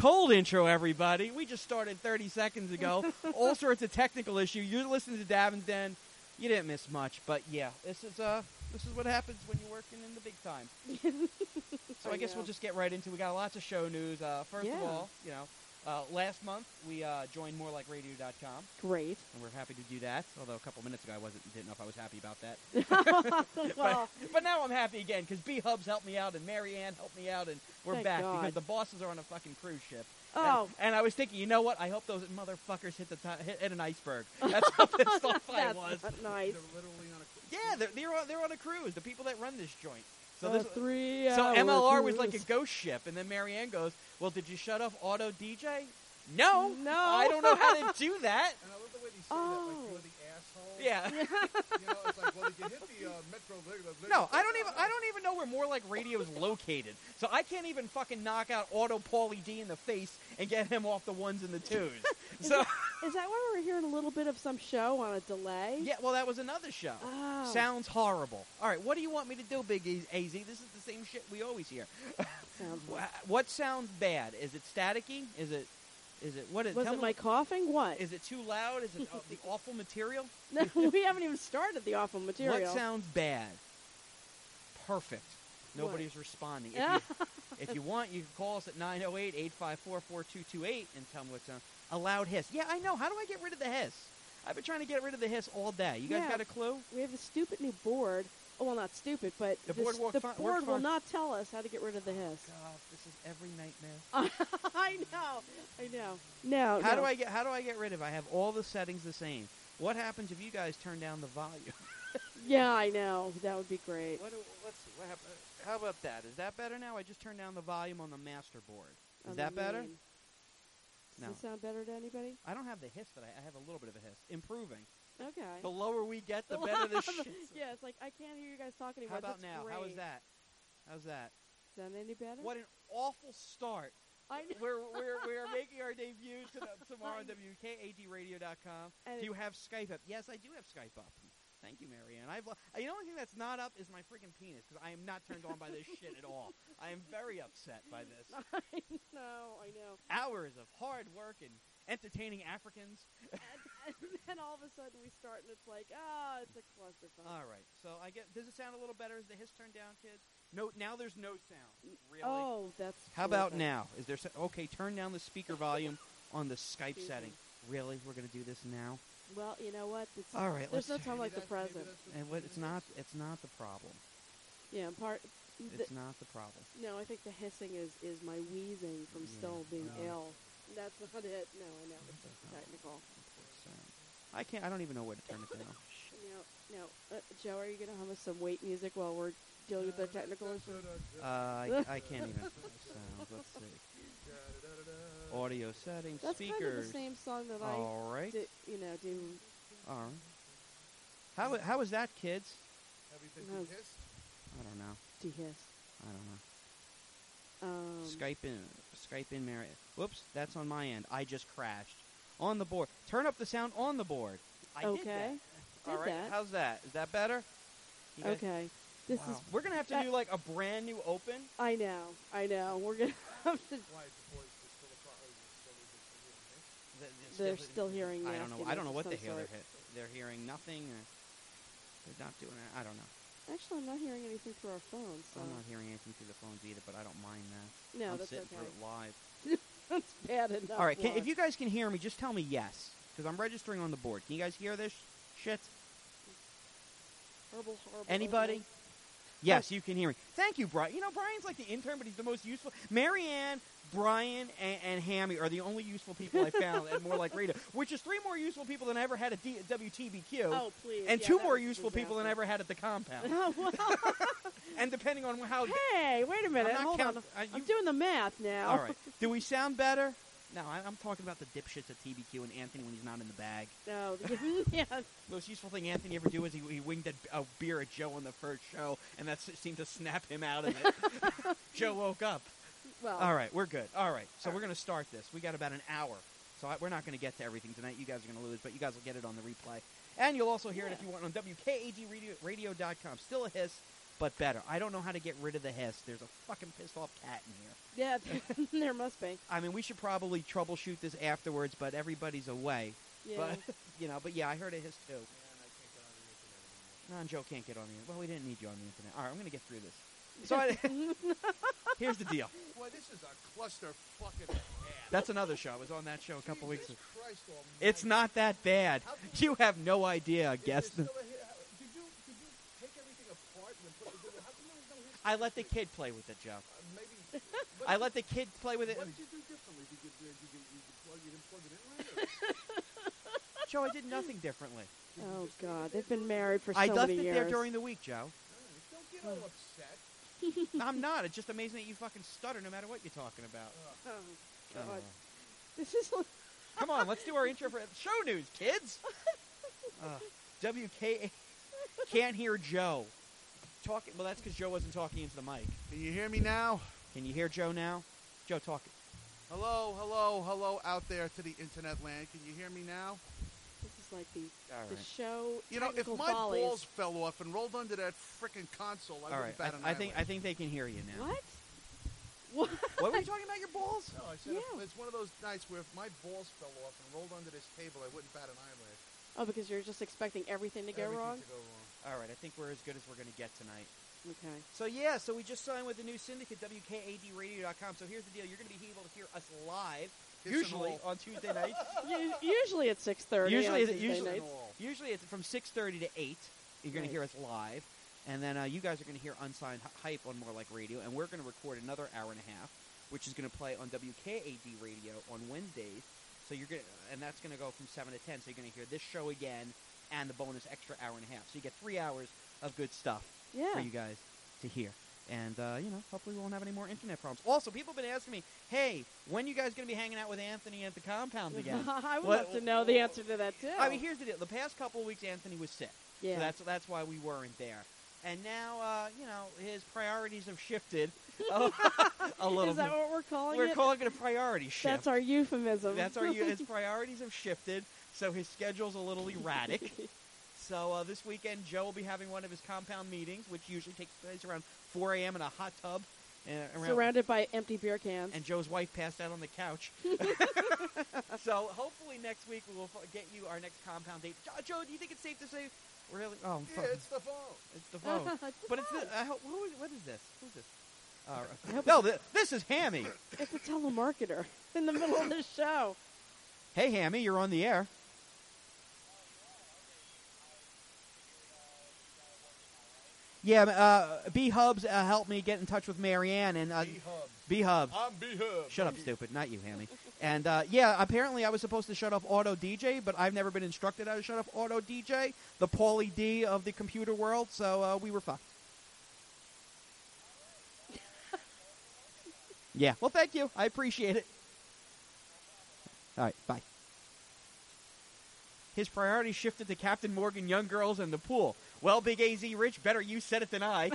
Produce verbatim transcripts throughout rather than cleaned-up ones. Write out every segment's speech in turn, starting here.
cold intro, everybody. We just started thirty seconds ago. All sorts of technical issue. You're listening to Davin's Den. You didn't miss much, but yeah, this is uh, this is what happens when you're working in the big time. So I, I guess know. we'll just get right into it. We got lots of show news. Uh, first yeah. of all, you know, uh, last month we uh, joined more like radio dot com. Great. And we're happy to do that. Although a couple minutes ago I wasn't didn't know if I was happy about that. well. but, but now I'm happy again because B Hubs helped me out and Mary Ann helped me out and we're Thank back God. because the bosses are on a fucking cruise ship. Oh. And, and I was thinking, you know what? I hope those motherfuckers hit the t- hit, hit an iceberg. That's how pissed off I That's was. Not nice. They're literally on a cruise. Yeah, they're they're on, they're on a cruise. The people that run this joint. So a this three so M L R cruise. was like a ghost ship, and then Mary Ann goes, "Well, did you shut off auto D J?" No, No. I don't know how to do that. And I love the way they say Oh. that, like you're the asshole. Yeah. You know, it's like, well, did you hit the uh, Metro? No, I don't even. I don't even know where More Like Radio is located. So I can't even fucking knock out Auto Paulie D in the face and get him off the ones and the twos. So Is that why we're hearing a little bit of some show on a delay? yeah, well, that was another show. Oh. Sounds horrible. All right, what do you want me to do, Big A Z? This is the same shit we always hear. Sounds Wha- like. what sounds bad? Is it staticky? Is it? Is it what is? Was tell it me my coughing? What? Is it too loud? Is it uh, the awful material? No, we haven't even started the awful material. What sounds bad? Perfect. Nobody's responding. If Yeah. you, if you want, you can call us at nine oh eight, eight five four, four two two eight and tell me what's on. A loud hiss. Yeah, I know. How do I get rid of the hiss? I've been trying to get rid of the hiss all day. You guys Yeah. got a clue? We have a stupid new board. Oh, well, not stupid, but The this- board worked the fi- worked board will fine. not tell us how to get rid of the hiss. God, this is every nightmare. I know. I know. No. How no. do I get? How do I get rid of? it? I have all the settings the same. What happens if you guys turn down the volume? Yeah, I know. That would be great. What do, let's see. What happened? How about that? Is that better now? I just turned down the volume on the master board. Is On that the better? main. Does No. it sound better to anybody? I don't have the hiss, but I, I have a little bit of a hiss. Improving. Okay. The lower we get, the better the shit. Yeah, it's like I can't hear you guys talk anymore. How about That's now? Great. How is that? How's that? Is that any better? What an awful start. I know. We're we're we're making our debut to the, tomorrow on I- W K A D radio dot com. And Do you it- have Skype up? Yes, I do have Skype up. Thank you, Marianne. I've uh, the only thing that's not up is my freaking penis because I am not turned on by this shit at all. I am very upset by this. I know. I know. Hours of hard work and entertaining Africans. and, and then all of a sudden we start and it's like, ah, it's a clusterfuck. All right. So I get. Does it sound a little better? Is the hiss turned down, kids? No. Now there's no sound. Really? Oh, that's. How about terrific. now? Is there so- okay? Turn down the speaker volume on the Skype Speaking. setting. Really? We're gonna do this now? Well, you know what? It's, All right. There's no let's time like the Maybe that's- present. maybe that's And what what? It's not. It's not the problem. Yeah, part. The, It's not the problem. no, I think the hissing is, is my wheezing from Yeah, still being no. ill. That's not it. No, I know. It's That's not- technical. I can't. I don't even know where to turn it down. No, no. Uh, Joe, are you going to hum us some wait music while we're dealing with the technical issues? Uh, I, I can't even. Sounds. Let's see. Audio settings. That's kind of speakers. the same song that I, All right. di- you know, do. All right. How how was that, kids? Have you been No. to hiss? I don't know. Do hiss. I don't know. Um, Skype in. Skype in, Mary. Whoops, that's on my end. I just crashed on the board. Turn up the sound on the board. I okay. did that. Did All right. that. How's that? Is that better? You guys- Okay. This Wow. is. We're gonna have to that- do like a brand new open. I know. I know. We're gonna have to. Why? The boys are still a pro- are you still able to hear me? Th- They're still hearing. I don't know. nastiness I don't know of what some they hear. sort. They're, he- they're hearing nothing. Or they're not doing it. I don't know. Actually, I'm not hearing anything through our phones. So. I'm not hearing anything through the phones either, but I don't mind that. No, I'm that's sitting okay. through it live. That's bad enough. All right. Can, if Lord. you guys can hear me, just tell me yes, because I'm registering on the board. Can you guys hear this shit? Horrible, horrible. Anybody? horrible. Yes, you can hear me. Thank you, Brian. You know, Brian's like the intern, but he's the most useful. Marianne, Brian, and, and Hammy are the only useful people I found at More Like Radio, which is three more useful people than I ever had at D- W T B Q, Oh, please. and yeah, two that more was a useful people than I disaster. ever had at the compound. Oh, well. And depending on how... Hey, wait a minute. I'm not Hold count- on. uh, I'm you- doing the math now. All right. Do we sound better? No, I, I'm talking about the dipshits at T B Q and Anthony when he's not in the bag. No. yeah. Most useful thing Anthony ever do is he, he winged a, a beer at Joe on the first show, and that s- seemed to snap him out of it. Joe woke up. Well. All right, we're good. All right, so we're going to start this. We got about an hour, so I, we're not going to get to everything tonight. You guys are going to lose, but you guys will get it on the replay. And you'll also hear it if you want on W K A D radio dot com. Still a hiss. but better. I don't know how to get rid of the hiss. There's a fucking pissed off cat in here. Yeah, there must be. I mean, we should probably troubleshoot this afterwards, but everybody's away. Yeah. But you know, but yeah, I heard a hiss too. Man, I can't get on the internet anymore. No, Joe can't get on the internet. Well, we didn't need you on the internet. All right, I'm going to get through this. So I, here's the deal. Boy, this is a cluster fucking ass. That's another show. I was on that show a couple weeks ago. Jesus Christ almighty. It's not that bad. How could You have no idea, I Is guess. there still a hi- how- Did you did you take everything apart and then put it? How come there's no history? I let the kid play with it, Joe. Uh, maybe. But I let the kid play with it. What did you do differently? Did you, did you, did you, plug, you didn't plug it in right? Or? Joe, I did nothing differently. Oh God, they've been married for so I left many it years. there during the week, Joe. Alright, Don't get all upset. I'm not. It's just amazing that you fucking stutter no matter what you're talking about. Oh Oh. God, this is. Like, Come on, let's do our intro for show news, kids. Uh, W K A can't hear Joe. Talking. Well, that's because Joe wasn't talking into the mic. Can you hear me now? Can you hear Joe now? Joe, talk. Hello, hello, hello out there to the internet land. Can you hear me now? this is like the All the right. show. You know, if technical my follies. balls fell off and rolled under that frickin' console, I All right. wouldn't bat an I, I think I eyelid. think they can hear you now. What? What? What were you talking about? Your balls? No, I said Yeah. if, it's one of those nights where if my balls fell off and rolled under this table, I wouldn't bat an eyelid. Oh, because you're just expecting everything to go Everything wrong. to go wrong. All right. I think we're as good as we're going to get tonight. Okay. So yeah, so we just signed with the new syndicate, W K A D radio dot com. So here's the deal: you're going to be able to hear us live, Kiss 'em usually all. on Tuesday nights. U- usually at six thirty. Usually on it's- Tuesday usually- nights. All. Usually it's from six thirty to eight. You're going Right. to hear us live, and then uh, you guys are going to hear unsigned Hy- hype on More Like Radio, and we're going to record another hour and a half, which is going to play on W K A D Radio on Wednesdays. So you're going, to and that's going to go from seven to ten. So you're going to hear this show again and the bonus extra hour and a half. So you get three hours of good stuff Yeah. for you guys to hear. And, uh, you know, hopefully we won't have any more internet problems. Also, people have been asking me, hey, when you guys going to be hanging out with Anthony at the compound again? I would What- love to know the answer to that too. I mean, here's the deal. The past couple of weeks, Anthony was sick. yeah. So that's that's why we weren't there. And now, uh, you know, his priorities have shifted a, a little Is that bit. what we're calling We're it? calling it a priority shift. That's our euphemism. That's our his priorities have shifted, so his schedule's a little erratic. So uh, this weekend, Joe will be having one of his compound meetings, which usually takes place around four a.m. in a hot tub. Uh, around, Surrounded by empty beer cans. and Joe's wife passed out on the couch. So hopefully next week we will f- get you our next compound date. Jo- Joe, do you think it's safe to say we're really? Oh, I'm Yeah, fucking- it's the phone. it's the phone. It's But it's fine. the, I hope, who is, what is this? Who's this? Uh, I hope no, th- this is Hammy. It's a telemarketer in the middle of the show. Hey, Hammy, you're on the air. Yeah, uh, B Hubs uh, helped me get in touch with Marianne and uh, B-Hub. B Hubs. I'm B-Hub. Shut up, stupid. Not you, Hammy. And uh, yeah, apparently I was supposed to shut off Auto D J, but I've never been instructed how to shut off Auto D J, the Paulie D of the computer world. So uh, we were fucked. Yeah. Well, thank you. I appreciate it. All right. Bye. His priorities shifted to Captain Morgan, young girls, and the pool. Well, Big A Z Rich, better you said it than I.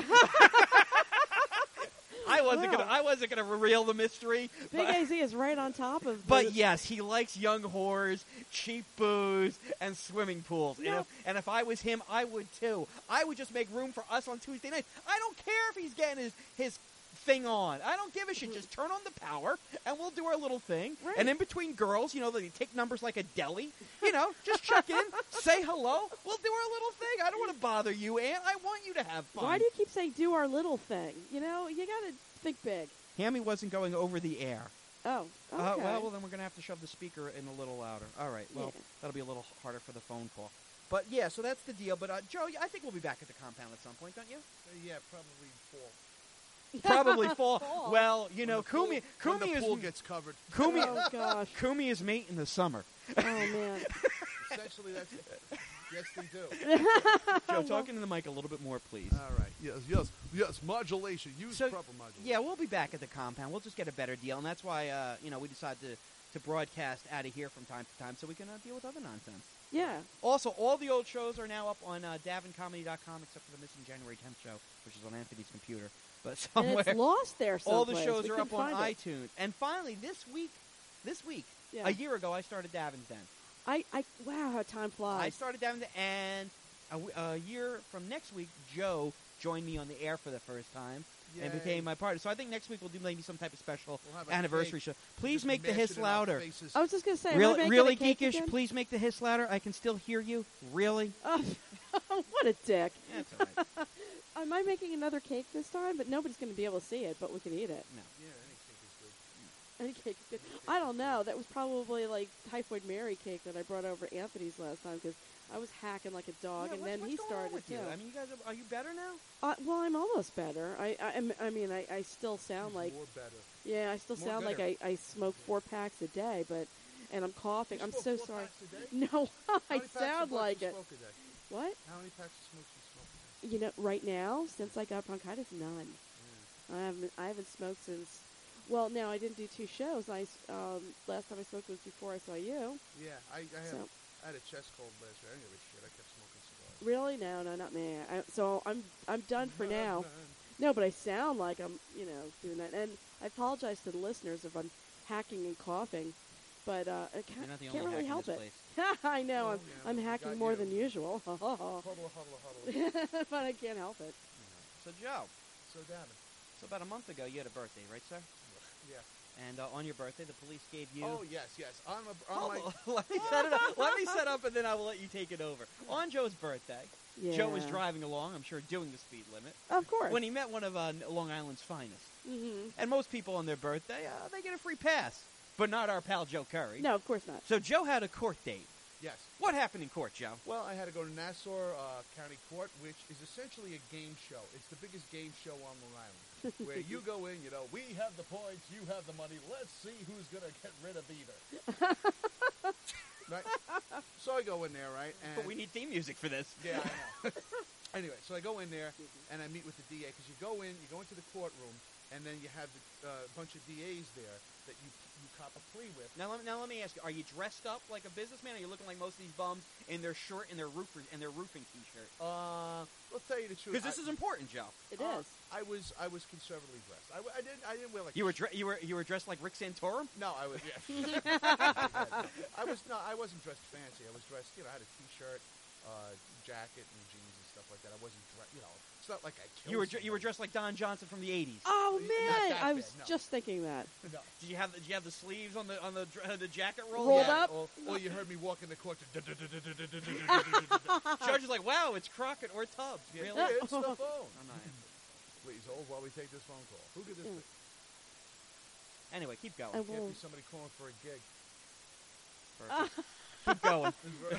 I wasn't Wow. gonna. I wasn't gonna reveal the mystery. Big but, A Z is right on top of. but the, yes, he likes young whores, cheap booze, and swimming pools. And, No. if, and if I was him, I would too. I would just make room for us on Tuesday nights. I don't care if he's getting his his thing on. I don't give a shit. Just turn on the power, and we'll do our little thing. Right. And in between girls, you know, they take numbers like a deli. You know, just check in, say hello. We'll do our little thing. I don't want to bother you, Aunt. I want you to have fun. Why do you keep saying "do our little thing"? You know, you gotta think big. Hammy wasn't going over the air. Oh, okay. Uh, well, well, then we're going to have to shove the speaker in a little louder. All right. Well, Yeah. that'll be a little harder for the phone call. But, yeah, so that's the deal. But, uh, Joe, I think we'll be back at the compound at some point, don't you? Uh, yeah, probably fall. Probably fall. Fall. Well, you know, When the pool- Kumi, when Kumi the is pool gets covered. Kumi, Oh gosh. Kumi is mate in the summer. Oh man. Essentially, that's it. Yes, they do. Joe, talking to the mic a little bit more, please. All right. Yes, yes, yes. Modulation. Use So, proper modulation. Yeah, we'll be back at the compound. We'll just get a better deal, and that's why, uh, you know, we decided to, to broadcast out of here from time to time so we can uh, deal with other nonsense. Yeah. Also, all the old shows are now up on uh, davin comedy dot com, except for the missing January tenth show, which is on Anthony's computer. But And somewhere, it's lost there all someplace. the shows We are up couldn't on find it. iTunes. And finally, this week, this week, Yeah. a year ago, I started Davin's Den. I, I, wow, how time I flies. started Davin's Den, and a, w- a year from next week, Joe joined me on the air for the first time and Yay. became my partner. So I think next week we'll do maybe some type of special We'll have a anniversary cake. show. Please Just make the mash hiss it in our louder. faces. I was just gonna say, am I Really, making really a cake geekish. again? Please make the hiss louder. I can still hear you. Really? Oh, what a dick! That's all right. Am I making another cake this time? But nobody's going to be able to see it, but we can eat it. No. Yeah, any cake is good. Any cake is good. I don't know. That was probably like Typhoid Mary cake that I brought over Anthony's last time because I was hacking like a dog, Yeah, and what's- then what's he going on started with too. you? I mean, you guys, are, are you better now? Uh, well, I'm almost better. I, I, I'm- I mean, I, I still sound like, More better. yeah, I still More sound like I, gooder. I smoke four packs a day, but, and I'm coughing. You I'm smoke so four sorry. packs a day? No, How I many packs of sound blunts like you it. smoke a day? What? How many packs of smokes you smoke a day? You know, right now, since I got bronchitis, none. Yeah. I haven't, I haven't smoked since. Well, no, I didn't do two shows. I s- um, last time I smoked was before I saw you. Yeah, I, I, had, So I had a chest cold last year. I didn't give a shit. I kept smoking cigars. really, no, no, not me. I, so I'm I'm done for None, now. none. No, but I sound like I'm, you know, doing that. And I apologize to the listeners if I'm hacking and coughing, but uh, I can't, You're not the can't only really hack in help this it. place. I know Oh, I'm yeah, I'm we hacking got more you. than usual, Huddle, huddle, huddle. but I can't help it. So, Joe, So damn it. so about a month ago, you had a birthday, right, sir? Yeah. And uh, on your birthday, the police gave you... Oh yes, yes. On, a, on Hold my. on. Let me set it up. Let me set up, and then I will let you take it over. On Joe's birthday, Yeah. Joe was driving along, I'm sure doing the speed limit, Of course. when he met one of uh, Long Island's finest. hmm And most people on their birthday, uh, they get a free pass. But not our pal Joe Curry. No, of course not. So Joe had a court date. Yes. What happened in court, Joe? Well, I had to go to Nassau uh, County Court, which is essentially a game show. It's the biggest game show on Long Island, where you go in, you know, we have the points, you have the money. Let's see who's going to get rid of either. Right? So I go in there, right? And But we need theme music for this. Yeah, I know. Anyway, so I go in there and I meet with the D A because you go in, you go into the courtroom, and then you have the uh, bunch of D As there that you you cop a plea with. Now, let me, now let me ask you: are you dressed up like a businessman? Or are you looking like most of these bums in their shirt and their roofer and their roofing T-shirt? Uh, I'll tell you the truth. Because this I- is important, Joe. It uh, is. I was I was conservatively dressed. I, w- I didn't I didn't wear like You were dre- you were you were dressed like Rick Santorum. no I was yeah. I was no I wasn't dressed fancy. I was dressed you know I had a T-shirt, uh, jacket and jeans and stuff like that. I wasn't dressed you know it's not like I killed You were dr- you were somebody. dressed like Don Johnson from the eighties. Oh Not man, that I bad, was no. just thinking that. No. Did you have the, did you have the sleeves on the on the dr- uh, the jacket rolled? Rolled Yeah, up? Or, or you heard me walk in the court. Judge is like, wow, it's Crockett or Tubbs. Yeah, Really? yeah, it's the phone. I'm not answering. Please hold while we take this phone call. Who could this Mm. be? Anyway, keep going. I Can't will. be somebody calling for a gig. Perfect. keep going.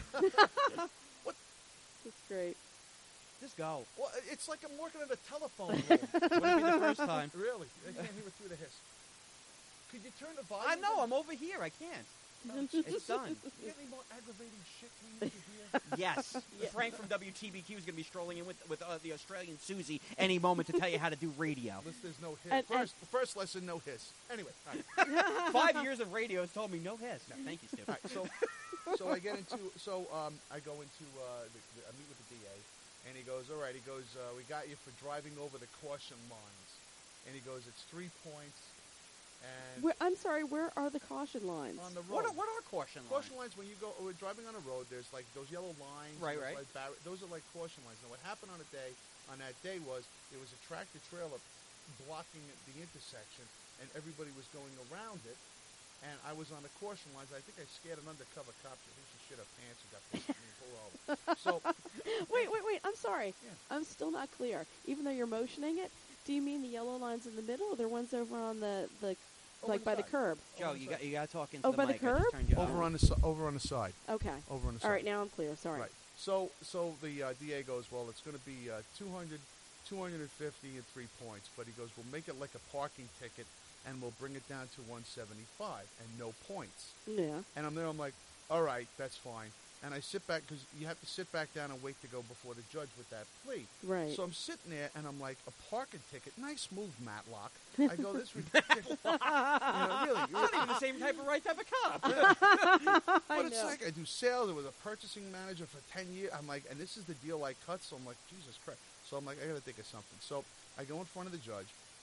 That's great. Just go. Well, it's like I'm working at a telephone room. Wouldn't be the first time. Really? I can't hear it through the hiss. Could you turn the volume? I know. down? I'm over here. I can't. It's done. You got any more aggravating shit we need to hear? Yes. Yeah. Frank from W T B Q is going to be strolling in with with uh, the Australian Susie any moment to tell you how to do radio. Listeners, no hiss. And- and- first, the first lesson, no hiss. Anyway, all right. Five years of radio has told me no hiss. No, thank you, Stu. All right, so, so I get into, so um, I go into, uh, the, the, I meet with the D A, and he goes, all right, he goes, uh, we got you for driving over the caution lines, and he goes, it's three points, and Where, I'm sorry. Where are the caution lines? on the What road. are, what are caution lines? Caution lines, when you go, we're driving on a road, there's like those yellow lines. Right, there's right. Like barri- those are like caution lines. Now, what happened on a day, on that day was, there was a tractor trailer blocking the intersection, and everybody was going around it, and I was on the caution lines. I think I scared an undercover cop. I think she shit her pants and got pissed at me and pulled over. So, Wait, wait, wait. I'm sorry. Yeah. I'm still not clear. Even though you're motioning it, do you mean the yellow lines in the middle, or the ones over on the the Over like the by the side. curb? Joe, you got you got to talk into Oh, the by the mic. I just curb? turned you over on. on the si- over on the side. Okay. Over on the side. All right. Now I'm clear. Sorry. Right. So, so the uh, D A goes, well, it's going to be uh, two hundred, two hundred fifty and three points, but he goes, we'll make it like a parking ticket, and we'll bring it down to one seventy-five and no points. Yeah. And I'm there, I'm like, all right, that's fine. And I sit back, because you have to sit back down and wait to go before the judge with that plea. Right. So I'm sitting there, and I'm like, a parking ticket, nice move, Matlock. I go, this is ridiculous. you know, really, It's not even the same type of right type of cop. I But it's know. like I do sales. I was a purchasing manager for ten years. I'm like, and this is the deal I cut. So I'm like, Jesus Christ. So I'm like, I got to think of something. So I go in front of the judge,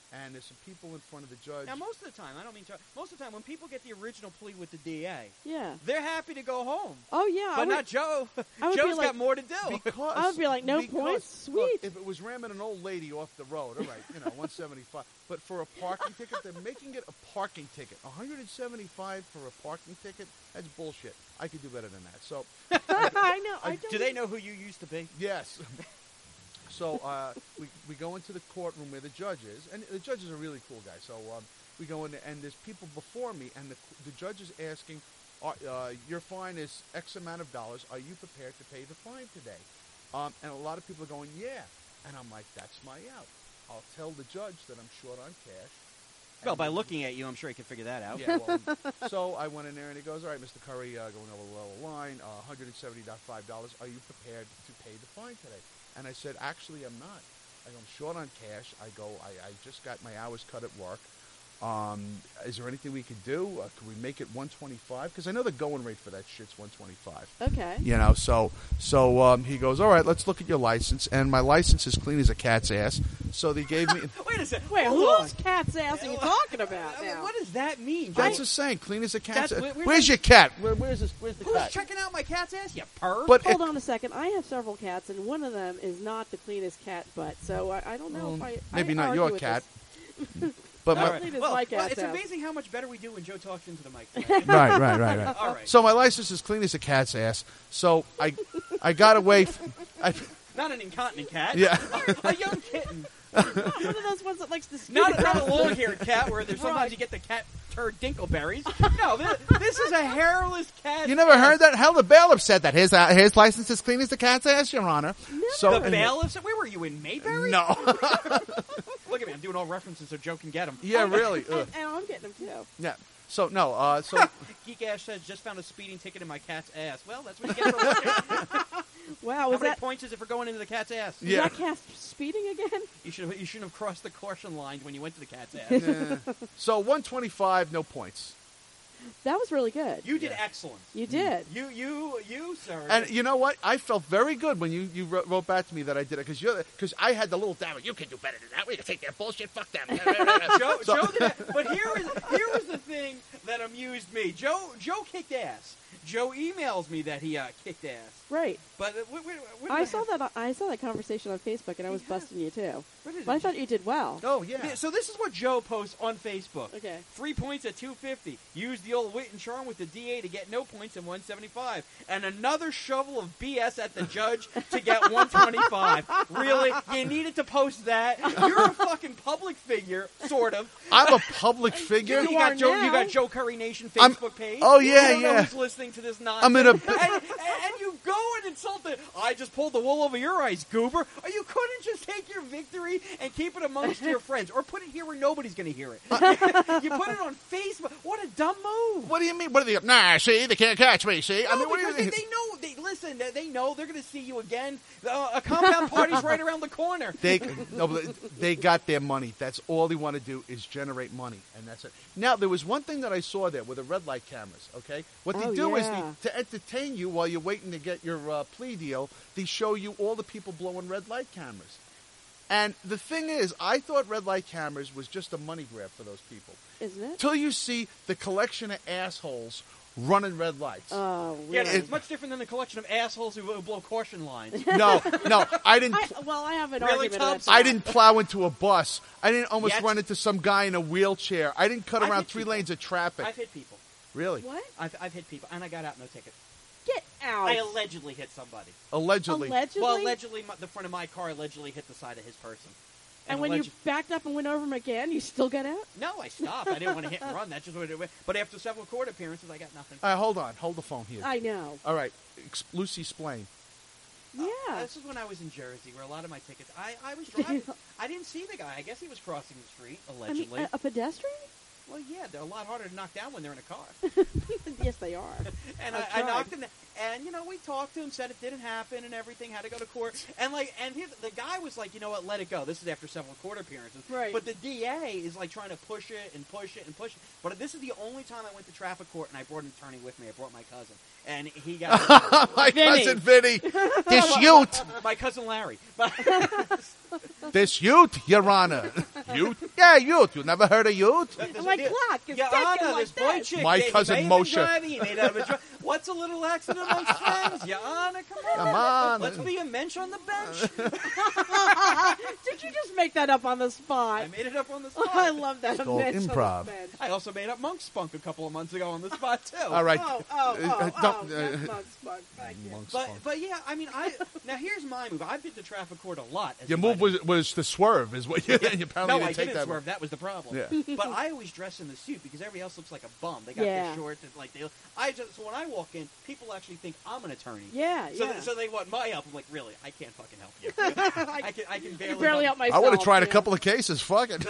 and there's some people in front of the judge. Now, most of the time, I don't mean to, most of the time, when people get the original plea with the D A, Yeah. they're happy to go home. Oh yeah. I But would, not Joe. I would be Joe's like- got more to do. Because, I would be like, no because, points? look, Sweet. if it was ramming an old lady off the road, all right, you know, one seventy-five. But for a parking ticket, they're making it a parking ticket. one seventy-five for a parking ticket? That's bullshit. I could do better than that. So, I know. I I- don't Do they know who you used to be? yes. So uh, we, we go into the courtroom where the judge is, and the judge is a really cool guy. So um, we go in, there, and there's people before me, and the, the judge is asking, uh, uh, your fine is X amount of dollars. Are you prepared to pay the fine today? Um, and a lot of people are going, yeah. And I'm like, that's my out. I'll tell the judge that I'm short on cash. Well, And by he- looking at you, I'm sure he can figure that out. yeah, well, so I went in there, and he goes, all right, Mister Curry, uh, going over the lower line, uh, one seventy point five dollars. Are you prepared to pay the fine today? And I said, actually, I'm not. I go, I'm short on cash. I go, I, I just got my hours cut at work. Um, is there anything we could do? Uh, could we make it one twenty-five? Because I know the going rate for that shit's one twenty-five. Okay. You know, so so um, he goes, all right, let's look at your license. And my license is clean as a cat's ass. So they gave me... Wait a second. Wait, Hold whose on. cat's ass are you talking about Uh, now? What does that mean? That's Joe? a saying, clean as a cat's That's- ass. where- where's Where's that- your cat? Where, where's, this, where's the Who's cat? checking out my cat's ass, you perv? But Hold on a second. I have several cats, and one of them is not the cleanest cat butt. So I, I don't know if Well, I maybe I not argue your with cat. this. But All my, right. Clean as Well, my well, cat's it's ass. amazing how much better we do when Joe talks into the mic. right, right, right, right. All right. So my license is clean as a cat's ass. So I, I got away. F- I, Not an incontinent cat. yeah. A young kitten. One of those ones that likes to scoot Not, not a across- long-haired cat where there's sometimes Right. you get the cat turd dinkleberries. No, this, this is a hairless cat. You never heard that? Hell, the bailiff said that his uh, his license is clean as the cat's ass, Your Honor. So The bailiffs? Where were you, in Mayberry? No. Look at me, I'm doing all references so Joe can get them. yeah, really. And, Ugh. and I'm getting them too. Yeah. So no. Uh. So Geek Ash says, just found a speeding ticket in my cat's ass. Well, that's what you get for working. Wow, How was many that, points is it for going into the cat's ass? was Yeah. that cat speeding again? You should you shouldn't have crossed the caution line when you went to the cat's ass. eh. so one twenty five, no points. That was really good. You did Yeah. excellent. You did. You, you, you, sir. And you know what? I felt very good when you, you wrote, wrote back to me that I did it because you're because I had the little damn. You can do better than that. We can take their bullshit. Fuck them. Joe, So- Joe did that. But here was here was the thing that amused me. Joe Joe kicked ass. Joe emails me that he uh, kicked ass. Right. But uh, what, what, what I the saw heck- that. I saw that conversation on Facebook, and I was Yeah. busting you too. what is But I it? thought you did well. Oh yeah. So this is what Joe posts on Facebook. Okay. Three points at two fifty. Use the old wit and charm with the D A to get no points in one seventy-five. And another shovel of B S at the judge to get one twenty-five. Really? You needed to post that? You're a fucking public figure, sort of. I'm a public figure. You, You got are Joe. You now. got Joe Curry Nation I'm- Facebook page. oh, You yeah, don't know yeah. who's listening to this nonsense. I'm in a- and, and, and you go and insult the. I just pulled the wool over your eyes, goober. Or you couldn't just take your victory and keep it amongst your friends, or put it here where nobody's going to hear it. you put it on Facebook. What a dumb move. What do you mean? What are they? Nah, see, they can't catch me. See, I No, mean, what do because you they, think? they know. They listen. They, they know they're going to see you again. Uh, a compound party's right around the corner. They no, but they got their money. That's all they want to do is generate money, and that's it. Now there was one thing that I saw there with the red light cameras. Okay, what they Oh, do is yeah. they, to entertain you while you're waiting to get your uh, plea deal, they show you all the people blowing red light cameras. And the thing is, I thought red light cameras was just a money grab for those people. Isn't it? Till you see the collection of assholes running red lights. Oh, Yeah, really? it's much different than the collection of assholes who, who blow caution lines. no, no, I didn't. I, well, I have an Really, argument Tubbs? about I that. didn't plow into a bus. I didn't almost Yet. run into some guy in a wheelchair. I didn't cut I've around hit three people. lanes of traffic. I've hit people. Really? What? I've, I've hit people, and I got out no ticket. Get out. I allegedly hit somebody. Allegedly. Allegedly? Well, allegedly, my, the front of my car allegedly hit the side of his person. and when alleg- you backed up and went over him again, you still got out? No, I stopped. I didn't want to hit and run. That's just what it was. But after several court appearances, I got nothing. All right, hold on. Hold the phone here. I know. All right. Ex- Lucy Splain. Yeah. Uh, this is when I was in Jersey, where a lot of my tickets. I, I was driving. I didn't see the guy. I guess he was crossing the street, I mean, allegedly. a, a pedestrian? well, yeah, they're a lot harder to knock down when they're in a car. Yes, they are. And I've I, I tried. knocked him, and you know, we talked to him, said it didn't happen, and everything had to go to court. And like, and his, the guy was like, you know what, let it go. This is after several court appearances. Right. But the D A is like trying to push it and push it and push it. But this is the only time I went to traffic court, and I brought an attorney with me. I brought my cousin, and he got My Vinny. cousin Vinny. This youth. my cousin Larry. But This youth, Your Honor. Ute? Yeah, Ute. You never heard of Ute? And my clock is Your ticking Honor, like this boy this. chick. My he- he cousin made him Moshe. drive, He made out of a dri- What's a little accident amongst friends? Your Honor, come on. Come on. Let's be a mensch on the bench. Did you just make that up on the spot? I made it up on the Oh, spot. I love that. called Mitch on the improv. bench. I also made up Monk Spunk a couple of months ago on the spot too. All right. Oh, oh, Uh, oh, uh, don't- oh, uh, that's Monk Spunk. Thank you. Monk's But fun. but yeah, I mean, I now here's my move. I've been to traffic court a lot. as Your you move might was was to swerve, is what you, you apparently no, didn't I take didn't that. swerve. That was the problem. Yeah. But I always dress in the suit because everybody else looks like a bum. They got Yeah. their shorts and like they. I just so when I walk in, people actually think I'm an attorney. Yeah, So, yeah. th- so they want my help. I'm like, really? I can't fucking help you. I can. I can I barely, can barely help myself. I would have tried a yeah. couple of cases. Fuck it.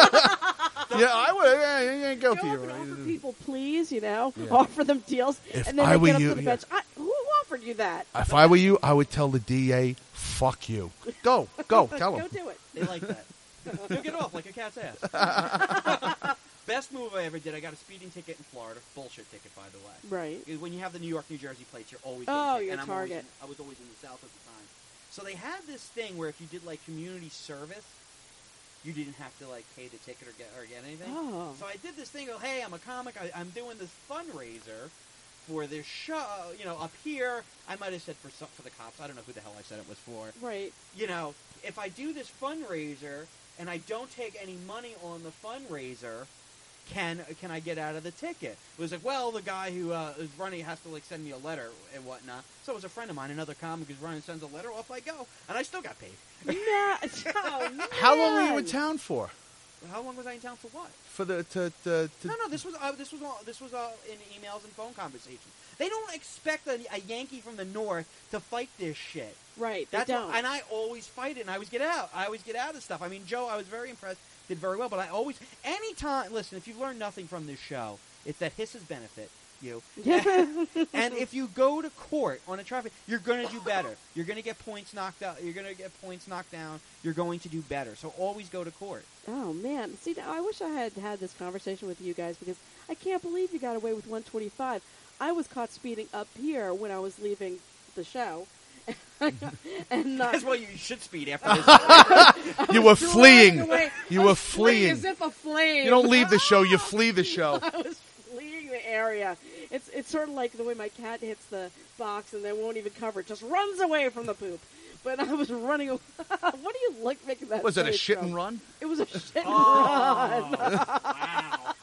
yeah, I would. Yeah, you ain't Go guilty. up and right? offer people, please, you know, Yeah. offer them deals, If and then I they were get up you- to the yeah. bench. I, who offered you that? If I were you, I would tell the D A, "Fuck you." Go, go, tell Go him. do it. They like that. He'll get off like a cat's ass. Best move I ever did. I got a speeding ticket in Florida. Bullshit ticket, by the way. Right. Because when you have the New York, New Jersey plates, you're always Oh, getting you're and I'm always target. in- I was always in the South at the time. So they had this thing where if you did like community service, you didn't have to like pay the ticket or get or get anything. Oh. So I did this thing. Of, hey, I'm a comic. I, I'm doing this fundraiser for this show. You know, up here, I might have said for some, for the cops. I don't know who the hell I said it was for. Right. You know, if I do this fundraiser and I don't take any money on the fundraiser, can can I get out of the ticket? It was like, well, the guy who uh, is running has to like send me a letter and whatnot. So it was a friend of mine, another comic who's running, sends a letter, off I go, and I still got paid. No. Oh, How long were you in man. town for? How long was I in town for? What? For the to, to, to No, no, this was uh, this was all, this was uh, in emails and phone conversations. They don't expect a, a Yankee from the north to fight this shit. Right. They That's don't. what, and I always fight it, and I always get out. I always get out of stuff. I mean, Joe, I was very impressed, did very well, but I always, anytime, listen, if you've learned nothing from this show, it's that hisses benefit you. And if you go to court on a traffic, you're going to do better. You're going to get points knocked out. You're going to get points knocked down. You're going to do better. So always go to court. Oh man, see, now I wish I had had this conversation with you guys because I can't believe you got away with one twenty-five. I was caught speeding up here when I was leaving the show, and uh, That's why you should speed after this. You were driving fleeing. away. You I were was fleeing as fleeing. if a flame. You don't leave the show. You flee the show. I was fleeing the area. It's it's sort of like the way my cat hits the box and they won't even cover it, just runs away from the poop. But I was running away. What do you like making that? Was it a face shit from? and run? It was a shit and Oh, run. wow.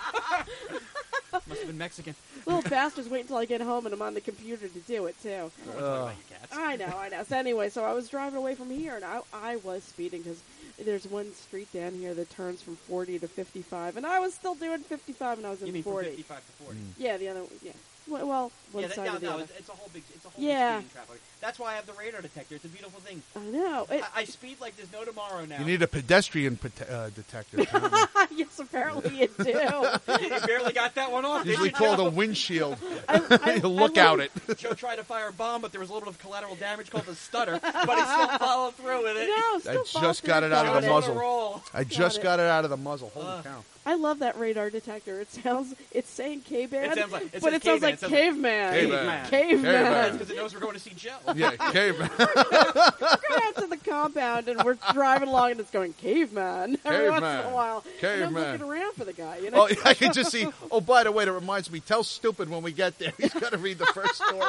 Must have been Mexican. Little bastards wait until I get home and I'm on the computer to do it too. I don't want to talk about your cats. I know, I know. So anyway, so I was driving away from here, and I, I was speeding because therethere's one street down here that turns from forty to fifty-five, and I was still doing fifty-five, and I was in You mean from forty. fifty-five to forty? Yeah, the other, yeah. Well, well one Yeah, that, side no, or the no, other. it's, it's a whole big, it's a whole Yeah. big speeding traffic. That's why I have the radar detector. It's a beautiful thing. I know. It, I, I speed like there's no tomorrow now. You need a pedestrian prote- uh, detector. apparently. yes, apparently you do. you barely got that one off. did Usually you, called Joe? a windshield. I, I, You I look love- out it. Joe tried to fire a bomb, but there was a little bit of collateral damage called the stutter. But he still followed through with it. No, I still just got it out of Joe's the on muzzle. a roll. I just it. got it out of the muzzle. Holy Ugh. cow. I love that radar detector. It sounds, it's saying K-band, It sounds like- it but says it sounds caveman. like It sounds like caveman. Caveman. Caveman. Caveman. Because it knows we're going to see Joe. Yeah, caveman. We're going out to the compound and we're driving along and it's going caveman every once in Caveman. a while. And I'm Caveman. looking around for the guy. You know? Oh, I can just see. Oh, by the way, that reminds me. Tell Stupid when we get there. He's got to read the first story.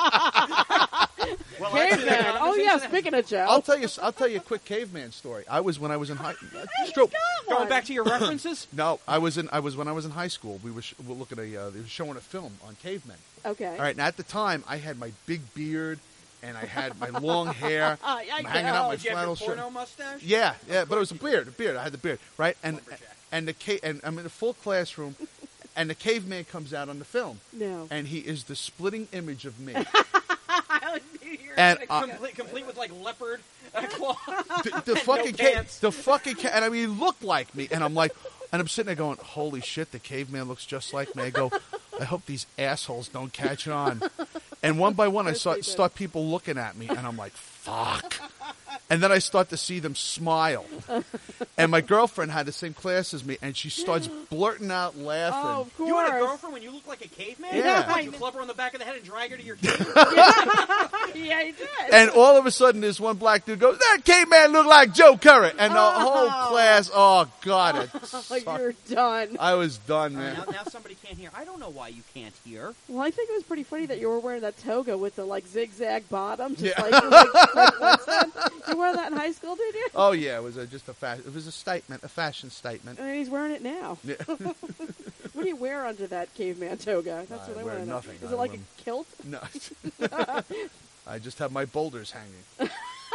Well, actually, the Caveman. Oh yeah, conversation- speaking of Joe. I'll tell you. I'll tell you a quick caveman story. I was when I was in high. Stroke. Got Going one. back to your references, No, I was in. I was when I was in high school. We were, sh- we were looking at a. Uh, they were showing a film on cavemen. Okay. All right, and at the time, I had my big beard and I had my long hair I I'm hanging out know. my did you have flannel your shirt. porno mustache? Yeah, yeah, but it was a beard, a beard. I had the beard, right? And Lumberjack. and the ca- and I'm in a full classroom, and the caveman comes out on the film, No. and he is the splitting image of me. I would be here. And Like, uh, complete, complete with like leopard uh, claw. the, the No fucking ca- pants. the fucking ca- and I mean, he looked like me, and I'm like, and I'm sitting there going, "Holy shit, the caveman looks just like me." I go, "I hope these assholes don't catch on." And one by one, I course saw they do. start people looking at me, and I'm like, "Fuck." And then I start to see them smile. And my girlfriend had the same class as me, and she starts blurting out laughing. Oh, of course. You had a girlfriend when you looked like a caveman? Yeah. What, you club her on the back of the head and drag her to your cave? Yeah, he did. And all of a sudden, this one black dude goes, "That caveman look like Joe Curry." And the whole Oh. class, oh, God. It Oh, sucked. you're done. I was done, man. now, now somebody can't hear. I don't know why you can't hear. Well, I think it was pretty funny that you were wearing that toga with the like zigzag bottom, just Yeah. like, like, like Winston. You wore that in high school, did you? Oh, yeah, it was a, just a fa- it was a statement, a fashion statement. And he's wearing it now. Yeah. What do you wear under that caveman toga? That's I what I wear want to know. nothing. Is I it like wear- a kilt? No. I just have my boulders hanging.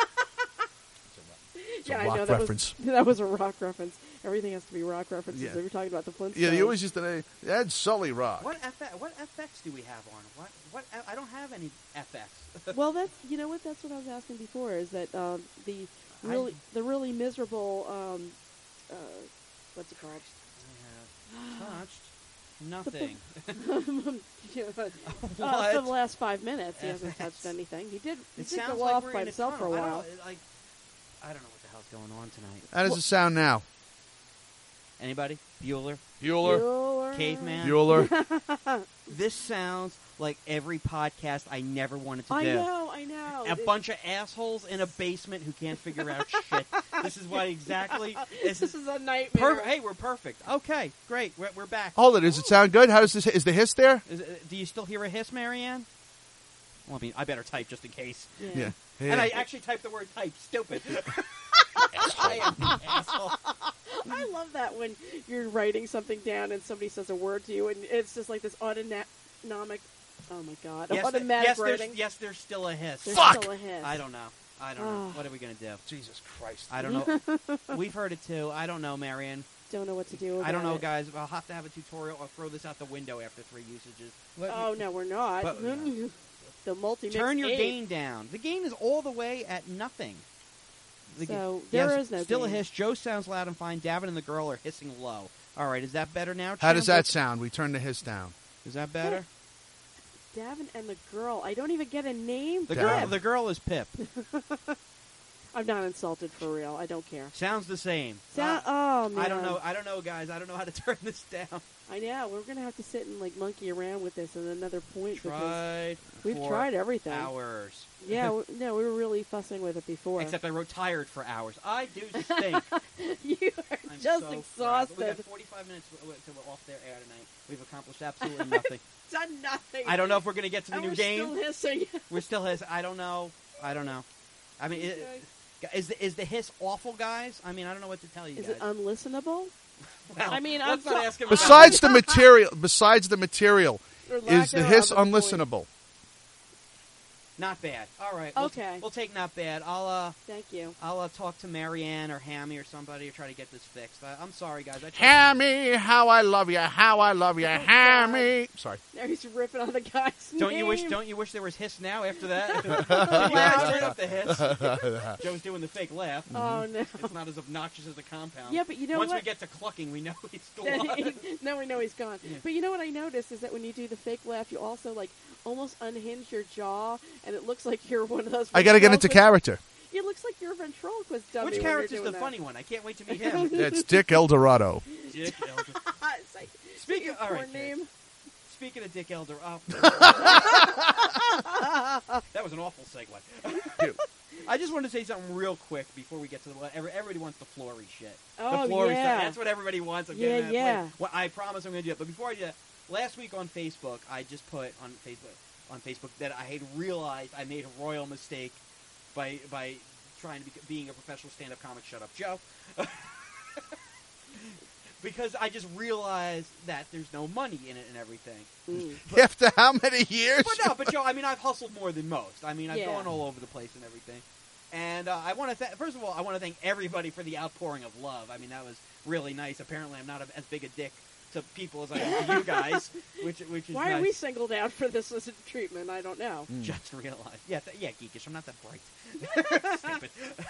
It's a yeah, rock I know that reference. was that was a rock reference. Everything has to be rock references. Yeah. If you're talking about the Flintstones. Yeah, you always used to say, that's Sully Rock. What F- what F X do we have, Arnold? What what? I don't have any F X. Well, that's you know what that's what I was asking before. Is that um, the really the really miserable um, uh, what's it called? I have touched nothing. You know, uh, What? for the last five minutes, he hasn't F X. touched anything. He did. He It did sounds go like off we're by in a himself for a tunnel. I while. don't, like, I don't know what the hell's going on tonight. How does it sound now? Anybody? Bueller? Bueller? Bueller. Caveman? Bueller? This sounds like every podcast I never wanted to I do. know, I know. A It- bunch of assholes in a basement who can't figure out shit. This is what exactly. This This is is a nightmare. perfect. Hey, we're perfect. Okay, great. We're, we're back. Hold it. Does it sound good? How does this? Is the hiss there? Is, uh, do you still hear a hiss, Marianne? Well, I mean, I better type just in case. Yeah. Yeah. And I actually typed the word type. Stupid. I am an asshole. I love that when you're writing something down and somebody says a word to you, and it's just like this autonomic. Oh my god! Yes, th- automatic yes, writing. there's, yes, there's still a hiss. There's Fuck! still a hiss. I don't know. I don't know. Oh. What are we gonna do? Jesus Christ. I don't know. We've heard it too. I don't know, Marianne. Don't know what to do. About I don't know, it. guys. I'll have to have a tutorial. I'll throw this out the window after three usages. Let Oh me- no, we're not. But- The multi. Turn your gain down. The gain is all the way at nothing. The ga- So there yes, is no still gain. a hiss. Joe sounds loud and fine. Davin and the girl are hissing low. All right, is that better now? How does Chandler? that sound? We turn the hiss down. Is that better? Davin and the girl. I don't even get a name. The Davin. girl. The girl is Pip. I'm not insulted for real. I don't care. Sounds the same. Sound, Uh, oh man. I don't know. I don't know, guys. I don't know how to turn this down. I know. We're gonna have to sit and like monkey around with this at another point because Tried. we've for tried everything. Hours. Yeah, w- no, we were really fussing with it before. Except I wrote tired for hours. I do think. you are I'm just so exhausted. proud. We got forty-five minutes until we're off their air tonight. We've accomplished absolutely nothing. Done nothing. I don't know if we're going to get to the and new we're game. still hissing. We're still hiss. I don't know. I don't know. I mean, it, is the is the hiss awful, guys? I mean, I don't know what to tell you Is guys. it unlistenable? Well, I mean, let's I'm not so- ask him about Besides the material, besides the material, Or lack is the thereof hiss at the point. unlistenable? Not bad. All right. We'll t- Okay. We'll take not bad. I'll uh Thank you. I'll uh, talk to Marianne or Hammy or somebody to try to get this fixed. I, I'm sorry, guys. I tried to- Hammy, how I love you, how I love you, Hammy. Sorry. Now he's ripping on the guy's Don't you wish? name. Don't you wish there was hiss now after that? Can you guys turn up the hiss? Joe's doing the fake laugh. Oh no. It's not as obnoxious as the compound. Yeah, but you know Once what? we get to clucking, we know he's still alive. Now we know he's gone. Yeah. But you know what I noticed is that when you do the fake laugh, you also like almost unhinge your jaw, and it looks like you're one of those. I got to get into ventriloquist- character. It looks like you're a ventriloquist dummy. Which when you're character's doing the that. funny one? I can't wait to meet him. It's Dick Eldorado. Dick Elder. It's like, Speaking. your All poor right. name. kids. Speaking of Dick Elder, oh, that was an awful segue. I just want to say something real quick before we get to the. every- Everybody wants the flory shit. Oh, the flory yeah. stuff. That's what everybody wants. I'm Yeah, getting that yeah. play. Well, I promise I'm going to do it. But before I do that, last week on Facebook, I just put on Facebook on Facebook that I had realized I made a royal mistake by by trying to be being a professional stand-up comic. Shut up, Joe. Because I just realized that there's no money in it and everything. Mm. After how many years? But no, but Joe, I mean, I've hustled more than most. I mean, I've Yeah. gone all over the place and everything. And uh, I want to th- first of all, I want to thank everybody for the outpouring of love. I mean, that was really nice. Apparently, I'm not a, as big a dick to people as I am to you guys, which which is Why nice. are we singled out for this as a treatment? I don't know. Mm. Just realized, yeah, th- yeah, geekish. I'm not that bright. Stupid.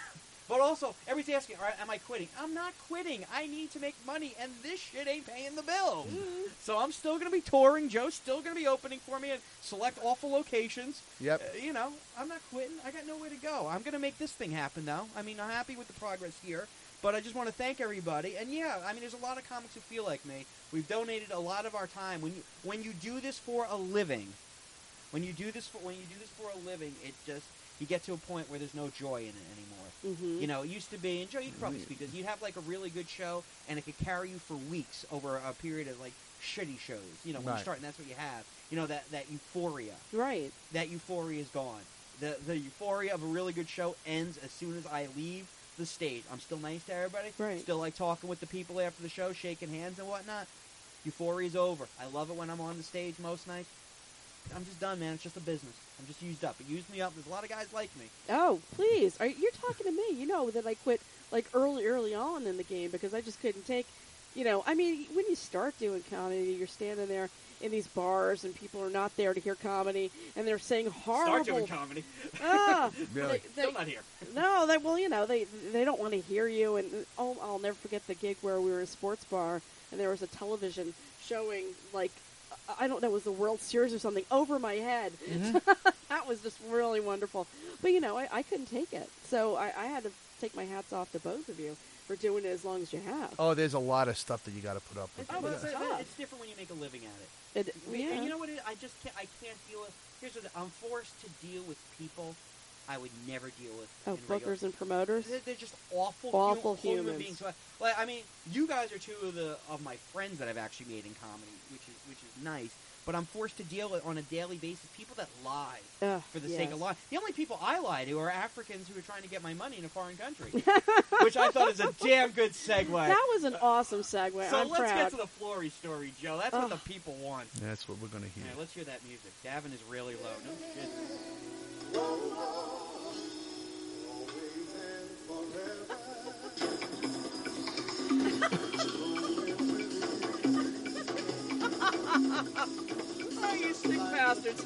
But also, everybody's asking, all right, am I quitting? I'm not quitting. I need to make money, and this shit ain't paying the bills. Mm-hmm. So I'm still going to be touring. Joe's still going to be opening for me in select awful locations. Yep. Uh, you know, I'm not quitting. I got nowhere to go. I'm going to make this thing happen, though. I mean, I'm happy with the progress here. But I just want to thank everybody. And, yeah, I mean, there's a lot of comics who feel like me. We've donated a lot of our time. When you, when you do this for a living, when you do this for when you do this for a living, it just... you get to a point where there's no joy in it anymore. Mm-hmm. You know, it used to be, and Joe, you could probably speak to this, you'd have like a really good show, and it could carry you for weeks over a period of like shitty shows. You know, when Right. you start, and that's what you have. You know, that, that euphoria. Right. That euphoria is gone. The the euphoria of a really good show ends as soon as I leave the stage. I'm still nice to everybody. Right. Still like talking with the people after the show, shaking hands and whatnot. Euphoria's over. I love it when I'm on the stage most nights. I'm just done, man. It's just a business. I'm just used up. It used me up. There's a lot of guys like me. Oh, please. Are, you're talking to me. You know that I quit like early, early on in the game because I just couldn't take, you know, I mean, when you start doing comedy, you're standing there in these bars and people are not there to hear comedy and they're saying horrible. Start doing comedy. Ah, Really? they- they- Still not here. No, they well, you know, they they don't want to hear you. And oh, I'll never forget the gig where we were in a sports bar and there was a television showing like I don't know, it was the World Series or something over my head. Mm-hmm. That was just really wonderful. But you know, I, I couldn't take it, so I, I had to take my hats off to both of you for doing it as long as you have. Oh, there's a lot of stuff that you got to put up with. Oh, But it's it's, tough. it's different when you make a living at it. It, We- yeah. And you know what? It, I just can't. I can't deal with. Here's what I'm forced to deal with people I would never deal with. oh, in regular- bookers and promoters. They're, they're just awful, Awful hu- human humans. beings. So, like, I mean, you guys are two of the of my friends that I've actually made in comedy, which is which is nice. But I'm forced to deal with on a daily basis people that lie Ugh, for the yes. sake of lying. The only people I lie to are Africans who are trying to get my money in a foreign country, which I thought is a damn good segue. That was an awesome segue. so I'm let's proud. get to the Flory story, Joe. That's what Ugh. the people want. That's what we're going to hear. Yeah, let's hear that music. Davin is really low. No shit. Oh, you sick bastards.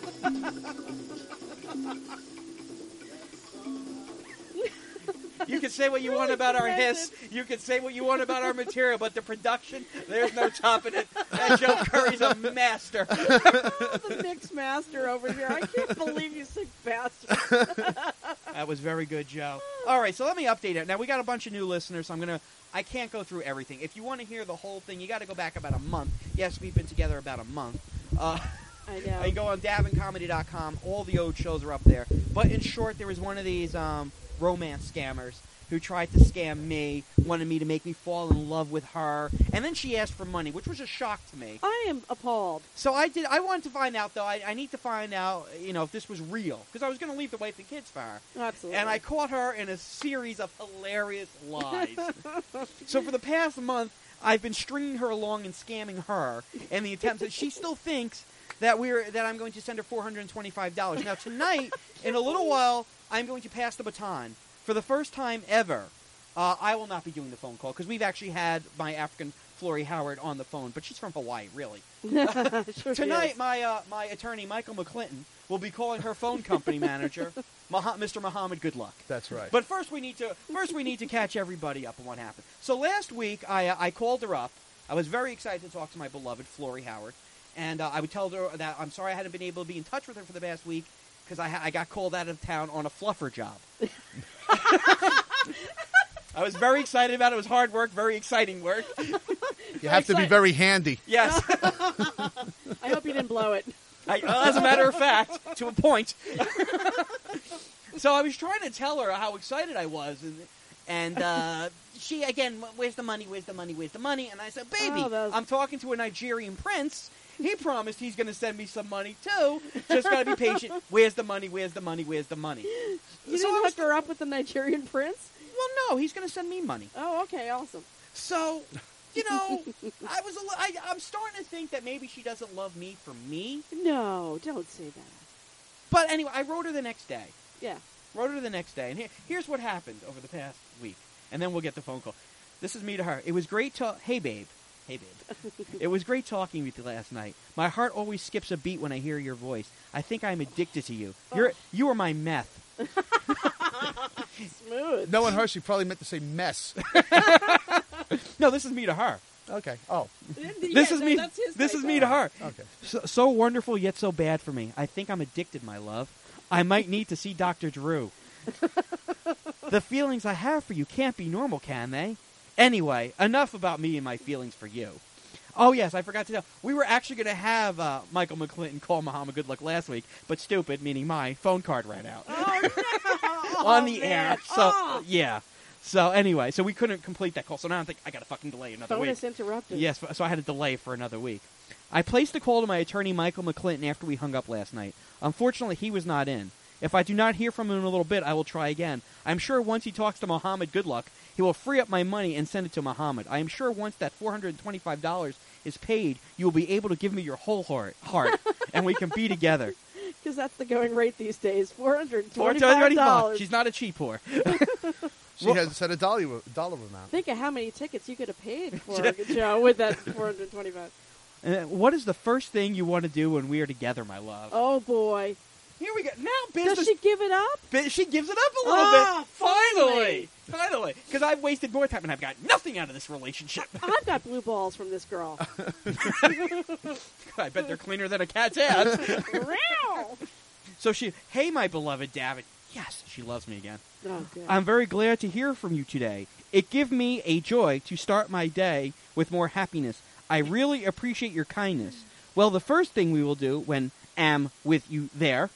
You can say what you want about our hiss. You can say what you want about our material, but the production, there's no topping it. That Joe Curry's a master. Oh, the mix master over here. I can't believe you sick bastard. That was very good, Joe. All right, so let me update it. Now, we got a bunch of new listeners, so I'm going to... I can't go through everything. If you want to hear the whole thing, you got to go back about a month. Yes, we've been together about a month. Uh, I know. you go on davin comedy dot com. All the old shows are up there. But in short, there was one of these um, romance scammers who tried to scam me, wanted me to make me fall in love with her, and then she asked for money, which was a shock to me. I am appalled. So I did. I wanted to find out, though. I, I need to find out, you know, if this was real, because I was going to leave the wife and kids for her. Absolutely. And I caught her in a series of hilarious lies. So for the past month, I've been stringing her along and scamming her, and the attempts that she still thinks that we're that I'm going to send her four hundred twenty-five dollars. Now tonight, in a little while, I'm going to pass the baton. For the first time ever, uh, I will not be doing the phone call, because we've actually had my African Flory Howard on the phone, but she's from Hawaii, really. Sure Tonight, is. my uh, my attorney, Michael McClinton, will be calling her phone company manager, Mah- Mister Muhammad Good Luck. That's right. But first, we need to first we need to catch everybody up on what happened. So last week, I uh, I called her up. I was very excited to talk to my beloved Flory Howard, and uh, I would tell her that I'm sorry I hadn't been able to be in touch with her for the past week because I ha- I got called out of town on a fluffer job. I was very excited about it. It was hard work, very exciting work. you have to be excited. very handy. Yes. I hope you didn't blow it. I, uh, as a matter of fact, to a point. So I was trying to tell her how excited I was, and, and uh, she, again, where's the money, where's the money, where's the money? And I said, baby, Oh, that was- I'm talking to a Nigerian prince. He promised he's going to send me some money, too. Just got to be patient. Where's the money, where's the money, where's the money? You So I didn't was- hook her up with the Nigerian prince? Well, no, he's going to send me money. Oh, okay, awesome. So, you know, I was a li- I, I'm starting to think that maybe she doesn't love me for me. No, don't say that. But anyway, I wrote her the next day. Yeah. Wrote her the next day, and here, here's what happened over the past week, and then we'll get the phone call. This is me to her. It was great to... Hey, babe. Hey, babe. It was great talking with you last night. My heart always skips a beat when I hear your voice. I think I'm addicted to you. You're You are my meth. Smooth. Knowing her, she probably meant to say mess. No, this is me to her. Okay. Oh. This is no, me. that's his This is typo. me to her. Okay. So, so wonderful yet so bad for me. I think I'm addicted, my love. I might need to see Doctor Drew. The feelings I have for you can't be normal, can they? Anyway, enough about me and my feelings for you. Oh, yes, I forgot to tell. We were actually going to have uh, Michael McClinton call Muhammad Goodluck last week, but stupid, meaning my phone card ran out Oh, no. on the Oh, air. man. So, Oh. yeah. So, anyway, so we couldn't complete that call. So now I think I got to fucking delay another week. Bonus interrupted. Yes, so I had to delay for another week. I placed a call to my attorney, Michael McClinton, after we hung up last night. Unfortunately, he was not in. If I do not hear from him in a little bit, I will try again. I'm sure once he talks to Muhammad Goodluck, he will free up my money and send it to Muhammad. I am sure once that four hundred twenty-five dollars is paid, you will be able to give me your whole heart, heart and we can be together. Because that's the going rate these days. four hundred four hundred twenty-five twenty-five dollars. She's not a cheap whore. She Well- has set a dollar, dollar amount. Think of how many tickets you could have paid for Joe with that four hundred twenty-five. Uh, what is the first thing you want to do when we are together, my love? Oh, boy. Here we go. Now Does business. she give it up? Bi- She gives it up a little Ah, bit. Finally. Finally. Because I've wasted more time and I've got nothing out of this relationship. I've got blue balls from this girl. I bet they're cleaner than a cat's ass. Meow. So she, hey, my beloved David. Yes, she loves me again. Oh, good. I'm very glad to hear from you today. It gives me a joy to start my day with more happiness. I really appreciate your kindness. Well, the first thing we will do when am with you there,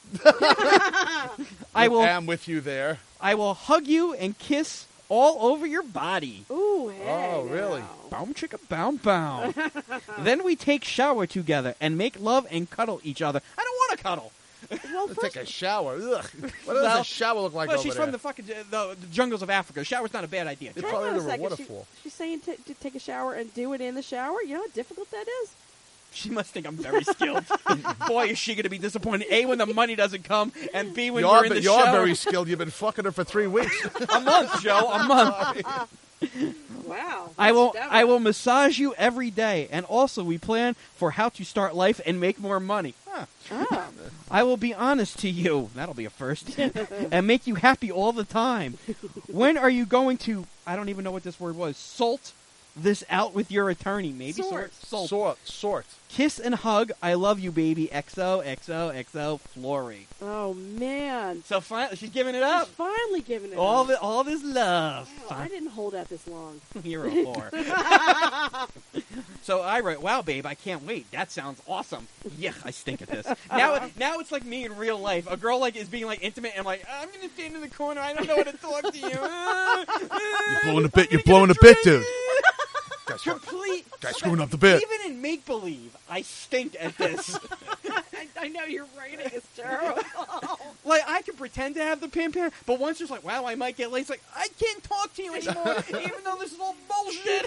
I will am with you there. I will hug you and kiss all over your body. Ooh, hey. Oh, really? now. Boom chicka boom boom. Then we take shower together and make love and cuddle each other. I don't want to cuddle. Well, Let's first, take a shower. Ugh. What does Well- a shower look like Well, over she's there? from the fucking uh, the, the jungles of Africa. Shower's not a bad idea. It's hang probably on a under a second. She- waterfall. she's saying t- to take a shower and do it in the shower? You know how difficult that is? She must think I'm very skilled. Boy, is she going to be disappointed. A, when the money doesn't come, and B, when you you're are, in the you are shower. very skilled. You've been fucking her for three weeks. A month, Joe. A month. Wow. I will. That I was- will massage you every day, and also we plan for how to start life and make more money. Huh. Oh. I will be honest to you. That'll be a first. And make you happy all the time. When are you going to? I don't even know what this word was. Salt this out with your attorney. Maybe Sort. salt. Sort. Sort. Kiss and hug. I love you, baby. X O X O X O. Flory. Oh, man. So finally, she's giving it She's up. finally giving it All up. the all this love. Wow, I didn't hold out this long. You're a whore. So I wrote, "Wow, babe, I can't wait. That sounds awesome." Yeah, I stink at this. Now, now it's like me in real life. A girl like is being like intimate, and I'm like, "I'm gonna stand in the corner. I don't know how to talk to you." You're blowing a bit. You're blowing a bit, dude. Guys, screw- Complete. guys screwing up the bit. Even in make believe, I stink at this. I, I know your writing is terrible. Like I can pretend to have the pin pin, but once it's like, "Wow, I might get late." It's like I can't talk to you anymore, even though this is all bullshit.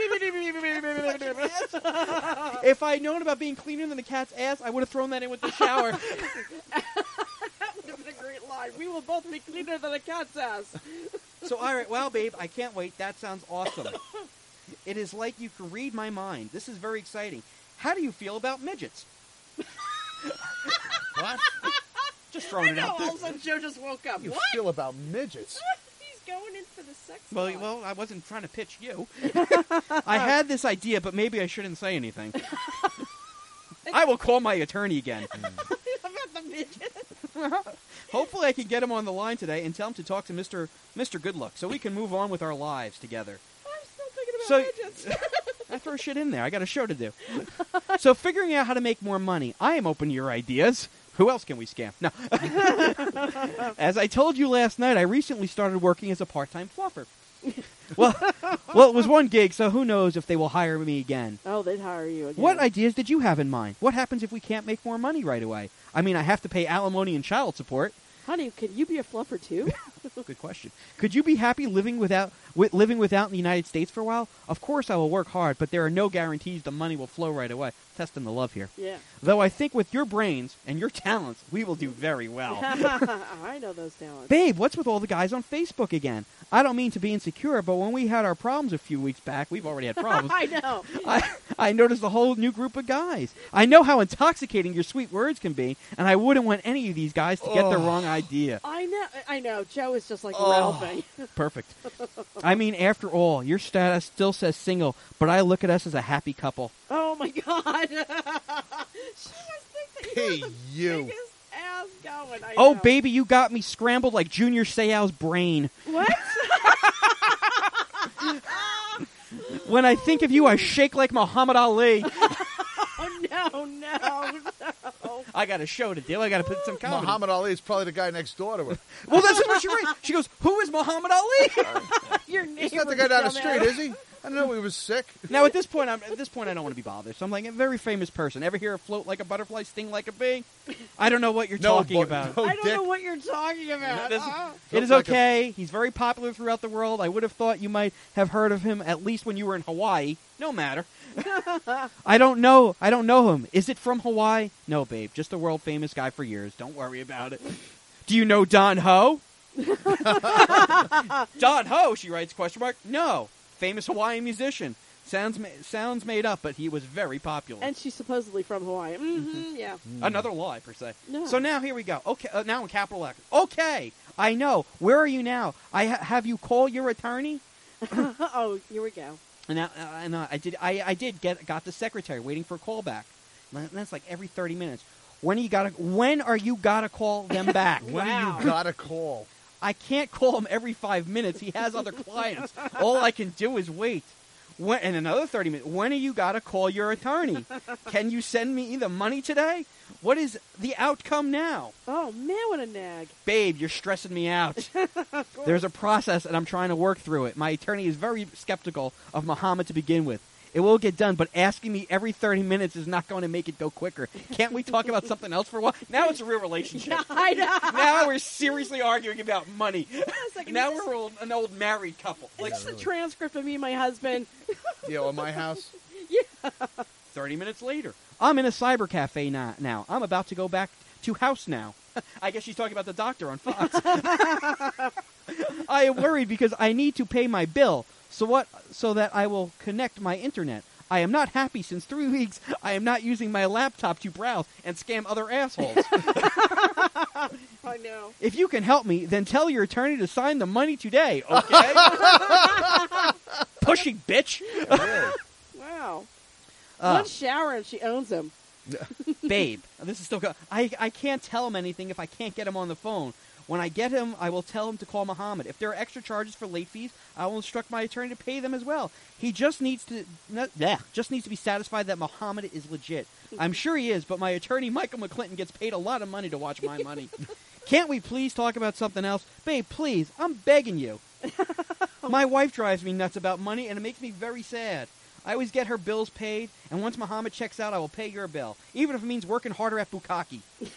If I'd known about being cleaner than the cat's ass, I would have thrown that in with the shower. That would have been a great line. We will both be cleaner than a cat's ass. So, all right, well, babe, I can't wait. That sounds awesome. It is like you can read my mind. This is very exciting. How do you feel about midgets? What? Just throwing I it know, out there. all of a sudden Joe just woke up. You What? feel about midgets? He's going in for the sex Well, talk. well, I wasn't trying to pitch you. I had this idea, but maybe I shouldn't say anything. I will call my attorney again. About the midget. Hopefully, I can get him on the line today and tell him to talk to Mister Mister Goodluck, so we can move on with our lives together. I'm still thinking about So- midgets. I throw shit in there. I got a show to do. So, figuring out how to make more money. I am open to your ideas. Who else can we scam? No. As I told you last night, I recently started working as a part-time fluffer. Well, well, it was one gig, so who knows if they will hire me again. Oh, they'd hire you again. What ideas did you have in mind? What happens if we can't make more money right away? I mean, I have to pay alimony and child support. Honey, could you be a fluffer too? Good question. Could you be happy living without wi- living without in the United States for a while? Of course, I will work hard, but there are no guarantees the money will flow right away. Testing the love here. Yeah. Though I think with your brains and your talents, we will do very well. I know those talents. Babe, what's with all the guys on Facebook again? I don't mean to be insecure, but when we had our problems a few weeks back, we've already had problems. I know. I, I noticed a whole new group of guys. I know how intoxicating your sweet words can be, and I wouldn't want any of these guys to get the Oh. wrong idea. idea. I know. I know. Joe is just like Oh. Ralphie. Perfect. I mean, after all, your status still says single, but I look at us as a happy couple. Oh my God. She must think that Hey, you're the you. biggest ass going. I Oh, know. baby, you got me scrambled like Junior Seau's brain. What? When I think of you, I shake like Muhammad Ali. Oh no, no, no. I got a show to do. I got to put some comedy. Muhammad Ali is probably the guy next door to her. Well, that's what she writes. She goes, "Who is Muhammad Ali?" Your He's neighbor, not the guy down the dumbass. street, is he? I don't know. He was sick. Now at this point, I'm at this point I don't want to be bothered. So I'm like a very famous person. Ever hear a float like a butterfly, sting like a bee? I don't know what you're No, talking boy, about. no. I don't Dick. know what you're talking about. This- Uh, It is Look like a- okay. He's very popular throughout the world. I would have thought you might have heard of him at least when you were in Hawaii. No matter. I don't know. I don't know him. Is it from Hawaii? No, babe. Just a world famous guy for years. Don't worry about it. Do you know Don Ho? Don Ho, she writes, question mark. No. Famous Hawaiian musician. Sounds ma- sounds made up, but he was very popular. and she's supposedly from Hawaii. Mm-hmm, yeah. Another lie, per se. No. So now here we go. Okay, uh, now in capital letters. Okay, I know. Where are you now? I ha- have you call your attorney. Oh, here we go. And now, uh, and uh, I did. I, I did get got the secretary waiting for a call back. And that's like every thirty minutes. When are you gotta? When are you gotta call them back? When Wow. you got a call? I can't call him every five minutes. He has other clients. All I can do is wait. When, and another thirty minutes. When are you got to call your attorney? Can you send me the money today? What is the outcome now? Oh man, what a nag. Babe, you're stressing me out. There's a process, and I'm trying to work through it. My attorney is very skeptical of Muhammad to begin with. It will get done, but asking me every thirty minutes is not going to make it go quicker. Can't we talk about something else for a while? Now it's a real relationship. I know. Now we're seriously arguing about money. a second, Now is this- we're old, an old married couple. Like Like this is a transcript of me and my husband. Yeah, on my house. thirty minutes later. I'm in a cyber cafe now. now. I'm about to go back to house now. I guess she's talking about the doctor on Fox. I am worried because I need to pay my bill, so what? So that I will connect my internet. I am not happy since three weeks. I am not using my laptop to browse and scam other assholes. I know. If you can help me, then tell your attorney to sign the money today, okay? Pushing bitch. Really? Wow. Uh, One shower and she owns him. Babe, this is still go- I, I can't tell him anything if I can't get him on the phone. When I get him, I will tell him to call Muhammad. If there are extra charges for late fees, I will instruct my attorney to pay them as well. He just needs to no, yeah, just needs to be satisfied that Muhammad is legit. I'm sure he is, but my attorney Michael McClinton gets paid a lot of money to watch my money. Can't we please talk about something else? Babe, please, I'm begging you. My wife drives me nuts about money, and it makes me very sad. I always get her bills paid, and once Muhammad checks out, I will pay your bill, even if it means working harder at Bukkake.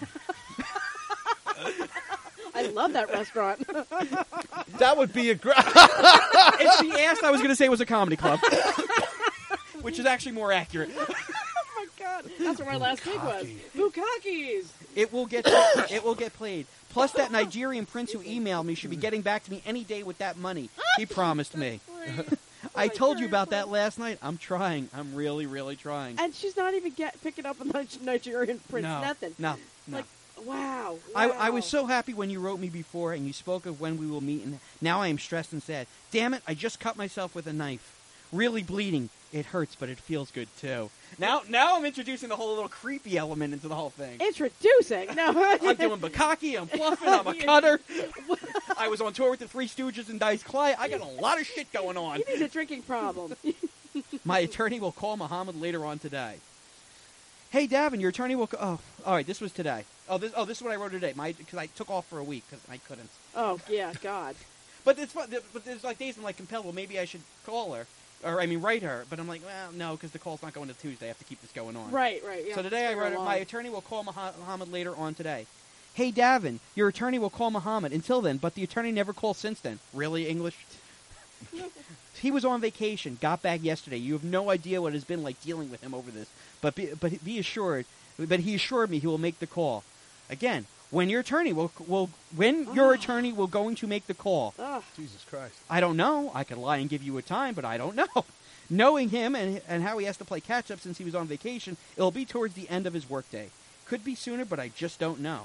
I love that restaurant. That would be a great. If she asked, I was going to say it was a comedy club, which is actually more accurate. Oh my god, that's where my last gig was. Bukakis. It will get it will get played. Plus, that Nigerian prince who emailed me should be getting back to me any day with that money. He promised me. I told you about that last night. I'm trying. I'm really, really trying. And she's not even get picking up a Ni- Nigerian prince. no, Nothing. no, no. Like, wow. I, wow. I was so happy when you wrote me before and you spoke of when we will meet, and now I am stressed and sad. Damn it, I just cut myself with a knife. Really bleeding. It hurts, but it feels good, too. Now now I'm introducing the whole little creepy element into the whole thing. Introducing. No. I'm doing Bukkake, I'm fluffing, I'm a cutter. I was on tour with the Three Stooges and Dice Clay. I got a lot of shit going on. You need a drinking problem. My attorney will call Muhammad later on today. Hey, Davin, your attorney will. Co- oh, all right. This was today. Oh, this. Oh, this is what I wrote today. My because I took off for a week because I couldn't. Oh, yeah, God. But it's fun. But there's like days I'm like compelled. Well, maybe I should call her, or I mean write her. But I'm like, well, no, because the call's not going to Tuesday. I have to keep this going on. Right, right. Yeah, So today I string wrote her. along. My attorney will call Muha- Muhammad later on today. Hey, Davin, your attorney will call Muhammad. Until then, but the attorney never called since then. Really, English? He was on vacation, got back yesterday. You have no idea what it has been like dealing with him over this. But be, but be assured, but he assured me he will make the call. Again, when your attorney will will when your attorney will going to make the call. Ugh. Jesus Christ. I don't know. I could lie and give you a time, but I don't know. Knowing him and and how he has to play catch up since he was on vacation, it'll be towards the end of his workday. Could be sooner, but I just don't know.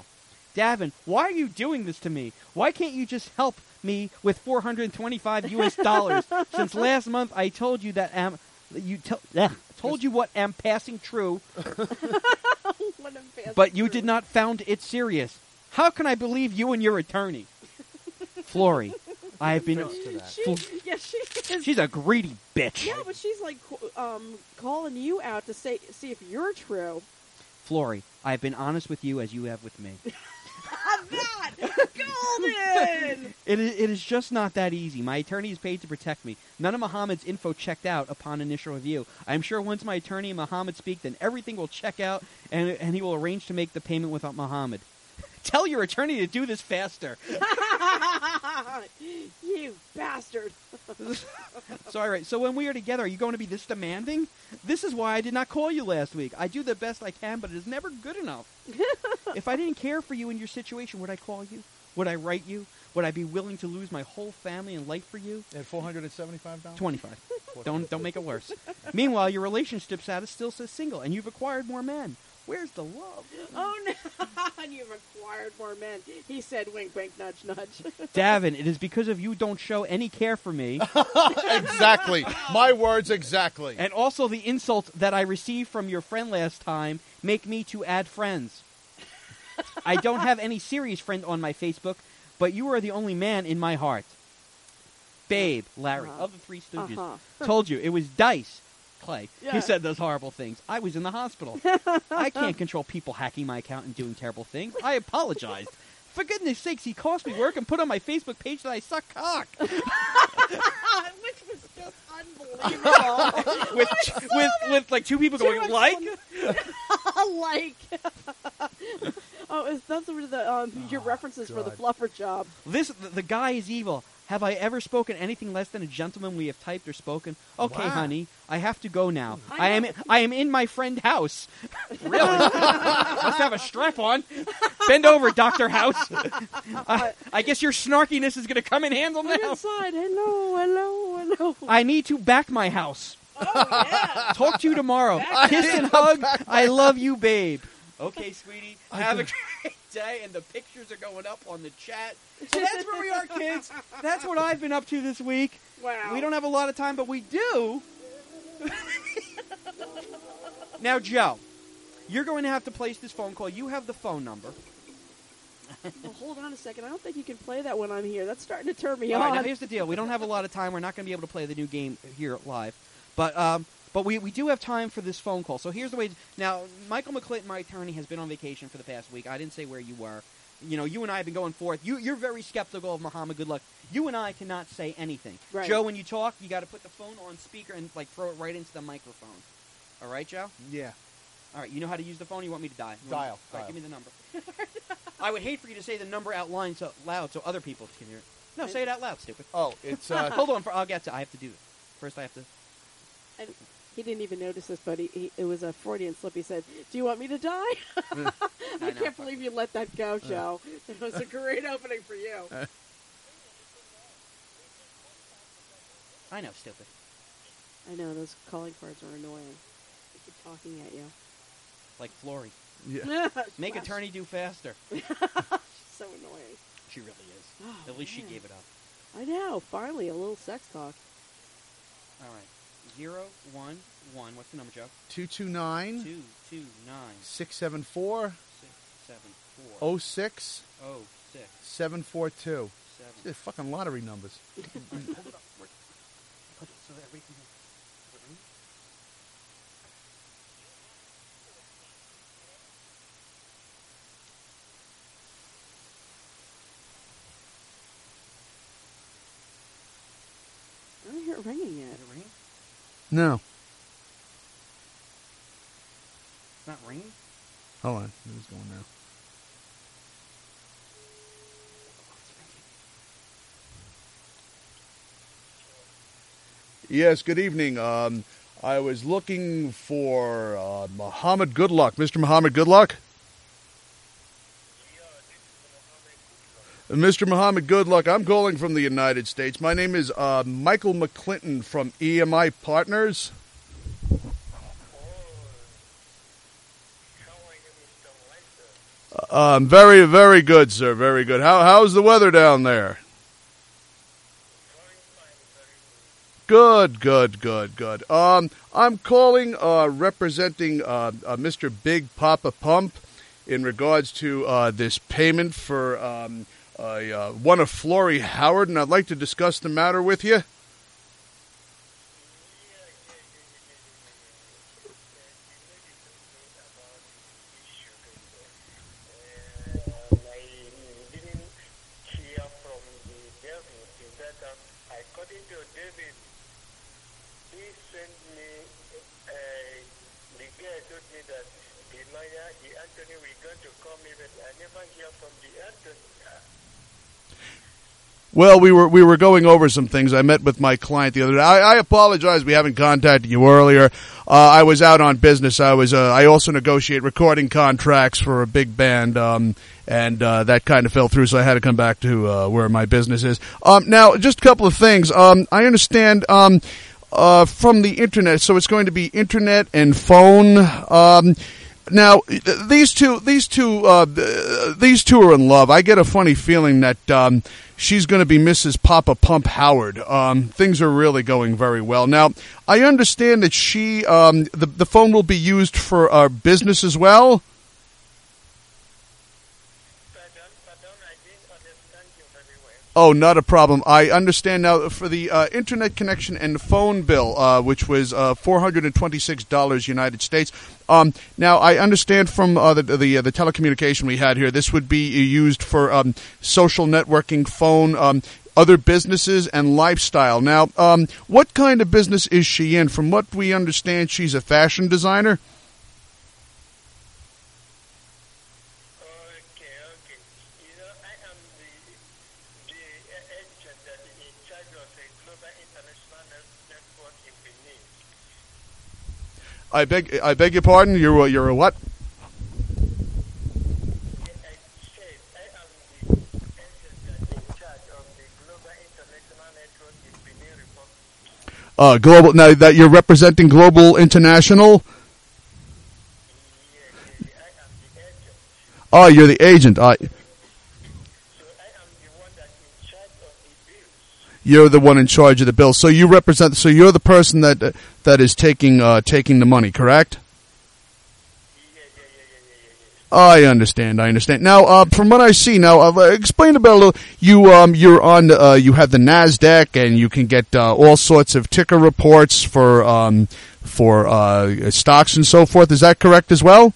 Davin, why are you doing this to me? Why can't you just help me with four hundred twenty-five U S dollars? Since last month I told you that am you to, ugh, told you what am passing true, What I'm passing but you through. did not found it serious. How can I believe you and your attorney? Flory, I have been... Offense to that. She, yeah, she is. She's a greedy bitch. Yeah, but she's like um, calling you out to say see if you're true. Flory, I have been honest with you as you have with me. That golden. It is, it is just not that easy. My attorney is paid to protect me. None of Muhammad's info checked out upon initial review. I am sure once my attorney and Muhammad speak, then everything will check out, and, and he will arrange to make the payment without Muhammad. Tell your attorney to do this faster. You bastard. So, all right. So when we are together, are you going to be this demanding? This is why I did not call you last week. I do the best I can, but it is never good enough. If I didn't care for you in your situation, would I call you? Would I write you? Would I be willing to lose my whole family and life for you? At four hundred seventy-five dollars? twenty-five. Don't don't make it worse. Meanwhile, your relationship status still says single, and you've acquired more men. Where's the love? Oh no! And you've acquired more men. He said, "Wink, wink, nudge, nudge." Davin, it is because of you don't show any care for me, Exactly. My words exactly. and also the insults that I received from your friend last time make me to add friends. I don't have any serious friend on my Facebook, but you are the only man in my heart. Babe, Larry, Uh-huh. of the Three Stooges, Uh-huh. told you it was Dice, Clay, Yeah. who said those horrible things. I was in the hospital. I can't control people hacking my account and doing terrible things. I apologized. For goodness sakes, he cost me work and put on my Facebook page that I suck cock. Which was just unbelievable. with, with, with like two people going, Two like? like. Oh, is that's sort of the um, your references for the fluffer job. This the, the guy is evil. Have I ever spoken anything less than a gentleman we have typed or spoken? Okay, Wow. honey, I have to go now. I I am know. I am in my friend's house. Really? Must have a strap on. Bend over, Doctor House. I, I guess your snarkiness is going to come in handle I'm now. inside. Hello, hello, hello. I need to back my house. Oh yeah. Talk to you tomorrow. Back Kiss and hug. I love you, babe. Okay, sweetie. Have a great day, and the pictures are going up on the chat. So that's where we are, kids. That's what I've been up to this week. Wow. We don't have a lot of time, but we do. Now, Joe, you're going to have to place this phone call. You have the phone number. Well, hold on a second. I don't think you can play that when I'm here. That's starting to turn me All right, on. now here's the deal. We don't have a lot of time. We're not going to be able to play the new game here live. But um, but we, we do have time for this phone call. So here's the way. Now, Michael McClinton, my attorney, has been on vacation for the past week. I didn't say where you were. You know, you and I have been going forth. You, you're very skeptical of Muhammad Good Luck. You and I cannot say anything. Right. Joe, when you talk, you got to put the phone on speaker and like throw it right into the microphone. All right, Joe? Yeah. All right, you know how to use the phone? Or you want me to dial? You want- Dial, All right, dial. give me the number. I would hate for you to say the number out loud so, loud so other people can hear it. No, say it out loud, stupid. Oh, it's uh, Hold on, for, I'll get to. I have to do it. First, I have to. And he didn't even notice this, but he, he, it was a Freudian slip. He said, "Do you want me to die?" I know. can't believe you let that go, Joe. It was a great opening for you. I know, stupid. I know those calling cards are annoying. They keep talking at you. Like Flory. yeah. Make Flash. attorney do faster. She's so annoying. She really is. Oh, At least she man. gave it up. I know. Finally, a little sex talk. All right. Zero, one, one. What's the number, Joe? two two nine, Two, two, nine, six seven four, six, seven, four, oh six, oh, six, seven four two. seven. They're fucking lottery numbers. Hold it up. Where- Put it so that everybody can hear. Is it ringing? I don't hear it ringing yet. Is it ringing? No. It's not ringing? Hold on. It is going now. Oh, it's ringing. Yes, good evening. Um, I was looking for uh, Muhammad Goodluck. Mister Muhammad Goodluck? Mister Muhammad Goodluck, I'm calling from the United States. My name is uh, Michael McClinton from E M I Partners. Um, very, very good, sir. Very good. How how's the weather down there? Good, good, good, good. Um, I'm calling, uh, representing uh, uh, Mister Big Papa Pump in regards to uh, this payment for um, uh, uh, one of Flory Howard, and I'd like to discuss the matter with you. Well, we were we were going over some things. I met with my client the other day. I, I apologize we haven't contacted you earlier. Uh, I was out on business. I was uh, I also negotiate recording contracts for a big band, um, and uh, that kind of fell through. So I had to come back to uh, where my business is. Um, now, just a couple of things. Um, I understand um, uh, from the internet. So it's going to be internet and phone. Um, Now, these two, these two, uh, these two are in love. I get a funny feeling that um, she's going to be Missus Papa Pump Howard. Um, things are really going very well. Now, I understand that she, um, the the phone will be used for uh, business as well. Oh, not a problem. I understand now for the uh, internet connection and phone bill, uh, which was uh, four hundred and twenty-six dollars United States. Um, now, I understand from uh, the the, uh, the telecommunication we had here, this would be used for um, social networking, phone, um, other businesses, and lifestyle. Now, um, what kind of business is she in? From what we understand, she's a fashion designer. I beg, I beg your pardon. You're, a, you're a what? Uh, global. Now that you're representing Global International. Oh, you're the agent. Uh, You're the one in charge of the bill, so you represent. So you're the person that uh, that is taking uh, taking the money, correct? I understand. I understand. Now, uh, from what I see, now uh, explain about a little. You um, you're on. Uh, you have the NASDAQ, and you can get uh, all sorts of ticker reports for um, for uh, stocks and so forth. Is that correct as well?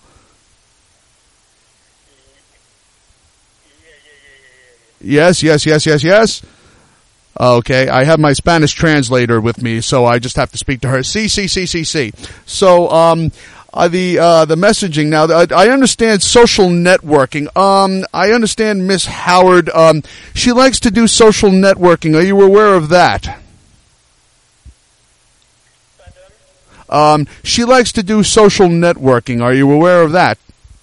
Yes. Yes. Yes. Yes. Yes. Okay, I have my Spanish translator with me, so I just have to speak to her. C, C, C, C, C. So, um, uh, the uh, the messaging now. I, I understand social networking. Um, I understand Miss Howard. Um, she likes to do social networking. Are you aware of that? Um, she likes to do social networking. Are you aware of that?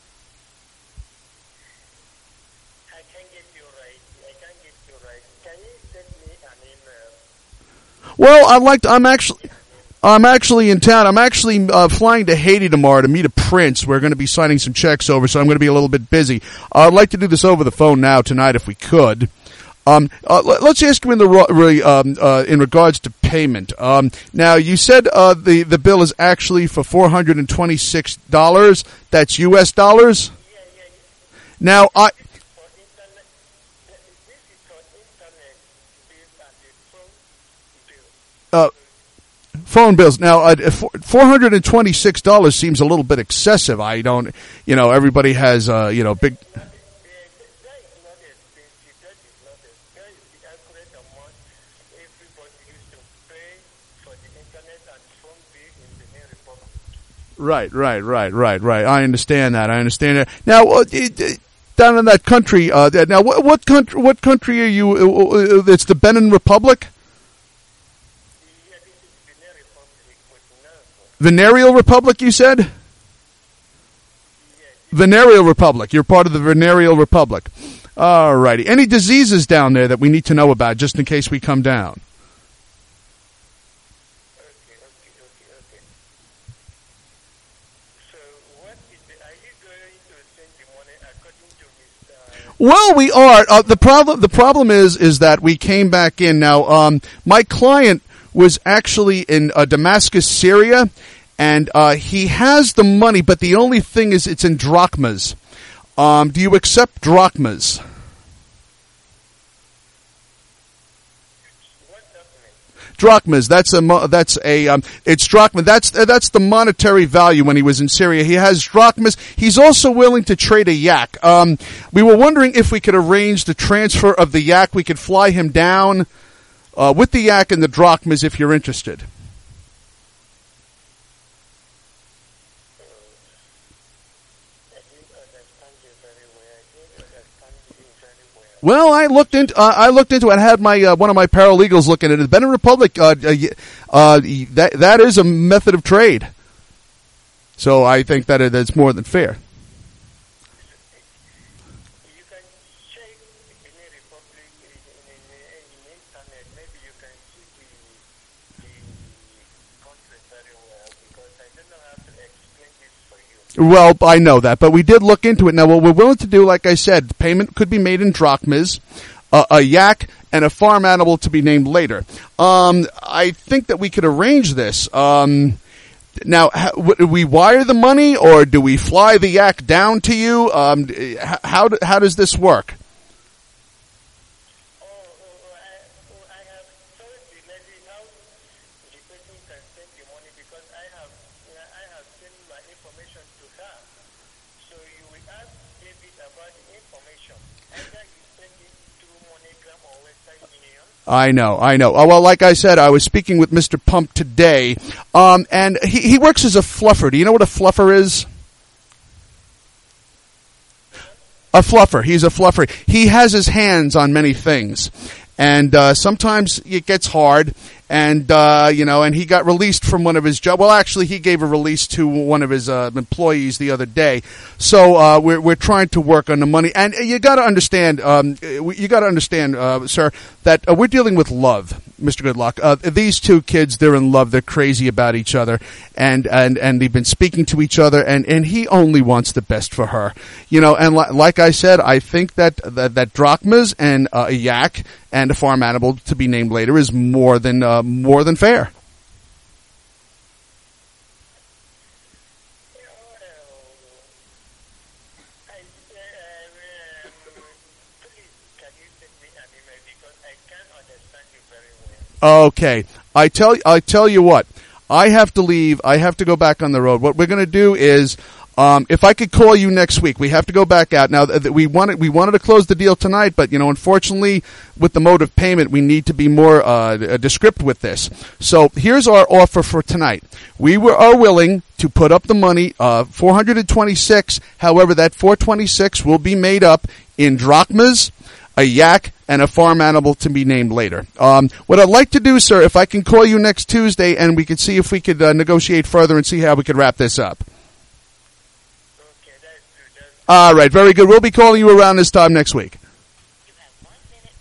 Well, I'd like to, I'm actually, I'm actually in town. I'm actually uh, flying to Haiti tomorrow to meet a prince. We're going to be signing some checks over, so I'm going to be a little bit busy. Uh, I'd like to do this over the phone now tonight, if we could. Um, uh, let's ask you in the um, uh, in regards to payment. Um, now, you said uh, the the bill is actually for four hundred and twenty six dollars. That's U S dollars. Now, I. Uh, phone bills. Now, uh, four hundred and twenty-six dollars seems a little bit excessive. I don't, you know, everybody has, uh, you know, big. Right, right, right, right, right. I understand that. I understand that. Now, uh, down in that country, uh, now, what, what country? What country are you? Uh, it's the Benin Republic. Venereal Republic, you said? Venereal Republic. You're part of the Venereal Republic. All righty. Any diseases down there that we need to know about, just in case we come down? Okay, okay, okay, okay. So, what is the, are you going to send the money according Well, we are. Uh, the problem the problem is is that we came back in. Now, um, my client was actually in uh, Damascus, Syria, and uh, he has the money, but the only thing is it's in drachmas. Um, do you accept drachmas? Drachmas. That's a. mo- That's a. Um, it's drachma. That's uh, that's the monetary value when he was in Syria. He has drachmas. He's also willing to trade a yak. Um, we were wondering if we could arrange the transfer of the yak. We could fly him down uh, with the yak and the drachmas if you're interested. Well, I looked into uh, I looked into it. I had my uh, one of my paralegals look at it. The Benin Republic, uh, uh, uh, that that is a method of trade. So I think that it, it's more than fair. You can check Benin Republic in, in, in internet. Maybe you can see the, the country very well because I don't know how to explain this for you. Well, I know that, but we did look into it. Now, what we're willing to do, like I said, payment could be made in drachmas, uh, a yak, and a farm animal to be named later. Um, I think that we could arrange this. Um, now, how, do we wire the money, or do we fly the yak down to you? Um, how how does this work? Oh, oh, I, oh, I have told the lady how the person can send the money because I have I have sent my information to her. So you will ask David about the information. Either you send it through MoneyGram or Western Union. I know, I know. Oh, well, like I said, I was speaking with Mister Pump today, um, and he, he works as a fluffer. Do you know what a fluffer is? A fluffer. He's a fluffer. He has his hands on many things. And uh, sometimes it gets hard, and uh, you know, and he got released from one of his jobs. Well, actually, he gave a release to one of his uh, employees the other day. So uh, we're we're trying to work on the money, and you got to understand, um, you got to understand, uh, sir, that uh, we're dealing with love, Mister Goodluck. Uh, these two kids, they're in love. They're crazy about each other, and and and they've been speaking to each other, and and he only wants the best for her, you know. And li- like I said, I think that that, that drachmas and uh, a yak and a farm animal to be named later is more than uh, more than fair. Okay, I tell I tell you what, I have to leave. I have to go back on the road. What we're going to do is, um, if I could call you next week, we have to go back out. Now, th- we wanted we wanted to close the deal tonight, but you know, unfortunately, with the mode of payment, we need to be more uh, descriptive with this. So here's our offer for tonight. We were are willing to put up the money, uh, four hundred twenty-six. However, that four twenty-six will be made up in drachmas, a yak, and a farm animal to be named later. Um, what I'd like to do, sir, if I can call you next Tuesday and we could see if we could uh, negotiate further and see how we could wrap this up. Okay, that's good. That's good. All right, very good. We'll be calling you around this time next week. You have one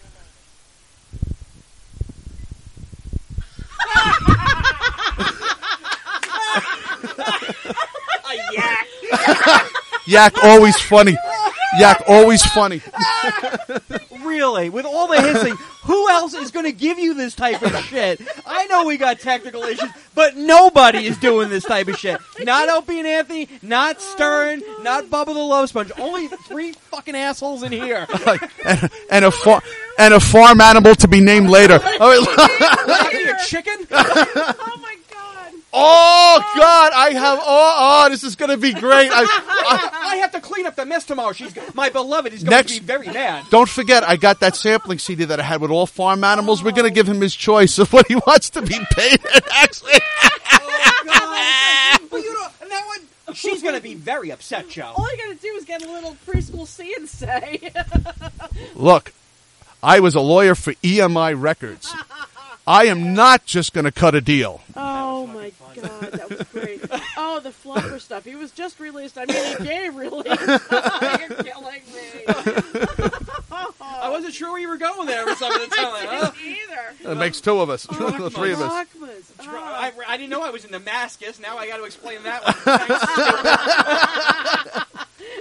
minute remaining. Yak, always funny. Yak, always funny. Really, with all the hissing, who else is going to give you this type of shit? I know we got technical issues, but nobody is doing this type of shit. Not Opie and Anthony, not Stern, not Bubba the Love Sponge. Only three fucking assholes in here. and, and a far, and a farm animal to be named later. What, are you a chicken? Oh my god! Oh God, I have. Oh, oh, this is going to be great. I, I, I have to clean up the mess tomorrow. She's my beloved is going Next- to be very mad. don't forget, I got that sampling C D that I had with all farm animals. We're going to give him his choice of what he wants to be paid. Actually, Oh God! Well, you know, and that one, she's going to be very upset, Joe. All you gotta do is get a little preschool see and say. look, I was a lawyer for E M I Records. I am not just going to cut a deal. Oh my god, that was great. Oh, the fluffer stuff. He was just released. I mean, he gave release. You're killing me. I wasn't sure where you were going there for some of the time. Huh? Either. It makes two of us, the three of us. Drachmas. Oh. I, I didn't know I was in Damascus. Now I got to explain that one. God damn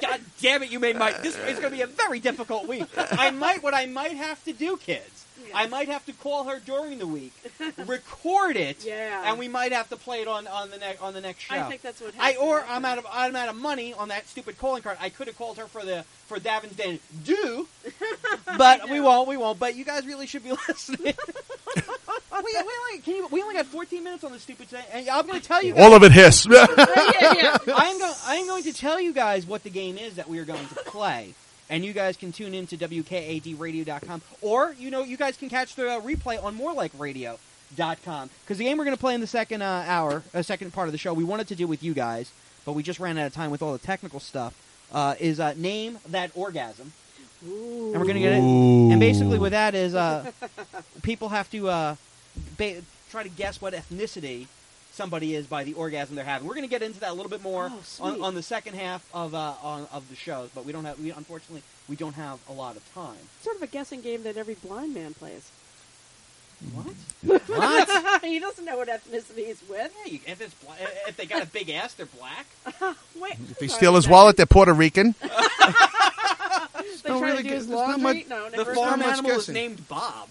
damn it, you made my. This is going to be a very difficult week. I might, what I might have to do, kids. Yes. I might have to call her during the week, record it, Yeah. and we might have to play it on, on the next on the next show. I think that's what I happened. or I'm out of I'm out of money on that stupid calling card. I could have called her for the for Davin's Den do, but we won't. We won't. But you guys really should be listening. we, we only can you, we only got fourteen minutes on this stupid thing, and I'm going to tell you. All of it hiss. yeah, yeah. I'm going. I'm going to tell you guys what the game is that we are going to play, and you guys can tune in to W K A D radio dot com, or you know, you guys can catch the uh, replay on more like radio dot com, because the game we're going to play in the second uh, hour, uh, second part of the show, we wanted to do with you guys, but we just ran out of time with all the technical stuff. Uh, is uh, name that orgasm, Ooh. and we're going to get it. Ooh. And basically, what that is, uh, people have to uh, ba- try to guess what ethnicity somebody is by the orgasm they're having. We're going to get into that a little bit more Oh, on, sweet. on the second half of uh, on, of the show, but we don't have. We unfortunately we don't have a lot of time. Sort of a guessing game that every blind man plays. What? What? He doesn't know what ethnicity he's with. Yeah, you, if it's bla- if they got a big ass, they're black. Wait, If they steal his wallet, they're Puerto Rican. They not try really to do good- his there's not laundry. much- No, The never. farm not much animal is guessing. named Bob.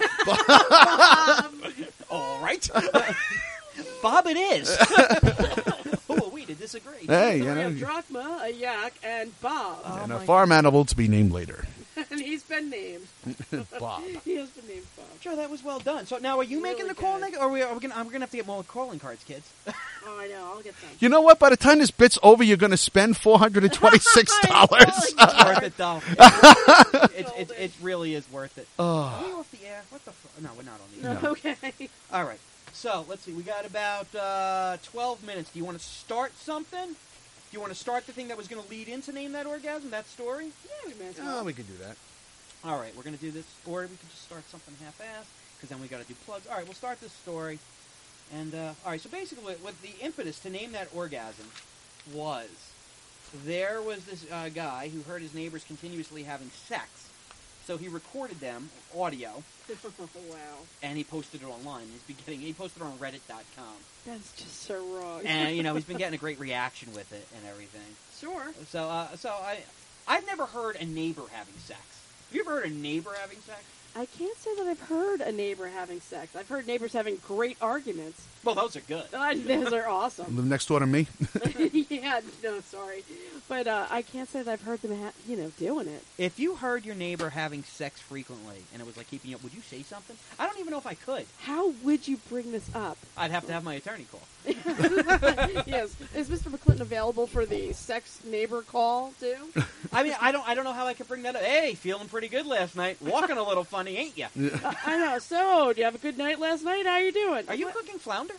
Um, All right, Bob, it is. Oh, we did disagree. Hey, you we know. have Drachma, a yak, and Bob. Oh, And a my farm animal to be named later. and he's been named. Bob. He has been named Bob. Joe, that was well done. So now, are you making Really the call, good. Nick, or are we, are we gonna? I'm gonna have to get more calling cards, kids. Oh, I know. I'll get some. You know what? By the time this bit's over, you're going to spend four hundred twenty-six dollars. I'm calling It's worth cards. it, though. It, it, it, it really is worth it. Are we Oh. off the air? What the? Fu- no, we're not on the air. No, okay. All right. So let's see. We got about uh, twelve minutes. Do you want to start something? Do you want to start the thing that was going to lead into Name That Orgasm? That story? Yeah, we may as well. Oh, we could do that. All right. We're going to do this, or we could just start something half-assed because then we got to do plugs. All right. We'll start this story. And uh, all right. So basically, what, what the impetus to Name That Orgasm was, there was this uh, guy who heard his neighbors continuously having sex. So he recorded them, audio, Wow. and he posted it online. He's been getting, he posted it on reddit dot com. That's just so wrong. And, you know, he's been getting a great reaction with it and everything. Sure. So, uh, so I, I've never heard a neighbor having sex. Have you ever heard a neighbor having sex? I can't say that I've heard a neighbor having sex. I've heard neighbors having great arguments. Well, those are good. Uh, those are awesome. Live next door to me. Yeah, no, sorry. But uh, I can't say that I've heard them, ha- you know, doing it. If you heard your neighbor having sex frequently and it was like keeping you up, would you say something? I don't even know if I could. How would you bring this up? I'd have to have my attorney call. Yes. Is Mister McClinton available for the sex neighbor call, too? I mean, I don't, I don't know how I could bring that up. Hey, feeling pretty good last night. Walking a little funny, ain't ya? uh, I know. So, did you have a good night last night? How you doing? Are you cooking flounder?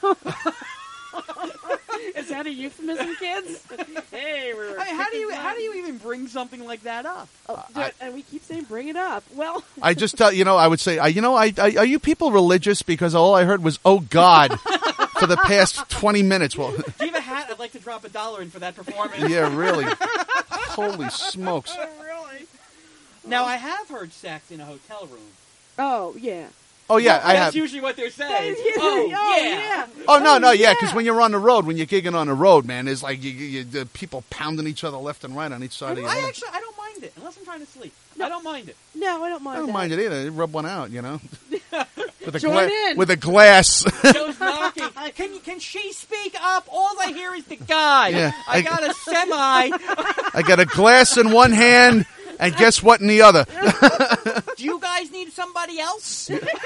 Is that a euphemism, kids? Hey, we're. I mean, how do cooking you, how do flan- you even bring something like that up? Oh, do it- and we keep saying, bring it up. Well, I just tell you know, I would say, I, you know, I, I are you people religious? Because all I heard was, "Oh God," for the past twenty minutes. Well, Do you have a hat? I'd like to drop a dollar in for that performance. yeah, really. Holy smokes! really? Now, I have heard sex in a hotel room. Oh, yeah. Oh yeah, I That's have. usually what they're saying. Yeah, Oh, oh, yeah. Oh no, no, yeah, yeah. because when you're on the road, when you're gigging on the road, man, it's like you, you, the people pounding each other left and right on each side of you. I actually, I don't mind it, unless I'm trying to sleep. I don't mind it. No, I don't mind I don't that. mind it either. Rub one out, you know, with a Join gla- in. with a glass. Joe's knocking. Can you, can she speak up? All I hear is the guy. Yeah, I, I- got a semi. I got a glass in one hand, and guess what in the other? Do you guys need somebody else?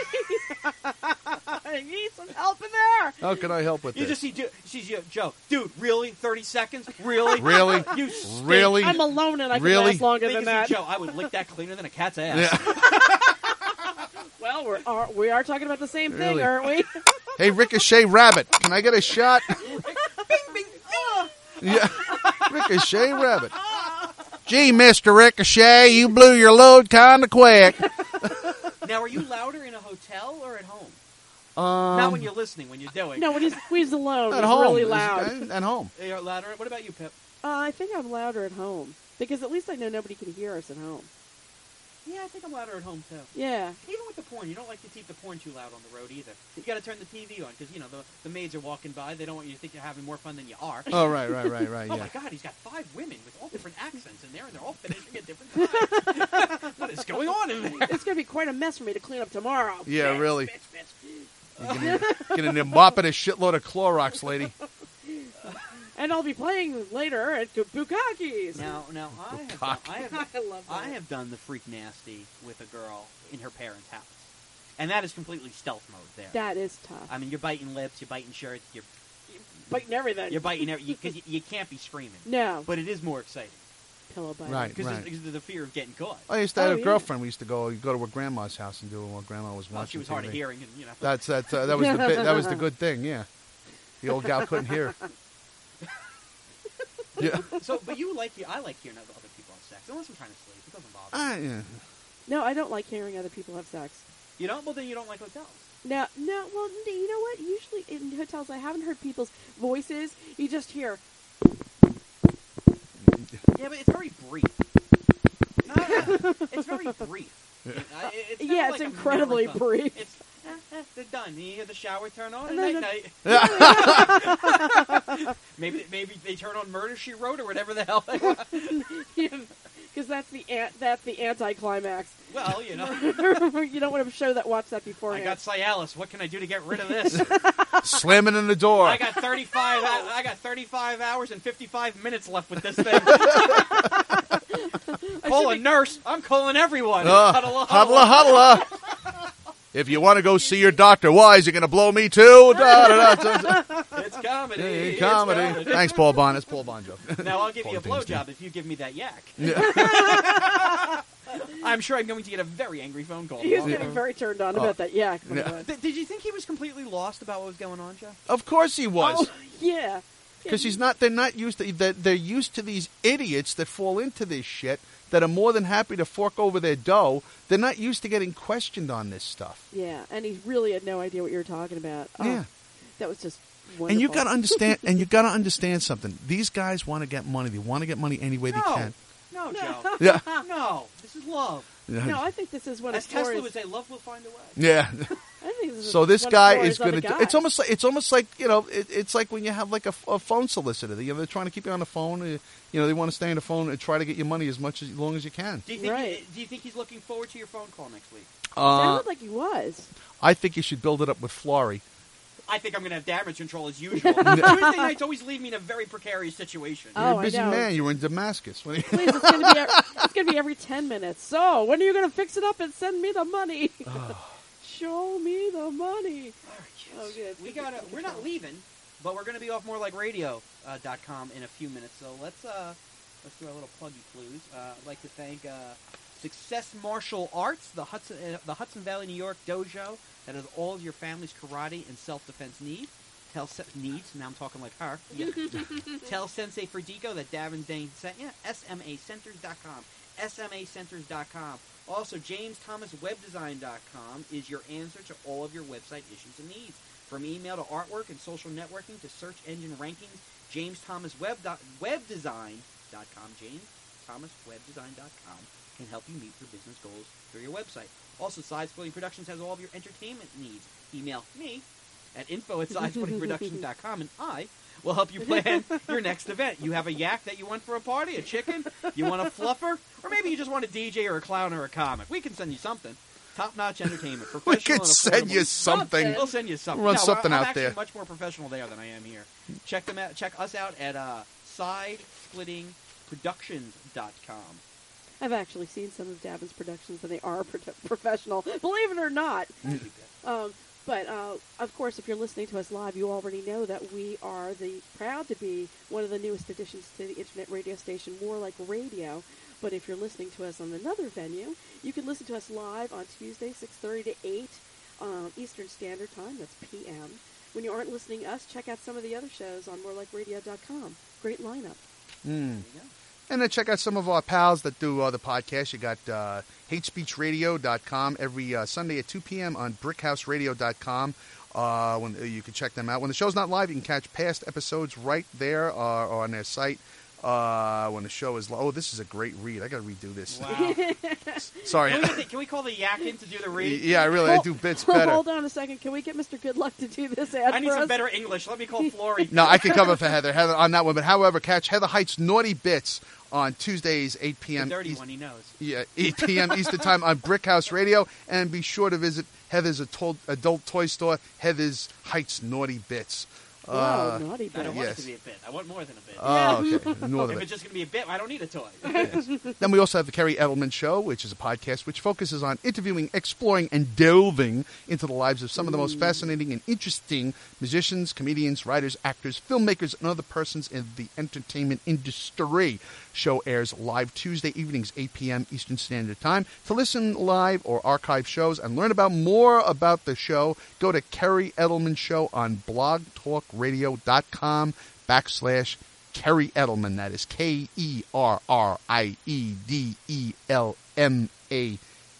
I need some help in there. How can I help with You this? just see, Joe, she's you, Joe. Dude, really? Thirty seconds? Really? Really? You stink. Really? I'm alone and I can Really? last longer Think than you see, that. Joe, I would lick that cleaner than a cat's ass. Yeah. Well, we're are, we are talking about the same thing, Really? aren't we? Hey, Ricochet Rabbit, can I get a shot? Bing, bing. Ah. Yeah, Ricochet Rabbit. Gee, Mister Ricochet, you blew your load kind of quick. Now, are you louder in a hotel or at home? Um, Not when you're listening, when you're doing. No, when he's, when he's alone, at he's home. really loud. At home. You're louder. What about you, Pip? Uh, I think I'm louder at home because at least I know nobody can hear us at home. Yeah, I think I'm louder at home, too. Yeah. Even with the porn, you don't like to keep the porn too loud on the road either. You got to turn the T V on because, you know, the, the maids are walking by. They don't want you to think you're having more fun than you are. Oh, right, right, right, right, Oh, yeah. my God, he's got five women with all different accents in there, and they're all finishing at different times. What is going on in there? It's going to be quite a mess for me to clean up tomorrow. Yeah, Bitch, really. bitch, bitch. You're gonna, getting there mopping a shitload of Clorox, lady. And I'll be playing later at Bukaki's. Now, now I have, done, Cock. I have, I love that. I have done the freak nasty with a girl in her parents' house, and that is completely stealth mode there. That is tough. I mean, you're biting lips, you're biting shirts, you're Biting everything. you're biting every because you, you can't be screaming. No. But it is more exciting Pillow biting. Right. because there's, there's the fear of getting caught. I used to have Oh, a yeah. girlfriend. We used to go go to her grandma's house and do it while grandma was Well, watching she was hard T of V. hearing, and you know. That's that's uh, that was the bit, that was the good thing. Yeah, the old gal couldn't hear. Yeah. So, but you like I like hearing other other people have sex. Unless I'm trying to sleep, it doesn't bother me. Ah, yeah. No, I don't like hearing other people have sex. You don't? Well, then you don't like hotels. No, no, well, n- you know what? Usually in hotels, I haven't heard people's voices. You just hear, Yeah, but it's very brief. No, no, it's very brief. Yeah. It- I- it's never yeah, like it's a incredibly marathon. brief. It's eh, eh, they're done. You hear the shower turn on, And and then night night. maybe maybe they turn on Murder She Wrote or whatever the hell they want. because that's the an- that's the anticlimax. Well, you know, You don't want to show that. Watch that I beforehand. got Cialis. What can I do to get rid of this? Slamming in the door. I got thirty-five. hou- I got thirty-five hours and fifty-five minutes left with this thing. Call a nurse. I'm calling everyone. Uh, Huddle, huddle, huddle. If you want to go see your doctor, why is he going to blow me too? Da, da, da, da, da. It's comedy. Hey, It's comedy. comedy. Thanks, Paul Bond. That's Paul Bon joke. Now I'll give Paul you a James blowjob if you give me that yak. Yeah. I'm sure I'm going to get a very angry phone call. He was tomorrow. getting very turned on Oh. about that yak. by the Yeah. way. Th- Did you think he was completely lost about what was going on, Jeff? Of course he was. Oh, yeah. Because he's not. They're not used to. They're, they're used to these idiots that fall into this shit. That are more than happy to fork over their dough. They're not used to getting questioned on this stuff. Yeah, and he really had no idea what you were talking about. Oh, Yeah. That was just wonderful. And you got to understand. and you got to understand something. These guys want to get money. They want to get money any way no. they can. No, Joe. Yeah. No. This is love. No, I think this is one As of Tesla Flores. would say, love will find a way. Yeah. I think this is So this one of guy Flores' is going other to. guys. It's almost like it's almost like you know. It, it's like when you have like a, a phone solicitor. You know, they're trying to keep you on the phone. uh, You know, they want to stay on the phone and try to get your money as much as long as you can. Do you think? Right. He, do you think he's looking forward to your phone call next week? Uh, Sounded like he was. I think you should build it up with Flory. I think I'm going to have damage control as usual. Tuesday nights always leave me in a very precarious situation. Oh, You're a I busy know. man. You were in Damascus. When you- Please, it's gonna be. Every, it's gonna be every ten minutes. So when are you gonna fix it up and send me the money? Show me the money. Oh, good. We gotta. We're not leaving, but we're going to be off more like radio uh, dot com in a few minutes. So let's uh, let's do our little pluggy clues. Uh, I'd like to thank uh, Success Martial Arts, the Hudson uh, the Hudson Valley, New York dojo that has all of your family's karate and self defense needs. Tell se- needs. Now I'm talking like her. Yeah. Tell Sensei Ferdico that Davin Dane sent you. S M A centers dot com. S M A centers dot com. Also, James Thomas Web Design dot com is your answer to all of your website issues and needs. From email to artwork and social networking to search engine rankings, James Thomas Web Design dot com. James Thomas Web Design dot com can help you meet your business goals through your website. Also, Side Splitting Productions has all of your entertainment needs. Email me at info at side splitting productions dot com, and I will help you plan your next event. You have a yak that you want for a party, a chicken, you want a fluffer, or maybe you just want a D J or a clown or a comic. We can send you something. Top-notch entertainment. We Professional could and send you affordable. something. We'll send you something. Run No, something I'm out actually there. much more professional there than I am here. Check them out. Check us out at uh, side splitting productions dot com. I've actually seen some of Davin's productions, and they are pro- professional. Believe it or not. Um, but uh, of course, if you're listening to us live, you already know that we are the proud to be one of the newest additions to the internet radio station, More Like Radio. But if you're listening to us on another venue, you can listen to us live on Tuesday, six thirty to eight um, Eastern Standard Time. That's P M. When you aren't listening to us, check out some of the other shows on more like radio dot com. Great lineup. Mm. There you go. And then check out some of our pals that do uh, the podcast. You got uh, hate speech radio dot com every uh, Sunday at two p.m. on brick house radio dot com. Uh, when uh, you can check them out. When the show's not live, you can catch past episodes right there uh, on their site. Uh, when the show is, lo- oh, this is a great read. I got to redo this. Wow. Sorry. Can we, get the, can we call the yak in to do the read? Yeah, I really, I do bits better. Hold on a second. Can we get Mister Goodluck to do this ad I need for some us? better English. Let me call Flory. No, I can cover for Heather. Heather on that one. But however, catch Heather Height's Naughty Bits on Tuesdays, eight The p.m. dirty East- one, he knows. Yeah, eight p.m. Eastern Time on Brickhouse Radio. And be sure to visit Heather's adult, adult toy store, Heather's Heights Naughty Bits. Wow, Uh, naughty I don't bit. want Yes. it to be a bit. I want more than a bit. Oh, okay. North if of it. it's just going to be a bit, I don't need a toy. Then we also have the Kerry Edelman Show, which is a podcast which focuses on interviewing, exploring, and delving into the lives of some of the most fascinating and interesting musicians, comedians, writers, actors, filmmakers, and other persons in the entertainment industry. Show airs live Tuesday evenings, eight p.m. Eastern Standard Time. To listen live or archive shows and learn about more about the show, go to Kerry Edelman Show on blogtalkradio.com backslash Kerry Edelman. That is K E R R I E D E L M A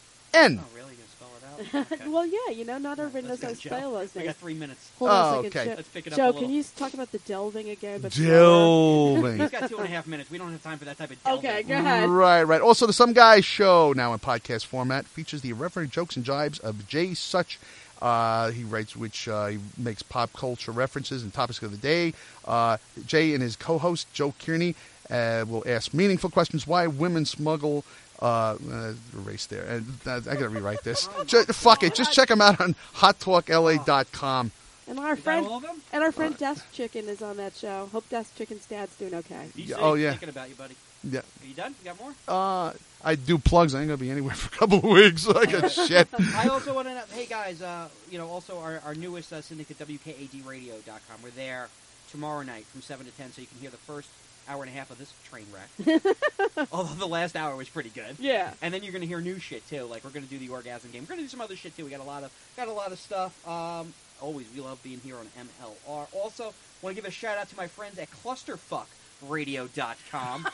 N. Oh, really? You're going to spell it out? Okay. Well, yeah, you know, not everybody knows Let's how go, to Joe. spell those We things. got three minutes. Hold on Oh, a second, okay. Joe. Let's pick it up Joe, a little. can you s- talk about the delving again? But slower? Delving. He's got two and a half minutes. We don't have time for that type of delving. Okay, go ahead. Right, right. Also, the Some Guy Show, now in podcast format, features the irreverent jokes and jibes of Jay Such. Uh, he writes, which uh, he makes pop culture references and topics of the day. Uh, Jay and his co-host Joe Kearney uh, will ask meaningful questions: why women smuggle. Uh, uh, erase there. And uh, I gotta rewrite this. Ju- fuck it. Just check them out on hot talk L A dot com. And our Is that friend all of them? and our friend Desk Chicken is on that show. Hope Desk Chicken's dad's doing okay. D C, Yeah, oh, yeah. Thinking about you, buddy. Yeah. Are you done? You got more? Uh, I do plugs. I ain't gonna be anywhere for a couple of weeks. I got shit. I also want to know, hey guys, uh, you know, also our, our newest uh, syndicate, W K A D radio dot com. We're there tomorrow night from seven to ten, so you can hear the first hour and a half of this train wreck. Although the last hour was pretty good. Yeah. And then you're going to hear new shit too. Like we're going to do the orgasm game. We're going to do some other shit too. We got a lot of got a lot of stuff. Um, always, we love being here on M L R. Also, want to give a shout out to my friends at clusterfuck radio dot com.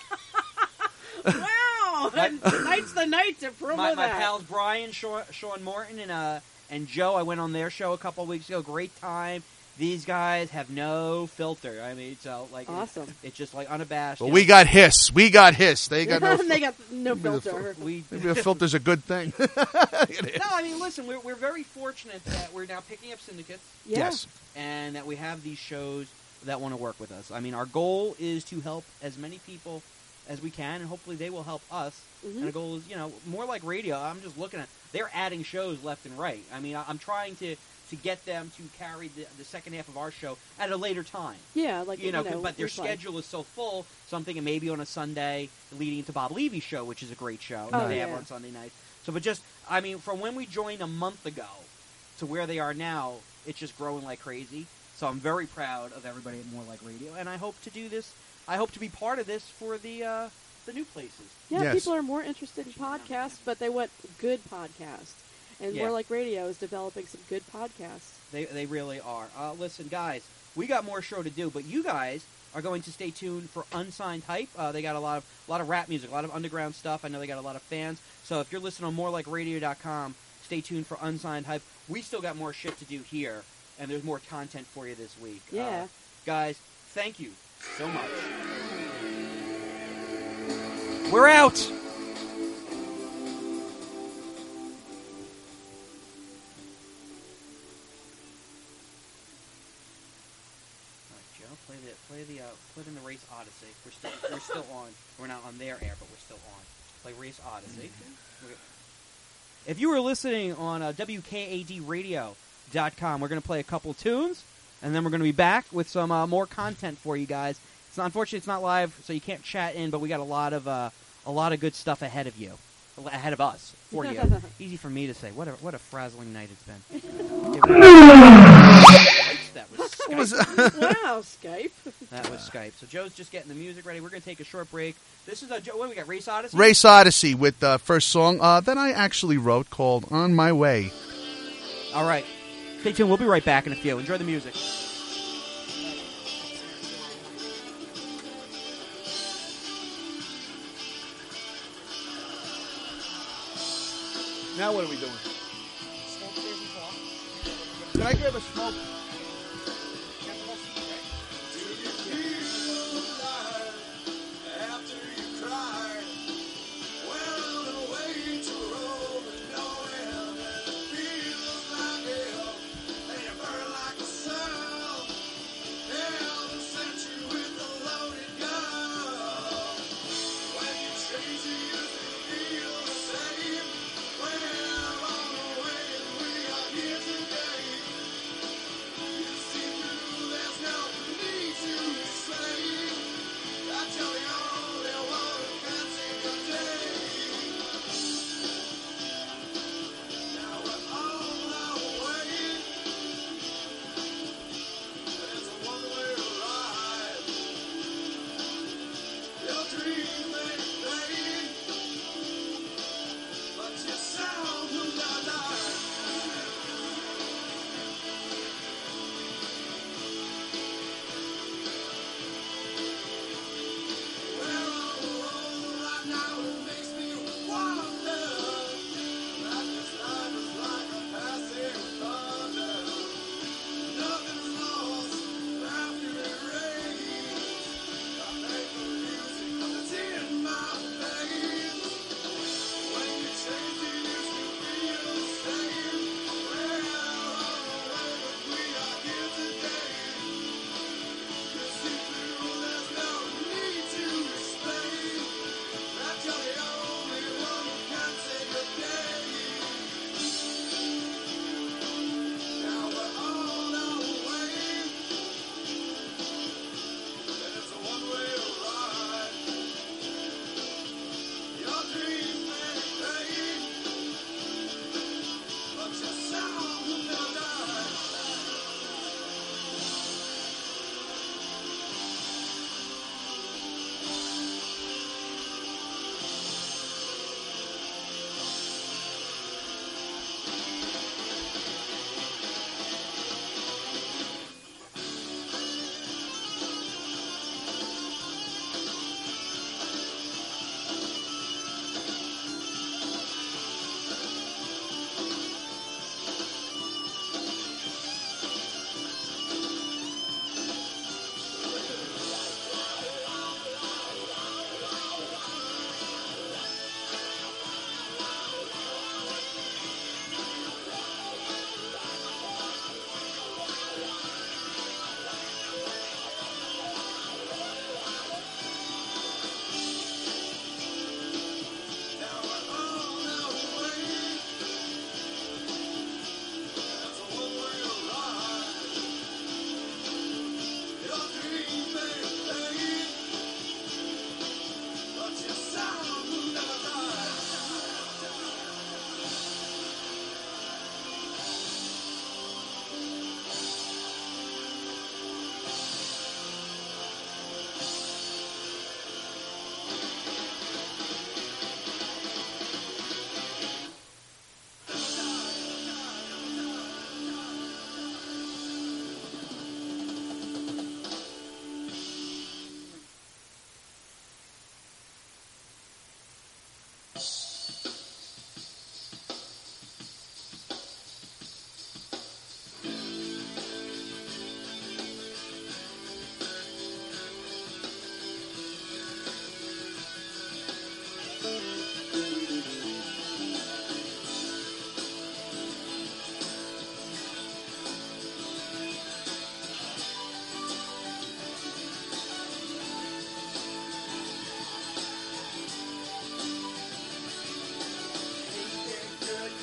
Wow! My- Tonight's the night to promo my, my that. pals Brian, Sean, Sean Morton, and uh and Joe. I went on their show a couple weeks ago. Great time. These guys have no filter. I mean, so like Awesome. It's, it's just like unabashed. But you we know. got hiss. We got hiss. They got no. they got no Maybe the filter. We Maybe a filter's a good thing. no, I mean, listen, we're we're very fortunate that we're now picking up syndicates Yeah. Yes. and that we have these shows that want to work with us. I mean, our goal is to help as many people as we can, and hopefully they will help us. Mhm. And the goal is, you know, more like radio. I'm just looking at they're adding shows left and right. I mean, I- I'm trying to, to get them to carry the, the second half of our show at a later time. Yeah, like You know, but their it's like- schedule is so full. So I'm thinking maybe on a Sunday leading into Bob Levy's show, which is a great show Oh, that they have yeah. on Sunday nights. So, but just, I mean, from when we joined a month ago to where they are now, it's just growing like crazy. So I'm very proud of everybody at More Like Radio, and I hope to do this. I hope to be part of this for the uh, the new places. Yeah, Yes. people are more interested in podcasts, but they want good podcasts. And Yeah. More Like Radio is developing some good podcasts. They they really are. Uh, listen, guys, we got more show to do, but you guys are going to stay tuned for Unsigned Hype. Uh, they got a lot of a lot of rap music, a lot of underground stuff. I know they got a lot of fans. So if you're listening on more like radio dot com, stay tuned for Unsigned Hype. We still got more shit to do here, and there's more content for you this week. Yeah. Uh, guys, thank you so much. We're out. All right, Joe, play the play the uh, put in the Race Odyssey. We're still we're still on. We're not on their air, but we're still on. Play Race Odyssey. We're- If you were listening on uh, W K A D radio dot com, we're going to play a couple tunes, and then we're going to be back with some uh, more content for you guys. It's not, unfortunately it's not live, so you can't chat in, but we got a lot of uh, a lot of good stuff ahead of you, ahead of us for you. Easy for me to say. What a what a frazzling night it's been. It was- that was Skype. What was that? Wow, Skype. That was Skype. So Joe's just getting the music ready. We're going to take a short break. This is a Joe. What do we got? Race Odyssey. Race Odyssey with the first song uh, that I actually wrote called On My Way. All right. Stay tuned. We'll be right back in a few. Enjoy the music. Now what are we doing? Can I grab a smoke?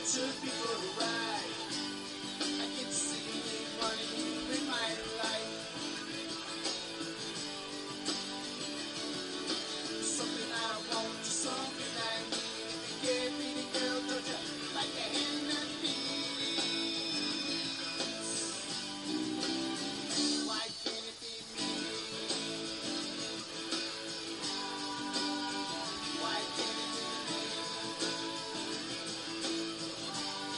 took me for a ride. I get to see me running in my life. Something I want, something I need. If you give me the girl, don't you like a hand and feet? Why can't it be me? Why can't it be me?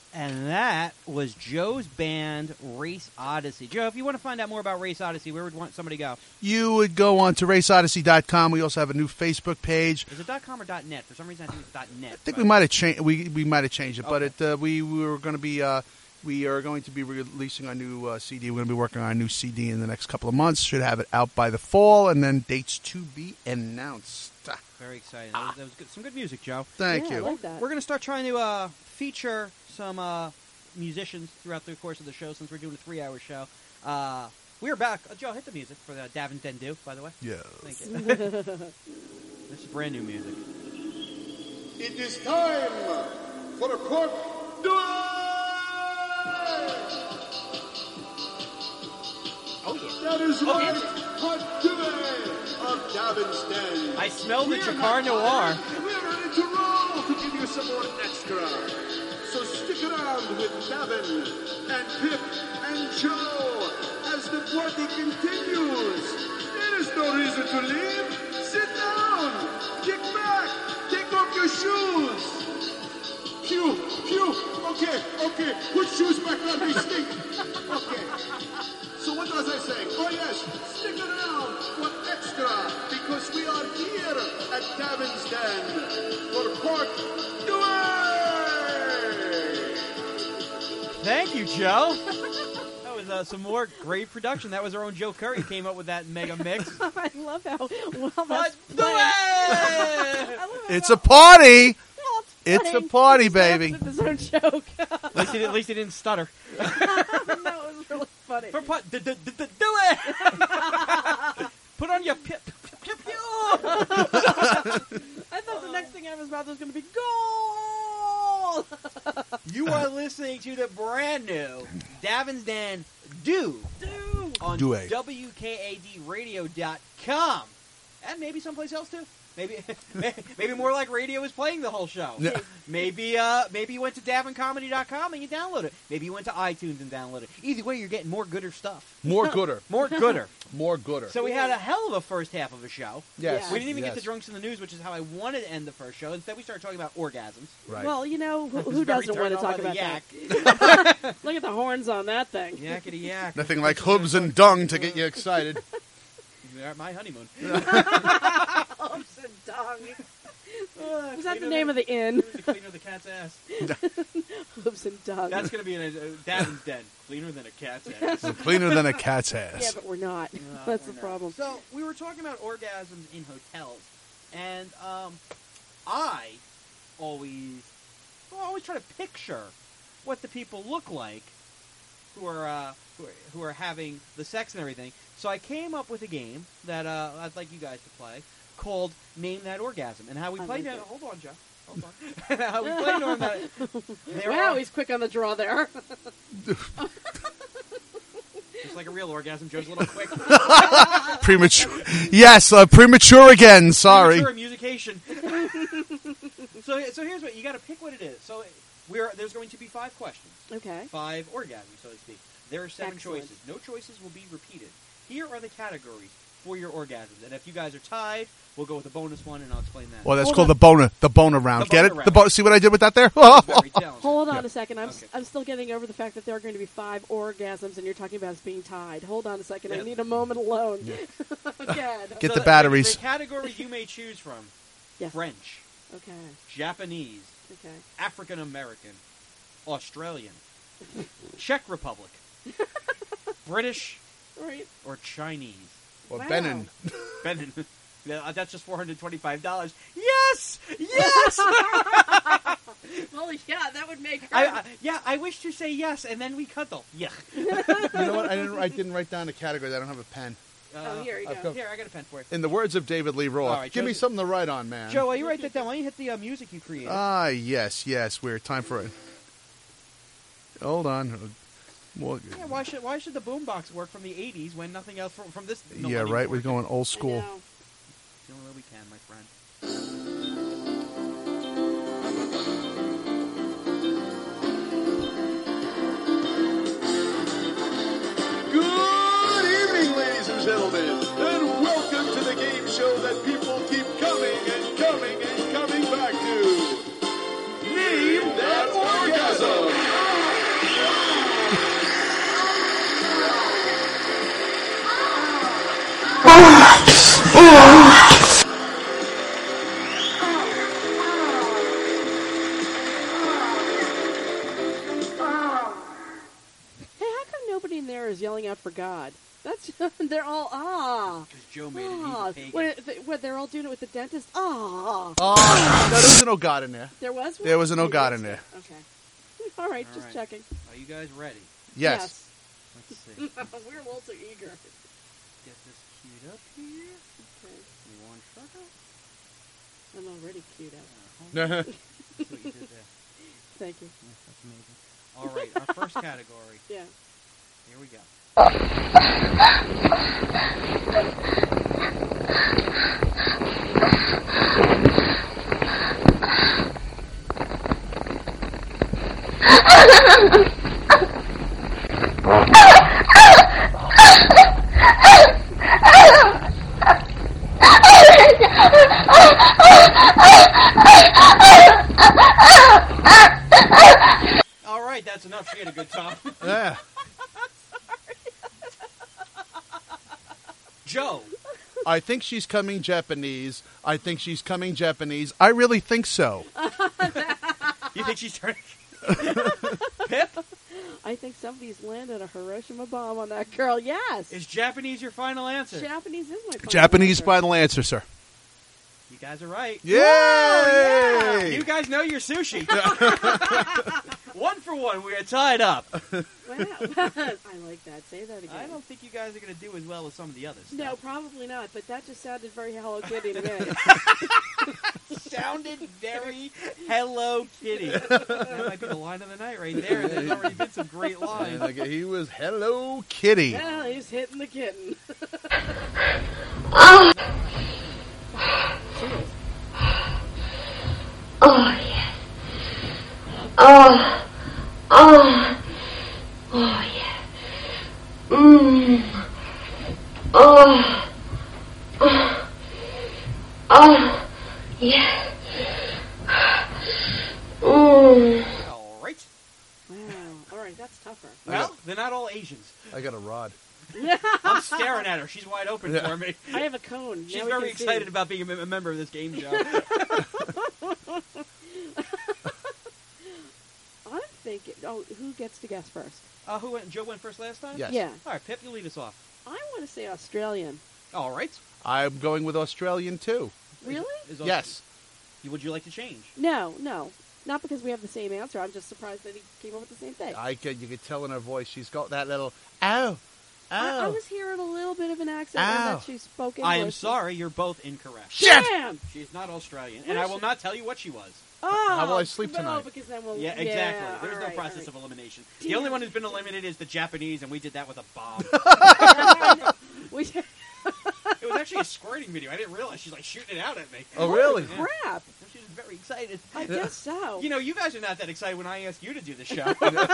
And that was Joe's band, Race Odyssey. Joe, if you want to find out more about Race Odyssey, where would want somebody go? You would go on to race odyssey dot com. We also have a new Facebook page. Is it .com or .net? For some reason, I think it's .net. I think we might have changed. We we might have changed it, but Okay. it uh, we, we were going to be uh, we are going to be releasing our new uh, C D. We're going to be working on our new C D in the next couple of months. Should have it out by the fall, and then dates to be announced. Very exciting. That was, that was good. Some good music, Joe. Thank Yeah, I you. like that. We're going to start trying to uh, feature some uh, musicians throughout the course of the show since we're doing a three-hour show. Uh, we are back. Uh, Joe, hit the music for the Davin Den Do, by the way. Yeah. Thank you. This is brand new music. It is time for a court duel! Oh, yeah. That is Oh, right, yeah. court duel of Davin's Den. I smell the We're Jacquard not Noir. tired. We're ready to roll to give you some more extra. So stick around with Davin and Pip and Joe as the party continues. There is no reason to leave. Sit down. Kick back. Take off your shoes. Phew, phew. Okay, okay. Put shoes back on. They stink. Okay. So what was I saying? Oh yes, stick around for extra because we are here at Davin's Den for Court Duel. Thank you, Joe. That was uh, some more great production. That was our own Joe Curry came up with that mega mix. I love how well But that's do playing. it! I love how It's well- a party. well It's a playing. party, He's laughing baby. at his own joke. At least, he, at least he didn't stutter. No, it was really funny. For put, d- d- d- d- do it! Put on your pip. Pew, pew. I thought the next thing out of his mouth was going to be goal. You are listening to the brand new Davin's Den Do Dude. on Do it. W K A D radio dot com. And maybe someplace else too. Maybe maybe more like radio is playing the whole show. Yeah. Maybe uh, maybe you went to davin comedy dot com and you download it. Maybe you went to iTunes and downloaded it. Either way, you're getting more gooder stuff. More gooder. More gooder. More gooder. So we had a hell of a first half of a show. Yes. Yeah. We didn't even Yes. get to Drunks in the News, which is how I wanted to end the first show. Instead, we started talking about orgasms. Right. Well, you know, who, I was who very doesn't want turned to on talk by the about yak. that? Look at the horns on that thing. Yakety yak. Nothing like hooves and dung to get you excited. You're at my honeymoon. Humps and dung. Was that the name of the inn? The cleaner of the cat's ass. Hooves and dung. That's going to be in a, a Davin's Den. Cleaner than a cat's ass. Cleaner than a cat's yeah, ass. but we're not. No, That's we're the not. problem. So we were talking about orgasms in hotels, and um, I always, well, I always try to picture what the people look like who are uh, who are, who are having the sex and everything. So I came up with a game that uh, I'd like you guys to play called Name That Orgasm, and how we I played like it. it. Hold on, Joe. Hold on. How we played on that. There Wow, are- he's quick on the draw there. just like a real orgasm. Joe's a little quick. Premature. Yes, uh, premature again. Sorry. Premature musication. so, so here's what you got to pick. What it is. So, we're there's going to be five questions, Okay. five orgasms, so to speak. There are seven Excellent. choices. No choices will be repeated. Here are the categories for your orgasms, and if you guys are tied, we'll go with a bonus one, and I'll explain that. Well, that's Hold called on. the boner. The boner round. The Get boner it? The round. bo- See what I did with that there? Very talented. Hold on Yeah. a second. I'm, s Okay. I'm still getting over the fact that there are going to be five orgasms, and you're talking about us being tied. Hold on a second. Yeah. I need a moment alone. Okay. Get So the batteries. The categories you may choose from: Yes. French, Okay. Japanese, Okay. African American, Australian, Czech Republic, British, Right. or Chinese. Or Wow. Benin. Benin. Yeah, that's just four hundred twenty-five dollars. Yes! Yes! Well, yeah, that would make her. I, I, yeah, I wish to say yes, and then we cuddle. Yeah. You know what? I didn't. I didn't write down the categories. I don't have a pen. oh, here you I've go. got- Here, I got a pen for you. In the words of David Lee Roth, All right, give me Josie- something to write on, man. Joe, while you write that down, why don't you hit the uh, music you created? Ah, yes, yes. We're time for it. Hold on. Well, yeah, why should why should the boombox work from the eighties when nothing else from, from this? yeah, millennium right. We're works? going old I school. know. The only way we can, my friend. Good evening, ladies and gentlemen, and welcome to the game show that people keep coming and coming and coming back to. Name That Orgasm! Hey, how come nobody in there is yelling out for God? That's they're all ah. Because Joe made it. Ah. He's a pagan. What, th- what, they're all doing it with the dentist? Ah. Oh, no, there was no God in there. There was one? There was no I God did in see. there. Okay. All right, All just right. checking. Are you guys ready? Yes. Let's see. We're a little too eager. Get this queued up here. Okay. One second. I'm already queued up. Uh, hold on. That's what you did there. Thank you. Yeah, that's amazing. All right, our first category. Yeah. Here we go. All right, that's enough. She had a good time. Yeah. Joe. I think she's coming Japanese. I think she's coming Japanese. I really think so. You think she's turning? Pip? I think somebody's landed a Hiroshima bomb on that girl. Yes. Is Japanese your final answer? Japanese is my final Japanese answer. final answer, sir. You guys are right. Yay! yeah. You guys know your sushi. One for one. We are tied up. Wow. I like that. Say that again. I don't think you guys are going to do as well as some of the others. No, probably not. But that just sounded very Hello Kitty to me. Sounded very Hello Kitty. That might be the line of the night right there. There's already been some great lines. Like, he was Hello Kitty. Well, he's hitting the kitten. Cheers. Oh, yes. Oh, oh, oh, yes. Mmm. Oh, oh, oh, yes. Mmm. All right. Wow. All right, that's tougher. Well, they're not all Asians. I got a rod. I'm staring at her. She's wide open Yeah. for me. I have a cone. She's Now we very can see. excited about being a mem- a member of this game show. I'm thinking. Oh, who gets to guess first? Uh, who went? Joe went first last time? Yes. Yeah. All right, Pip, you lead us off. I want to say Australian. All right. I'm going with Australian, too. Really? Is Yes. You- Would you like to change? No, no. Not because we have the same answer. I'm just surprised that he came up with the same thing. I could, you could tell in her voice, she's got that little, ow, I, I ow. was hearing a little bit of an accent and Ow. that she spoke English. I am sorry. You're both incorrect. Shit! Damn! She's not Australian, What and I is will she? not tell you what she was. Oh, How will I sleep no, tonight? because then we'll. Yeah, exactly. Yeah, There's all no right, process all of elimination. Damn The only it. one who's been eliminated is the Japanese, and we did that with a bomb. right. We- It was actually a squirting video. I didn't realize she's like shooting it out at me. Oh, really? Yeah. Crap! She was very excited. I guess so. You know, you guys are not that excited when I ask you to do the show.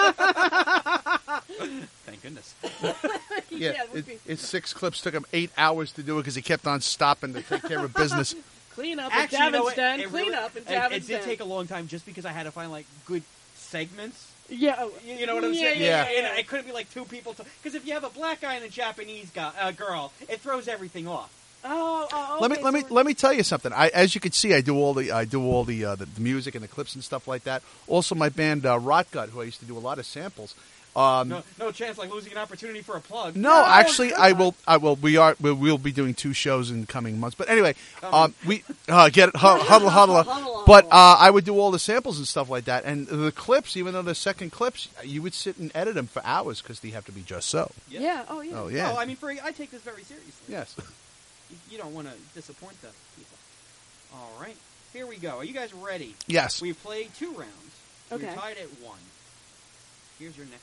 Thank goodness. Yeah, it would it, be it's six clips. Took him eight hours to do it because he kept on stopping to take care of business. clean up Actually, in you know what? Davinston. It Clean really- up in it- Davinston. It did take a long time just because I had to find like good segments. Yeah. oh, You, you know what I'm yeah, saying? Yeah. Yeah. yeah, And it couldn't be like two people. Because if you have a black guy and a Japanese guy, uh, girl, it throws everything off. Oh, oh, Let me okay, let me so let me tell you something. I, as you can see, I do all the I do all the, uh, the the music and the clips and stuff like that. Also, my band uh, Rotgut, who I used to do a lot of samples. Um, No, no chance like losing an opportunity for a plug. No, No, actually, come I on. will. I will. We are. We will be doing two shows in coming months. But anyway, Coming. um, we uh, get it, huddle, huddle, huddle. Huddle, But huddle. uh, I would do all the samples and stuff like that, and the clips, even though they're second clips, you would sit and edit them for hours because they have to be just so. Yeah. Yeah. Oh, yeah. Oh yeah. Oh, I mean, for I take this very seriously. yes. You, you don't want to disappoint the people. All right, here we go. Are you guys ready? Yes. We played two rounds. Okay. We're tied at one. Here's your next.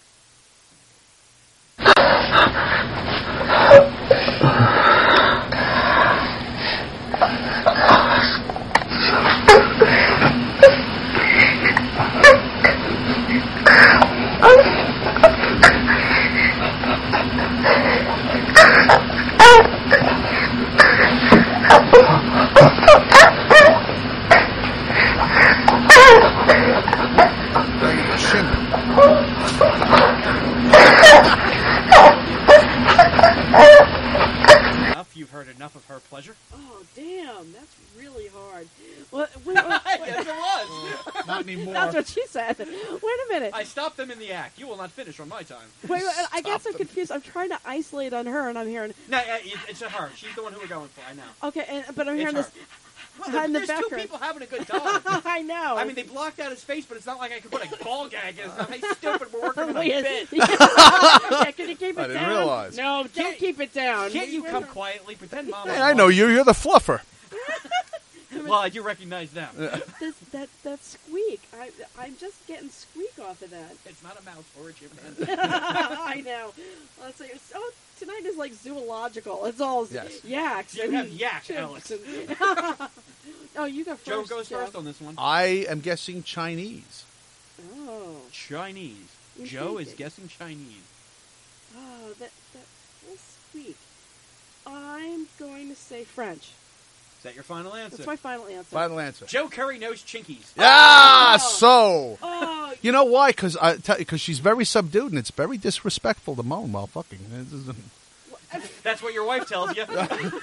Enough. You've heard enough of her pleasure. Oh, anymore. That's what she said. Wait a minute. I stopped them in the act. You will not finish on my time. Wait, wait, I get so them. confused. I'm trying to isolate on her, and I'm hearing. No, uh, it- it's a her. She's the one who we're going for. I know. Okay, and, but I'm It's hearing her. this. Well, in there- the there's two background. people having a good time. I know. I mean, they blocked out his face, but it's not like I could put a ball gag in his mouth. Hey, stupid, we're working on a Yes. bit. Yeah, can you keep it I didn't down? realize. No, don't Can't- keep it down. Can't you come quietly? Pretend mom. Hey, I know you. You're the fluffer. Well, I do recognize them. This, that that squeak. I I'm just getting squeak off of that. It's not a mouse or a chimpanzee. I know. Let's say, oh, tonight is like zoological. It's all Yes. yaks. You and have yak, chimps Alex. and- oh, you go first. Joe goes Joe. first on this one. I am guessing Chinese. Oh, Chinese. You Joe think is it. guessing Chinese. oh, that that little squeak. I'm going to say French. Is that your final answer? That's my final answer. Final answer. Joe Curry knows Chinkies. Yeah. Oh. So. Oh, You know why? Because I because she's very subdued and it's very disrespectful to moan while fucking. This is- That's what your wife tells you.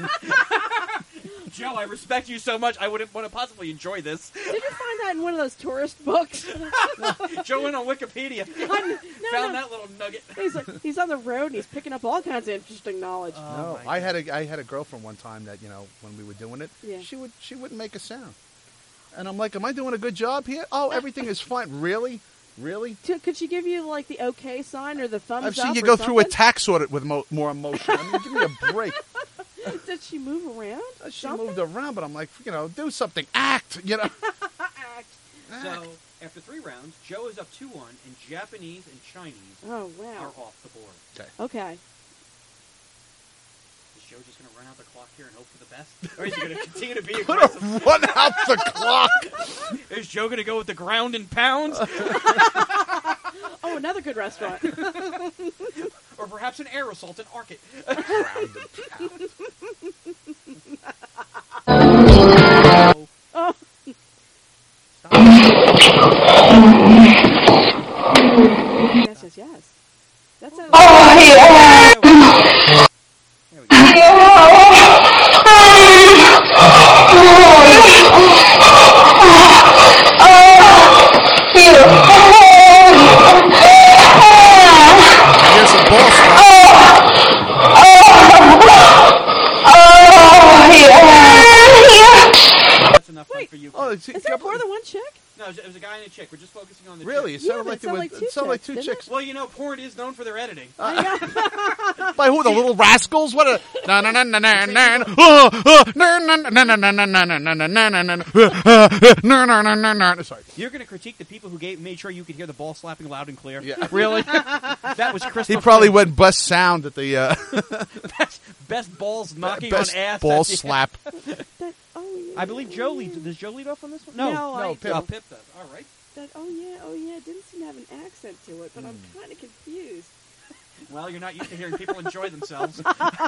Joe, I respect you so much. I wouldn't want to possibly enjoy this. did you find that in one of those tourist books? Joe went on Wikipedia, no, found no. that little nugget. He's, he's on the road and he's picking up all kinds of interesting knowledge. no, my I had a I had a girlfriend one time that you know when we were doing it, Yeah. she would she wouldn't make a sound, and I'm like, am I doing a good job here? Oh, everything is fine. Really, really. To- Could she give you like the okay sign or the thumbs I've up? seen you or go through a something? tax audit with mo- more emotion. I mean, give me a break. Did she move around? She Something? moved around, but I'm like, you know, do something. Act, you know. Act. So, after three rounds, Joe is up two one, and Japanese and Chinese Oh are wow. off the board. Okay. Is Joe just going to run out the clock here and hope for the best? Or is he going to continue to be Put aggressive? a run out the clock. Is Joe going to go with the ground and pound? Oh, another good restaurant. Or perhaps an air assault and arc it? Oh. Yes, yes, yes. That sounds. There we go. Here's some ball slap. That's enough fun Wait. for you. Oh, it's, Is there more than one chick? No, it was a guy and a chick. We're just focusing on the really? It chick. Yeah, sounded but like it there sounded was. like two It sounded like chicks, two didn't chicks. Well, you know, porn is known for their editing. By who? The little rascals? What a na na na na na na oh, oh, na na na na na na na na na na na na na na na na na na. Sorry. You're going to critique the people who gave, made sure you could hear the ball slapping loud and clear? Yeah. Really? That was crystal He probably clear. went best sound at the uh, Best, best balls knocking best on ass. ball at the- slap. That, oh, yeah. I believe Joe leads. Does Joe lead off on this one? No, no, I Pip. Oh, Pip does. All right. That, oh, yeah, oh, yeah. It didn't seem to have an accent to it, but I'm Hmm. kind of confused. Well, you're not used to hearing people enjoy themselves.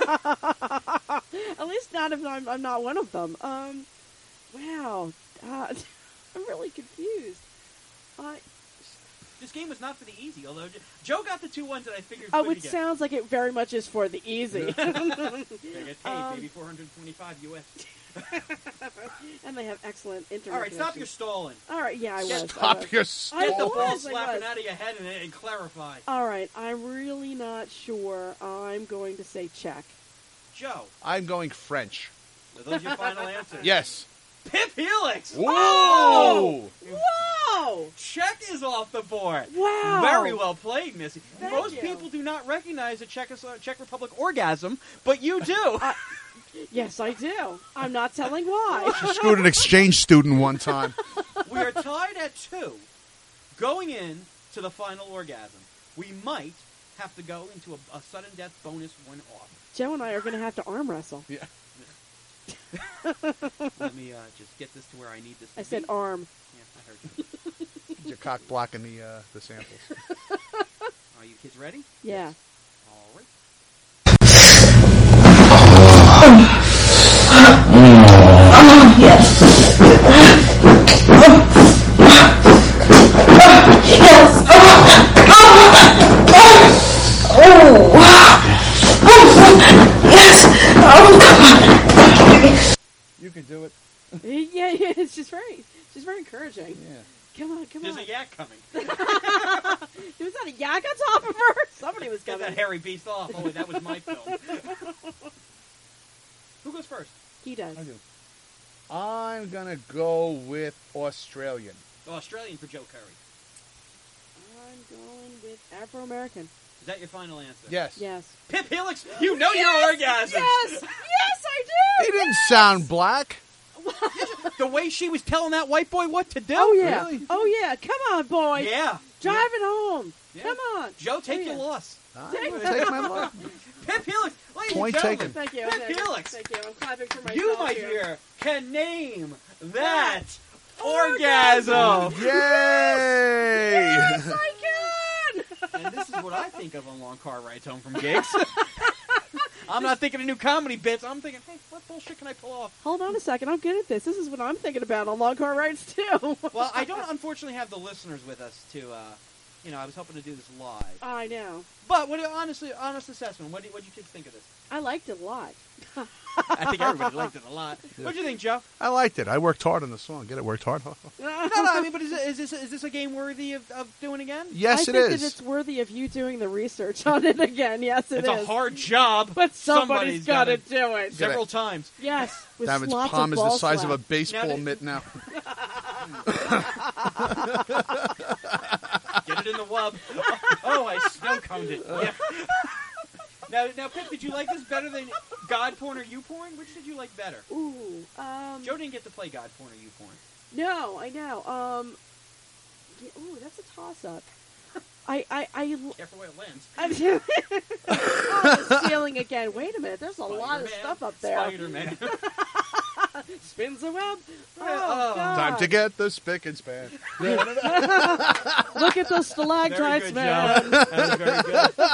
At least not if I'm, I'm not one of them. Um, wow. Uh, I'm really confused. I, This game was not for the easy, although Jo- Joe got the two ones that I figured oh, could it get. sounds like it very much is for the easy. They get paid, Um, baby, four hundred twenty-five U S. And they have excellent internet All right, stop connection. your stalling. All right, yeah, I was. I Stop was. your I stall. Get the was, ball I slapping was. out of your head and, and clarify. All right, I'm really not sure. I'm going to say check. Joe, I'm going French. are those your final answers? Yes. Pip Helix! Whoa! Whoa! Czech is off the board. Wow! Very well played, Missy. Thank Most you. people do not recognize a Czech, Czech Republic orgasm, but you do. Yes, I do. I'm not telling why. She screwed an exchange student one time. We are tied at two, going in to the final orgasm. We might have to go into a, a sudden death bonus one off. Joe and I are going to have to arm wrestle. Yeah. Let me uh, just get this to where I need this to I said be. arm. Yeah, I heard you. Your cock blocking the uh, the samples. Are you kids ready? Yeah. All right. You can do it. Yeah, yeah. It's just very, just very encouraging. Yeah. Come on, back on top of her. Somebody was Get coming. that hairy beast off. Oh, wait, that was my film. Who goes first? He does. I do. I'm gonna go with Australian. Oh, Australian for Joe Curry. I'm going with Afro-American. Is that your final answer? Yes. Yes. Pip Helix, you know Yes! your orgasm. Yes! Yes, I do! He didn't sound black. The way she was telling that white boy what to do. Oh, yeah. Really? Oh, yeah. Come on, boy. Yeah. Drive it home. Yeah. Come on. Joe, take Oh, your yeah. loss. I'm gonna take my luck. Pip Helix, ladies Point and gentlemen. taken. Thank you. Pip Thank you. Helix. Thank you. I'm clapping for myself You, my here. dear, can name that Orgasm. orgasm. Yay! Yes, I can! And this is what I think of on long car rides home from gigs. I'm not thinking of new comedy bits. I'm thinking, hey, what bullshit can I pull off? Hold on a second. I'm good at this. This is what I'm thinking about on long car rides, too. Well, I don't unfortunately have the listeners with us to, uh, you know, I was hoping to do this live. I know. But what, honestly, honest assessment, what do, what do you kids think of this? I liked it a lot. I think everybody liked it a lot. What do you think, Joe? I liked it. I worked hard on the song. Get it? Worked hard. No, no, I mean, but is, it, is this is this a game worthy of, of doing again? Yes, I it think is. that it's worthy of you doing the research on it again. Yes, it It's is. a hard job. But somebody's, Somebody's got to gotta- do it. Several times. Yes. With David's lots palm of is the ball size of a slap. baseball Now, mitt now. Get it in the wub. Oh, I snow coned it. Yeah. Now, now, Pip, did you like this better than God porn or you porn? Which did you like better? Ooh. Um, Joe didn't get to play God porn or you porn. No, I know. Um. Yeah, ooh, that's a toss-up. I, I, I, Careful where it lands. I'm oh, the ceiling again. Wait a minute. There's a lot of Spider-Man. stuff up there. Spider-Man. Spins the web. Oh, Oh. God. Time to get the spick and span. Look at those Very stalactites, good, man. Joe. That was very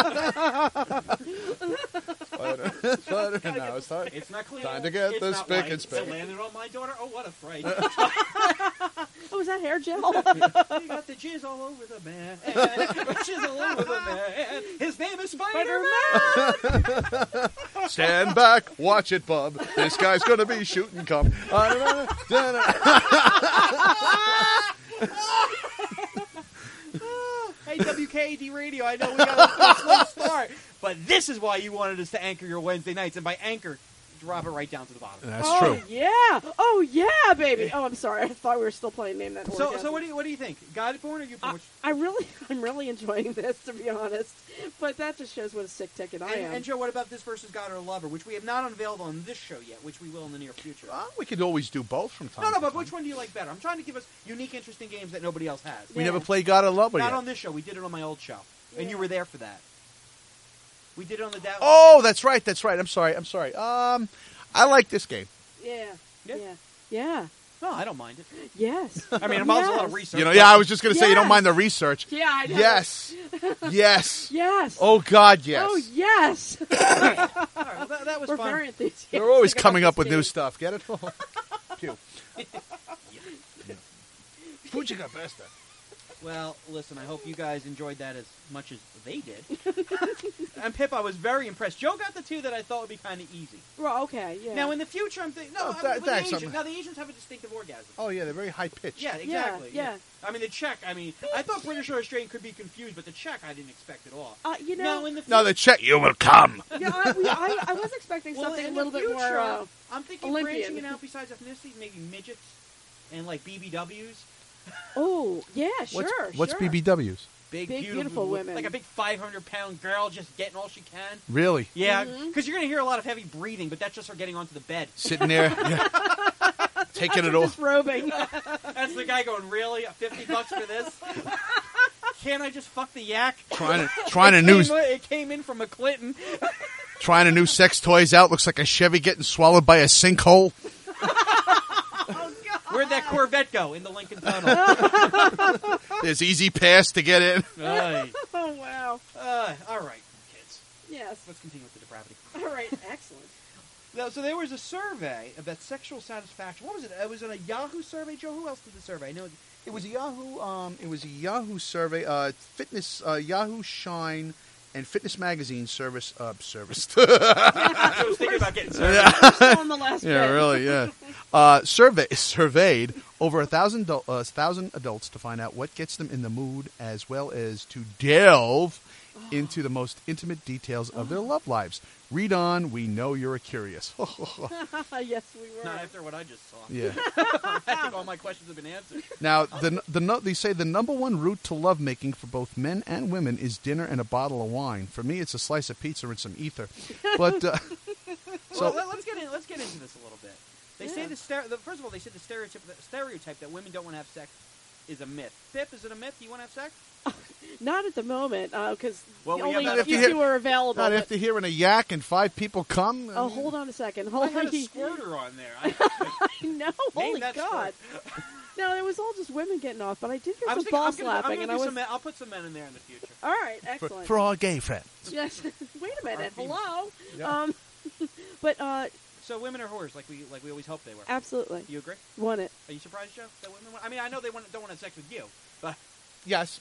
good. Spider, spider, now it's time. It's not clear. Time to get it's the not spick white. and span. It landed on my daughter. Oh, what a fright. Oh, is that hair gel? You got the jizz all over the man. Jizz all over the man. His name is Spider-Man. Stand back, watch it, bub. This guy's gonna be shooting cum. Hey, W K A D Radio, I know we got a slow start, but this is why you wanted us to anchor your Wednesday nights, and by anchor, drop it right down to the bottom. That's oh, true. yeah. Oh, yeah, baby. Oh, I'm sorry. I thought we were still playing Name That So, Orgasm. so what do you what do you think? God porn or you porn? I, I really, I'm really enjoying this, to be honest. But that just shows what a sick ticket I and, am. and Joe, what about this versus God or Lover, which we have not unveiled on this show yet, which we will in the near future? Well, we could always do both from time No, no, to but time. which one do you like better? I'm trying to give us unique, interesting games that nobody else has. We Yeah. never played God of Love Not yet. on this show. We did it on my old show, and Yeah. you were there for that. We did it on the Dallas. Oh, that's right. That's right. I'm sorry. I'm sorry. Um, I like this game. yeah. Yeah. Yeah. Yeah. No, I don't mind it. Yes. I mean, it involves a lot of Yes. research. You know, yeah, I was just going to say you don't Yes. mind the research. Yeah, I know. Yes. Yes. Yes. Oh, God, yes. Oh, yes. All right, well, that, that was We're fun. very enthusiastic. They're always about coming this up with new game. stuff. Get it? Pew. Fujiga Besta. Well, listen, I hope you guys enjoyed that as much as they did. And Pip, I was very impressed. Joe got the two that I thought would be kind of easy. Well, okay, yeah. Now, in the future, I'm thinking, no, Oh, I mean, that- with the that's Asians. something. Now, the Asians have a distinctive orgasm. Oh, yeah, they're very high pitched. Yeah, exactly. yeah. I mean, the Czech, I mean, I thought British or Australian could be confused, but the Czech I didn't expect at all. uh, you know, Now, in the No, the check. You will come. yeah, I, we, I, I was expecting well, something in a little the bit future, more. Uh, I'm thinking Olympian. branching it out besides ethnicities, maybe midgets and, like, B B Ws. oh, yeah, sure. What's, what's sure. B B Ws? Big, Big, beautiful women. Like a big five hundred pound girl just getting all she can. Really? Yeah, Mhm. because you're going to hear a lot of heavy breathing, but that's just her getting onto the bed. Sitting there, yeah. taking it After all. disrobing. That's the guy going, really? fifty bucks for this? Can't I just fuck the yak? Trying to, trying to it, new, came, it came in from a Clinton. trying to new sex toys out. Looks like a Chevy getting swallowed by a sinkhole. Where'd that Corvette go? In the Lincoln Tunnel. There's easy pass to get in. Aye. oh, wow. Uh, all right, kids. Yes. Let's continue with the depravity. All right, excellent. Now, so there was a survey about sexual satisfaction. What was it? It was in a Yahoo survey, Joe? Who else did the survey? I know. It was a Yahoo. Um, it was a Yahoo survey. Uh, fitness. Uh, Yahoo Shine and Fitness Magazine service. Uh, service. I was thinking about getting surveyed. We're still on the last yeah, bit. really. Yeah. uh, survey, surveyed over a thousand, adul- uh, thousand adults to find out what gets them in the mood, as well as to delve into the most intimate details of their love lives. Read on. We know you're curious. Yes, we were. Not after what I just saw. Yeah. I think all my questions have been answered. Now, the the no- they say the number one route to lovemaking for both men and women is dinner and a bottle of wine. For me, it's a slice of pizza and some ether. But uh, so well, let, let's get in, let's get into this a little bit. They say Yeah. the, stere- the first of all, they said the stereotype the stereotype that women don't want to have sex is a myth. Pip, is it a myth? Do you want to have sex? Not at the moment, because Well, we only have a that- few If you two are available. not but- after hearing a yak and five people come. oh, hold on a second. I Hold had on. a squirter on there. I, No, holy that God. No, it was all just women getting off, but I did hear I some was thinking, ball I'm gonna, I'm slapping, gonna and do I was... some men, I'll put some men in there in the future. All right, For, excellent. for our gay friends. Yes. Wait a minute. Our Hello? Yeah. Um, but, uh, So women are whores, like we like we always hoped they were. absolutely. You agree? Want it. Are you surprised, Joe? That women? Want, I mean, I know they want, don't want to have sex with you, but Yes.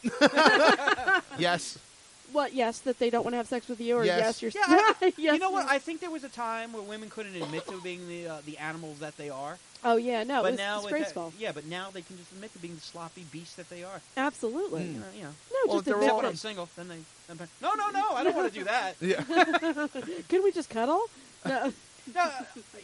Yes. What, yes, that they don't want to have sex with you, or Yes. yes, you're... yeah, I, yes, you know what? you're- I think there was a time where women couldn't admit to being the uh, the animals that they are. Oh, yeah, no, but it was now, with disgraceful. that, yeah, but now they can just admit to being the sloppy beasts that they are. Absolutely. You know, you know. No, Well, just they're admit all- Except when that- I'm single, then they. Then, no, no, no! I don't want to do that. Yeah. Can we just cuddle? No. No, uh,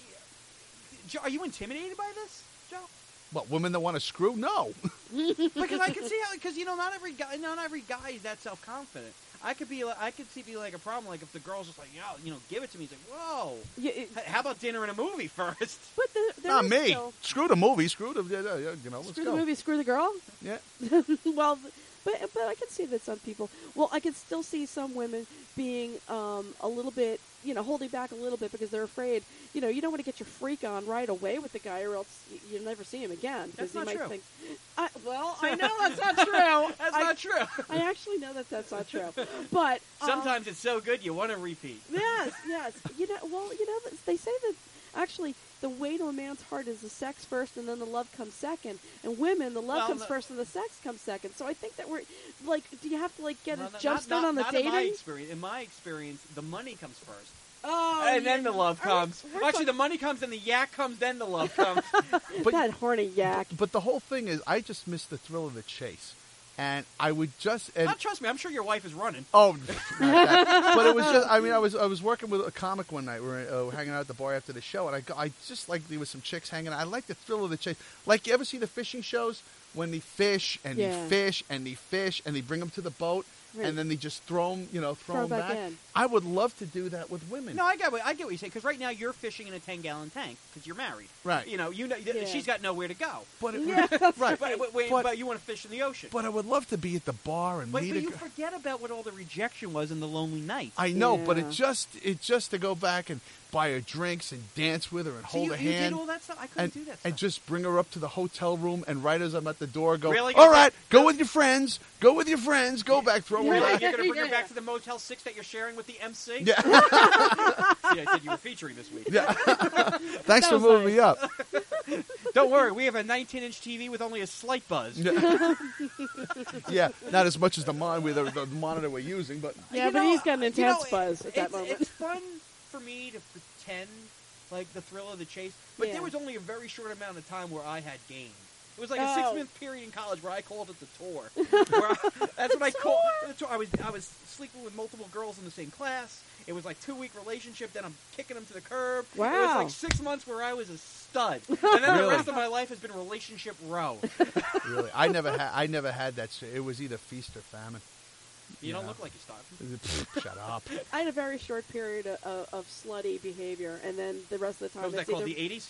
Joe, are you intimidated by this, Joe? What, women that want to screw? No. Because I can see how, because you know, not every guy, not every guy is that self confident. I could be, like, I could see be like a problem, like if the girl's just like, yo, you know, give it to me. He's like, whoa, Yeah, it- H- how about dinner and a movie first? but the, there Not is me. still- Screw the movie. Screw the, yeah, yeah, yeah, you know, let's Screw go. the movie, screw the girl? Yeah. Well, but but I can see that some people. Well, I can still see some women being um, a little bit, you know, holding back a little bit because they're afraid. You know, you don't want to get your freak on right away with the guy, or else y- you'll never see him again. That's Because he not might true. think. I, well, I know that's not true. That's I, not true. I actually know that that's not true. But um, Sometimes it's so good you want to repeat. yes, yes. You know, well, you know, they say that actually the way to a man's heart is the sex first, and then the love comes second. And women, the love Well, comes no- first, and the sex comes second. So I think that we're like, do you have to like get No, a no, jump not, start not, on the not dating? in my experience. In my experience, the money comes first. Oh, and yeah. then the love Are we- comes. we're Actually, the money comes, then the yak comes, then the love comes. But, that horny yak. but the whole thing is, I just miss the thrill of the chase. And I would just... And, Not trust me, I'm sure your wife is running. Oh, not that. But it was just, I mean, I was I was working with a comic one night. We were uh, hanging out at the bar after the show, and I, go- I just like, there was some chicks hanging out. I like the thrill of the chase. Like, you ever see the fishing shows? When they fish, and Yeah. they fish, and they fish, and they bring them to the boat, Right. and then they just throw them, you know, throw, Throw them back back. in. I would love to do that with women. No, I get what I get what you're saying. Because right now you're fishing in a ten gallon tank because you're married. Right. You know, you know, Yeah. she's got nowhere to go. But, it, Yeah, that's right. But, but, wait, But- but you want to fish in the ocean. But I would love to be at the bar and But, meet but a you girl. forget about what all the rejection was in the lonely nights. I know, but Yeah. it just it just to go back and buy her drinks and dance with her and So hold you, her you hand did all that stuff. I couldn't and, do that stuff. and just bring her up to the hotel room and right as I'm at the door go, Really? all right, go with your friends, go with your friends, go back, throw her Really? back. You're going to bring her Yeah. back to the Motel six that you're sharing with the M C? Yeah. See, I said you were featuring this week. Yeah. Thanks That for was moving nice. me up. Don't worry, we have a nineteen inch T V with only a slight buzz. Yeah. Yeah, not as much as the, mon- with the, the monitor we're using, but Yeah, You but know, he's got an you intense know, buzz at that it's, moment. It's fun for me to pretend like the thrill of the chase, but Yeah. there was only a very short amount of time where I had game. It was like a Oh. six month period in college where I called it the tour. Where I, that's what I called the tour. I was I was sleeping with multiple girls in the same class. It was like two week relationship. Then I'm kicking them to the curb. It was Wow. like six months where I was a stud, and then the Really? rest of my life has been relationship row. really, I never had I never had that. Shit. It was either feast or famine. You don't Yeah. look like you're starving. Shut up. I had a very short period of, of, of slutty behavior, and then the rest of the time What was that it's called? either- The eighties?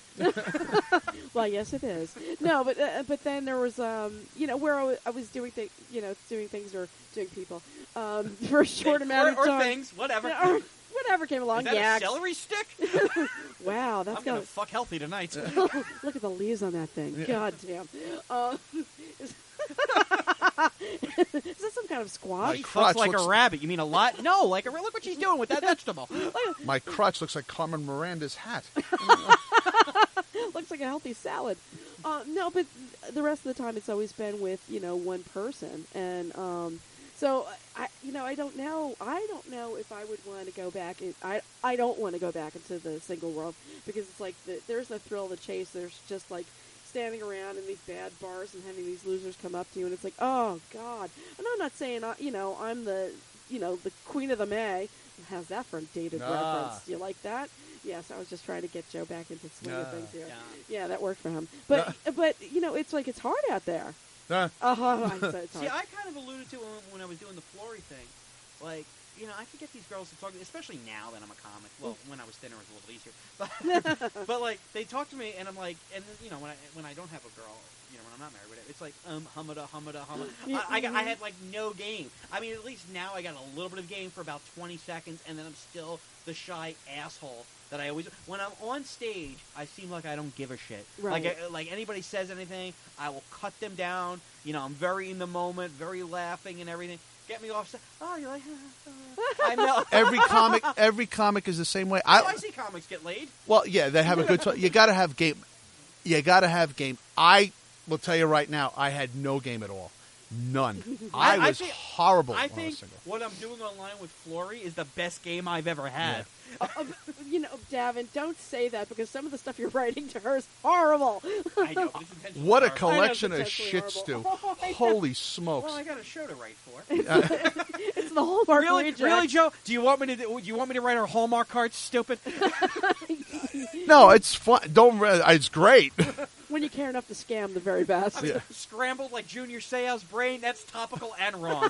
Well, yes, it is. No, but uh, but then there was, um, you know, where I was, I was doing things, you know, doing things or doing people um, for a short amount or, of or time. things, whatever. Yeah, or whatever came along. Is that Yeah. a celery stick? Wow, that's I'm gonna got. fuck healthy tonight. Look at the leaves on that thing. God damn. Um, is, is that some kind of squash? She crotch fucks like looks- a rabbit. You mean a lot? No, like a look what she's doing with that vegetable. My crotch looks like Carmen Miranda's hat. Looks like a healthy salad. Uh, no, but the rest of the time it's always been with, you know, one person. And um, so, I, you know, I don't know. I don't know if I would want to go back. In, I I don't want to go back into the single world because it's like the, there's no thrill of the chase. There's just like standing around in these bad bars and having these losers come up to you, and it's like, oh God. And I'm not saying, uh, you know, I'm the, you know, the queen of the May. How's that for a dated Nah. reference? Do you like that? Yes, I was just trying to get Joe back into the swing of Nah. things here. Yeah. Yeah, that worked for him. But but you know, it's like it's hard out there. Uh, Uh-huh, I said it's See, hard. I kind of alluded to when, when I was doing the Flory thing. Like, you know, I could get these girls to talk to me, especially now that I'm a comic. Well, when I was thinner, it was a little easier. But, but like, they talk to me, and I'm like, and you know, when I when I don't have a girl, you know, when I'm not married, whatever, it's like, um, humada, humada, humada. Yeah, I, I, got, I mhm. had like no game. I mean, at least now I got a little bit of game for about twenty seconds, and then I'm still the shy asshole that I always. When I'm on stage, I seem like I don't give a shit. Right. Like, I, like anybody says anything, I will cut them down. You know, I'm very in the moment, very laughing and everything. Get me off. Oh, you're like, I know. every comic, every comic is the same way. I, Oh, I see comics get laid. Well, yeah, they have a good time. You got to have game. You got to have game. I will tell you right now, I had no game at all. None. I, I was think- horrible. I when was think single. what I'm doing online with Flory is the best game I've ever had. Um, you know, Davin, don't say that because some of the stuff you're writing to her is horrible. I know, but it's intentionally What a horrible. collection I know, of it's shit intentionally stew. horrible. Oh, I know. Holy smokes. Well, I got a show to write for. It's the Hallmark really, reject. really, Joe? Do you want me to? Do you want me to write our Hallmark cards? Stupid. No, it's fun. Don't. re- It's great. When you care enough to scam the very best. I mean, scrambled like Junior Seau's brain. That's topical and wrong.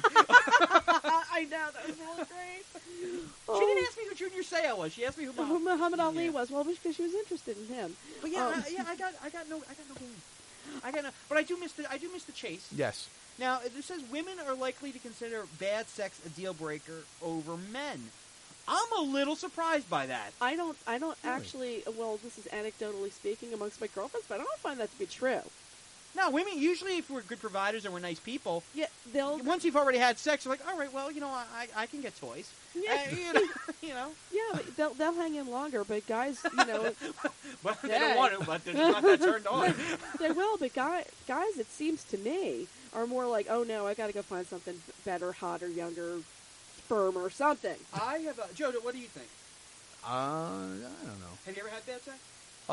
I know, that was really great. She didn't ask me who Junior Seau was. She asked me who. Oh, who Muhammad Ali Yeah. was. Well, because she was interested in him. But yeah, Um, I, yeah, I got, I got no, I got no game. I got no, but I do miss the, I do miss the chase. Yes. Now it says women are likely to consider bad sex a deal breaker over men. I'm a little surprised by that. I don't, I don't Really? actually, well, this is anecdotally speaking amongst my girlfriends, but I don't find that to be true. No, women usually, if we're good providers and we're nice people, Yeah, they'll, once you've already had sex, you're like, all right, well, you know, I, I I can get toys. yeah, Uh, you know, you know. yeah, but they'll, they'll hang in longer, but guys, you know, But they Dang. don't want to, but they're just not that turned on. they will, but guy, guys, it seems to me, are more like, oh no, I gotta go find something better, hotter, younger, sperm or something. I have a, Joe, what do you think? Uh, I don't know. Have you ever had bad sex?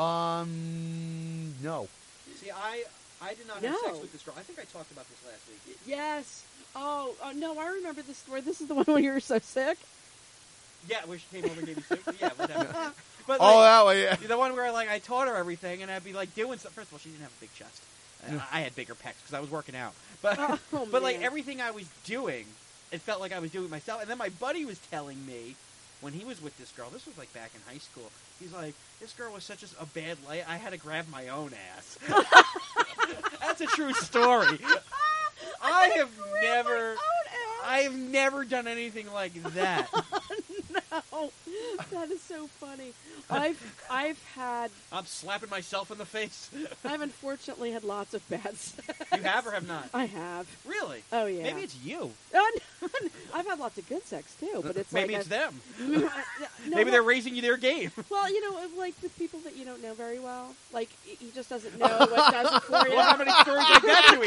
Um, no. See, I I did not have No. sex with this girl. I think I talked about this last week. Yes. Oh, oh no, I remember this story. This is the one where you were so sick. Yeah, where she came over and gave me soup. Yeah, whatever. But Oh, like, that way, yeah. the one where like I taught her everything, and I'd be like doing stuff. First of all, she didn't have a big chest. Uh, I had bigger pecs because I was working out. But Oh, but like man. everything I was doing, it felt like I was doing it myself. And then my buddy was telling me when he was with this girl. This was like back in high school. He's like, this girl was such a, a bad lay. I had to grab my own ass. That's a true story. I have never. I have never done anything like that. Oh, that is so funny. I've I've had I'm slapping myself in the face. I've unfortunately had lots of bad sex. You have or have not? I have. Really? Oh yeah. Maybe it's you. Oh, no, no. I've had lots of good sex too, but it's Maybe like it's I- them. No, Maybe well- they're raising you their game. Well, you know, like with people that you don't know very well, like he he just doesn't know what does it for you. Well, how many stories like that do we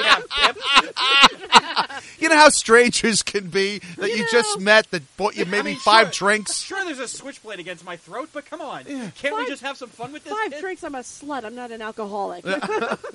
have, Pip? You know how strangers can be that you, You just know. met that bought you I maybe mean, sure. five drinks. Sure, there's a switchblade against my throat, but come on. Can't we Five- just have some fun with this? Five kid? drinks, I'm a slut. I'm not an alcoholic. it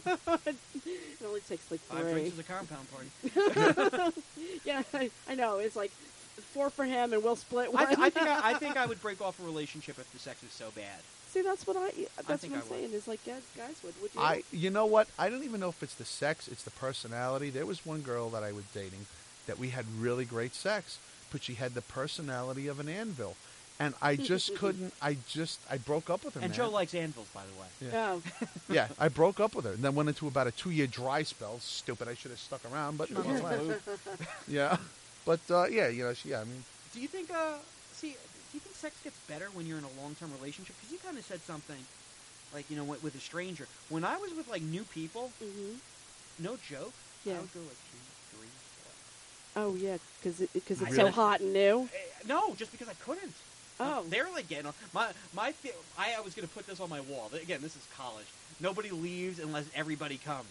only takes like Five three. drinks is a compound party. Yeah, I, I know. It's like four for him, and we'll split I, one. th- I think I, I think I would break off a relationship if the sex is so bad. See, that's what I. That's think what I'm I would. saying. Is like guys, guys would. Would you? I, you know what? I don't even know if it's the sex; it's the personality. There was one girl that I was dating that we had really great sex, but she had the personality of an anvil, and I just couldn't. I just I broke up with her. And man. Joe likes anvils, by the way. Yeah. Oh, Yeah, I broke up with her, and then went into about a two-year dry spell. Stupid! I should have stuck around, but nonetheless. Yeah, but uh, yeah, you know, she. Yeah, I mean, Do you think? Uh, see, do you think sex gets better when you're in a long-term relationship? Because you kind of said something, like you know, with, with a stranger. When I was with like new people, hmm no joke, Yeah. I would go like two, three, four. Oh yeah, because it, because it's I so really- hot and new. Eh, No, just because I couldn't. Oh. They're like getting on my my. fe- I, I was going to put this on my wall. Again, this is college. nobody leaves unless everybody comes.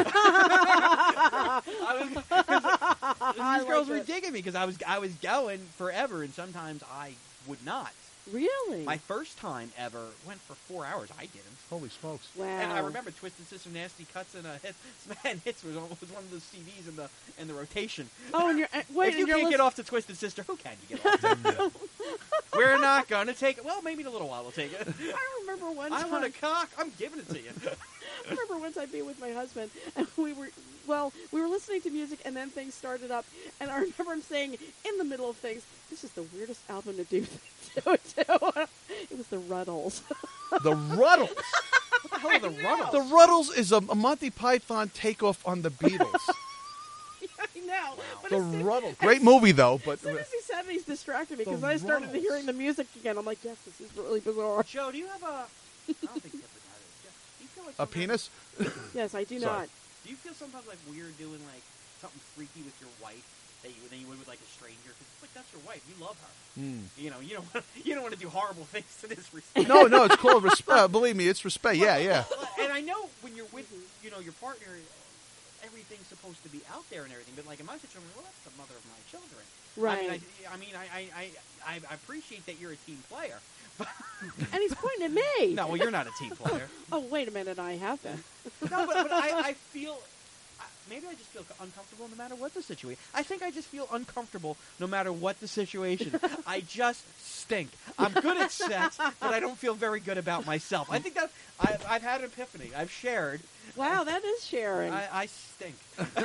I was, 'cause I these girls like were it. digging me because I was I was going forever, and sometimes I would not. Really? My first time ever went for four hours. I didn't. Holy smokes. wow. And I remember Twisted Sister Nasty Cuts and uh, hits, and Hits was one, was one of those C Ds in the in the rotation. Oh, and you're uh, wait. if you and you're can't get lis- off to Twisted Sister, who can you get off to? We're not going to take it. Well, maybe in a little while we'll take it. I remember one I time. want a cock. I'm giving it to you. I remember one time being with my husband, and we were, well, we were listening to music, and then things started up, and I remember him saying, in the middle of things, this is the weirdest album to do to it to. It was the Ruddles. The Ruddles. What the hell are the Ruddles? The Ruddles is a, a Monty Python takeoff on the Beatles. I know. But The as soon, Ruddles. Great movie, though, but as soon as he said it, he's distracted me, The because I started Ruddles. hearing the music again. I'm like, yes, this is really bizarre. Joe, do you have a? I don't think Pippa does. Do you feel like a sometimes- penis? Yes, I do Sorry. not. Do you feel sometimes like weird doing like something freaky with your wife that you than you would with like a stranger? Because it's like that's your wife. You love her. Hmm. You know, you don't wanna, you don't want to do horrible things to this respect. No, no, it's called respect. Uh, believe me, it's respect. Yeah, yeah. And I know when you're with you know your partner, everything's supposed to be out there and everything. But like in my situation, well, that's the mother of my children. Right. I mean, I, I mean, I, I, I, I appreciate that you're a team player. And he's pointing at me. No, well, you're not a team player. Oh, wait a minute, I have been. No, but, but I, I feel I- maybe I just feel uncomfortable no matter what the situation. I think I just feel uncomfortable no matter what the situation. I just stink. I'm good at sex, but I don't feel very good about myself. I think that I, I've had an epiphany. I've shared. Wow, that is sharing. I, I stink.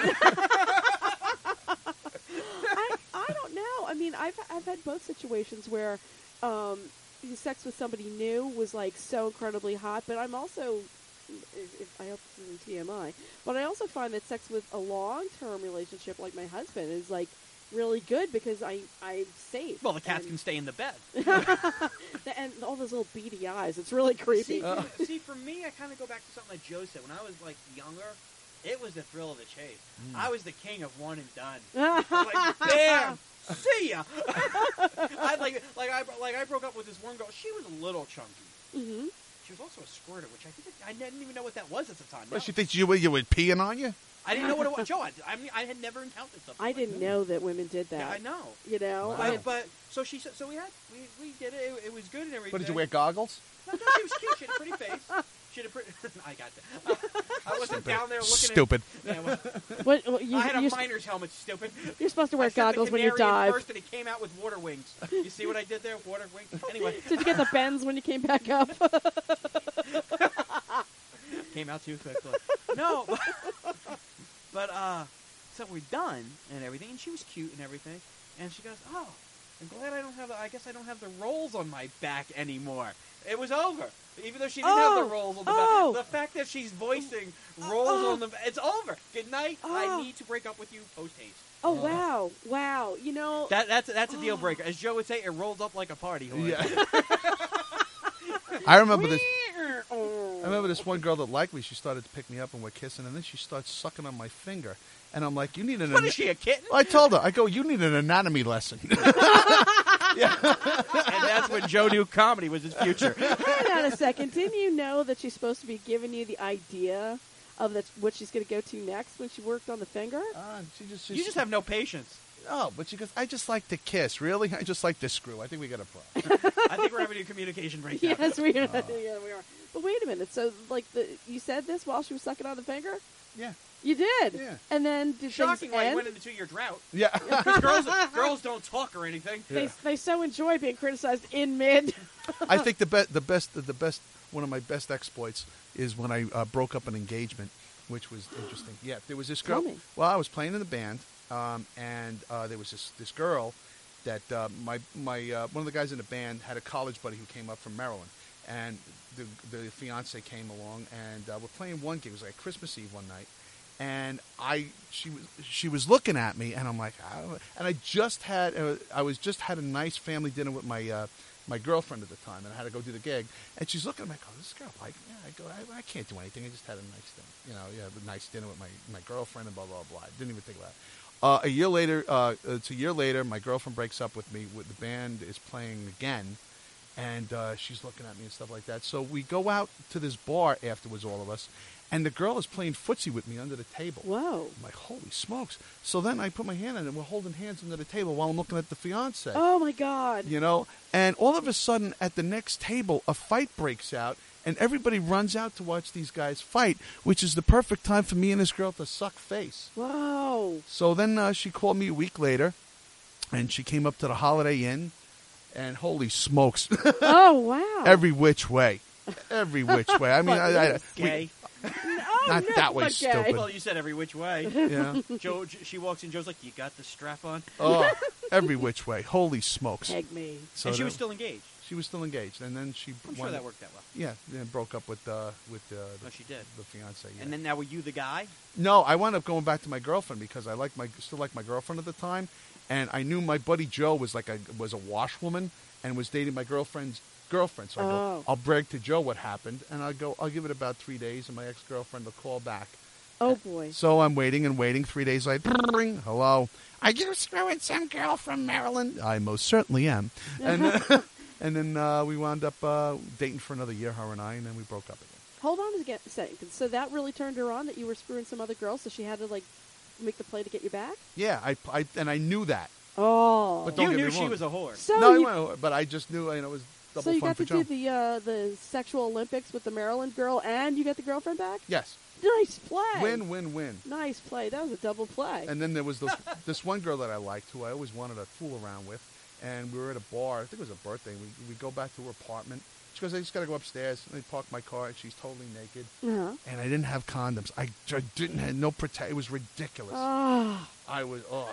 I, I don't know. I mean, I've I've had both situations where um, sex with somebody new was like so incredibly hot, but I'm also, if, if, I hope this isn't T M I, but I also find that sex with a long-term relationship like my husband is like really good because I I'm safe. Well, the cats and, can stay in the bed. and all those little beady eyes. It's really creepy. See, see, for me, I kind of go back to something that Joe said. When I was like younger, it was the thrill of the chase. I was the king of one and done. Like, bam, see ya. I like, like I, like I broke up with this one girl. She was a little chunky. hmm She was also a squirter, which I think I didn't even know what that was at the time. Well, No. she thinks you were you were peeing on you? I didn't know what it was. Joe, I, I mean, I had never encountered something. I like didn't that. know that women did that. Yeah, I know. You know, Wow. I, But, but so she said, so we had, we, we did it. it. It was good and everything. But did you wear goggles? No, no, she was cute. She had a pretty face. She had a pretty. I got that. I wasn't down there looking Stupid. at. Yeah, well, what, what, you, I had a you're, miner's helmet. Stupid. you're supposed to wear I set the goggles when you canary in dive. first, and it came out with water wings. You see what I did there? Water wings. Anyway, Did you get the bends when you came back up? came out too quickly. No, but, but uh, so we're done and everything, and she was cute and everything, and she goes, "Oh, I'm glad I don't have. The, I guess I don't have the rolls on my back anymore." It was over. Even though she didn't have Oh, the rolls on the oh. back, the fact that she's voicing rolls oh. on the back, it's over. Good night. Oh. I need to break up with you post haste. Oh wow, wow! You know, That that's that's a deal breaker. As Joe would say, it rolled up like a party horse. Yeah. I remember this. Oh. I remember this one girl that liked me. She started to pick me up and we're kissing, and then she starts sucking on my finger. And I'm like, "You need an." What is she, a kitten? I told her, I go, "You need an anatomy lesson." And that's when Joe knew comedy was his future. Hang on a second. Didn't you know that she's supposed to be giving you the idea of the, what she's going to go to next when she worked on the finger? Uh, she just, You just have no patience. Oh, but she goes, "I just like to kiss." Really? I just like to screw. I think we got a problem. I think we're having a communication breakdown. Yes, we are. Yeah, we are. But wait a minute. So, like, the, you said this while she was sucking on the finger? Yeah. You did. Yeah. And then did Shocking things why you end? went into two-year drought. Yeah. Because girls, girls don't talk or anything. They they so enjoy being criticized in mid. I think the best, the best, the best, one of my best exploits is when I uh, broke up an engagement, which was interesting. Yeah, there was this girl. Tell me. Well, I was playing in the band, um, and uh, there was this this girl that uh, my my uh, one of the guys in the band had a college buddy who came up from Maryland, and the the fiance came along, and uh, we're playing one gig. It was like Christmas Eve one night. And I, she was, she was looking at me, and I'm like, I don't know. And I just had, uh, I was just had a nice family dinner with my, uh, my girlfriend at the time, and I had to go do the gig. And she's looking at me, I go, "This girl like me?" I go, I, "I can't do anything. I just had a nice thing, you know, yeah, a nice dinner with my, my girlfriend, and blah blah blah." I didn't even think about it. Uh, a year later, uh, it's a year later, my girlfriend breaks up with me. With the band is playing again, and uh, she's looking at me and stuff like that. So we go out to this bar afterwards, all of us, and the girl is playing footsie with me under the table. Whoa. I'm like, holy smokes. So then I put my hand on it, and we're holding hands under the table while I'm looking at the fiance. Oh, my God. You know, and all of a sudden at the next table, a fight breaks out, and everybody runs out to watch these guys fight, which is the perfect time for me and this girl to suck face. Whoa. So then uh, she called me a week later, and she came up to the Holiday Inn, and holy smokes, Oh, wow. every which way, every which way. I mean, I, I, we- Gay. oh, not no, that way, okay. stupid. Well, you said every which way. yeah, Joe, she walks in. Joe's like, "You got the strap on?" oh, every which way, holy smokes. Peg me. So and she that- was still engaged. she was still engaged, and then she I'm sure wound that up- worked out well. Yeah, then broke up with uh, with uh, the, Oh, she did. the fiance. Yeah. And then now were you the guy? No, I wound up going back to my girlfriend because I liked my still liked my girlfriend at the time, and I knew my buddy Joe was like a was a washwoman and was dating my girlfriend's girlfriend. So I Oh. go, I'll brag to Joe what happened, and I go, I'll give it about three days, and my ex girlfriend will call back. Oh, boy. So I'm waiting and waiting. Three days later, ring, hello. Are you screwing some girl from Maryland? I most certainly am. And uh, and then uh, we wound up uh, dating for another year, her and I, and then we broke up again. Hold on a get- second. So that really turned her on that you were screwing some other girls, so she had to, like, make the play to get you back? Yeah, I, I and I knew that. Oh. But don't You get knew me she wrong. was a whore. so no, you, I- but I just knew you know, it was double so you fun got for to Joe. do the uh, the sexual Olympics with the Maryland girl, and you got the girlfriend back? Yes, Nice play. win, win, win. Nice play. That was a double play. And then there was this this one girl that I liked, who I always wanted to fool around with, and we were at a bar. I think it was a birthday. We we go back to her apartment. She goes, I just got to go upstairs. And I park my car, and she's totally naked. uh-huh. And I didn't have condoms. I, I didn't have no protect. It was ridiculous. Oh, I was, oh,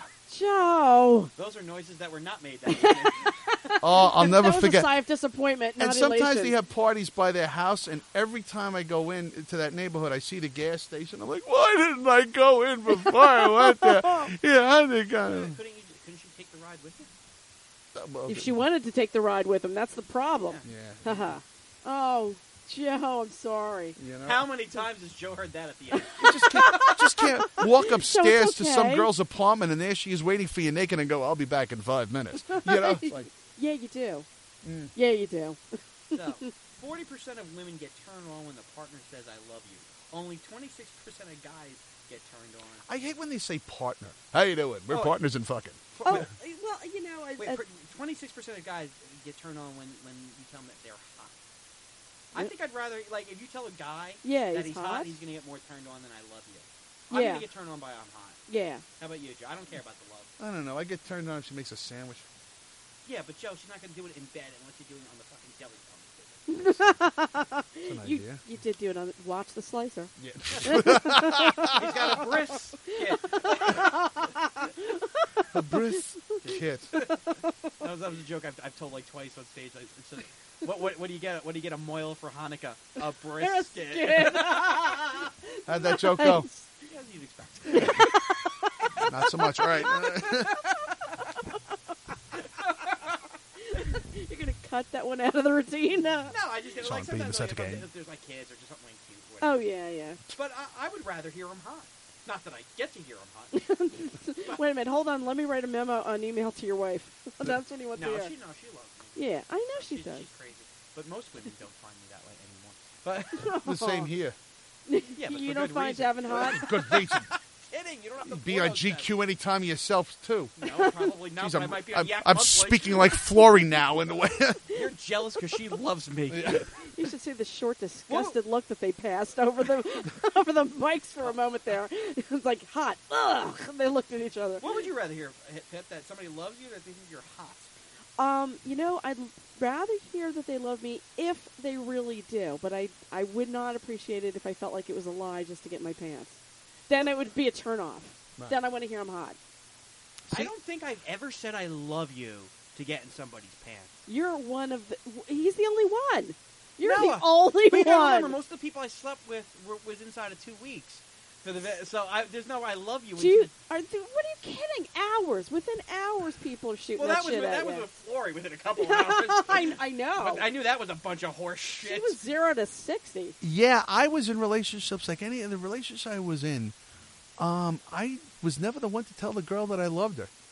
Joe. Those are noises that were not made that evening. oh, I'll never that was forget. a sigh of disappointment, not And sometimes elation. they have parties by their house, and every time I go in to that neighborhood, I see the gas station. I'm like, why didn't I go in before I went there? Yeah, I think I. couldn't, you, couldn't she take the ride with you? well, If she wanted to take the ride with him, that's the problem. Yeah. Haha. Oh, Joe, I'm sorry. You know? How many times has Joe heard that at the end? You just can't, just can't walk upstairs to some okay. girl's apartment, and there she is waiting for you naked, and go, I'll be back in five minutes. You know, it's like, Yeah, you do. Mm. Yeah, you do. So, forty percent of women get turned on when the partner says, I love you. Only twenty-six percent of guys get turned on. I hate when they say partner. How you doing? We're Oh. partners in fucking. Oh, well, you know, I, Wait, I, twenty-six percent of guys get turned on when, when you tell them that they're hot. I think I'd rather, like, if you tell a guy Yeah, that he's he's hot, hot. he's going to get more turned on than I love you. I'm Yeah. going to get turned on by I'm hot. yeah. How about you, Joe? I don't care about the love. I don't know. I get turned on if she makes a sandwich. Yeah, but Joe, she's not going to do it in bed unless you're doing it on the fucking deli phone. That's an You, idea. you did do it on. Watch the slicer. Yeah. He's got a bris. Yeah. a bris kit. That was, that was a joke I've, I've told like twice on stage. I, it's just, what, what, what do you get? What do you get a moil for Hanukkah? A brisket. Brisket. How'd that joke go? Nice. As you'd expect. Not so much. All right. You're gonna cut that one out of the routine. No. No, I just get Sean like Bean sometimes is like, at the if, I'm- game. if there's my kids or just something like cute. Or Oh whatever. yeah, yeah. But I, I would rather hear them hot. Not that I get to hear them hot. Wait a minute. Hold on. Let me write a memo, an email to your wife. That's what he wants no, to hear. she no, she loves me. Yeah, I know she she's, does. she's crazy. But most women don't find me that way anymore. But The same here. yeah, but you for don't good find reason. Davin hot? Good reason. Kidding, you don't have to Be blow on those G Q anytime yourself, too. tests. No, probably not. Jeez, but I I'm, might be on I'm, Yak I'm Monthly. speaking like Flory now in the way. You're jealous because she loves me. You should see the short, disgusted look that they passed over the over the mics for a moment there. It's like hot. Ugh. They looked at each other. What would you rather hear, Pip? That somebody loves you, or that they think you're hot? Um, you know, I'd rather hear that they love me if they really do, but I I would not appreciate it if I felt like it was a lie just to get in my pants. Then it would be a turnoff. Right. Then I want to hear I'm hot. I don't think I've ever said I love you to get in somebody's pants. You're one of the. He's the only one. You're No, the only But you gotta one. remember, most of the people I slept with were, was inside of two weeks. For the ve- so I, there's no I love you. Do you, until- are, th- what are you kidding? Hours. Within hours, people are shooting well, that, that was shit with, at that was you. with Flory within a couple of hours. I, I know. But I knew that was a bunch of horse She shit. was zero to sixty. Yeah, I was in relationships like any of the relationships I was in. Um, I was never the one to tell the girl that I loved her.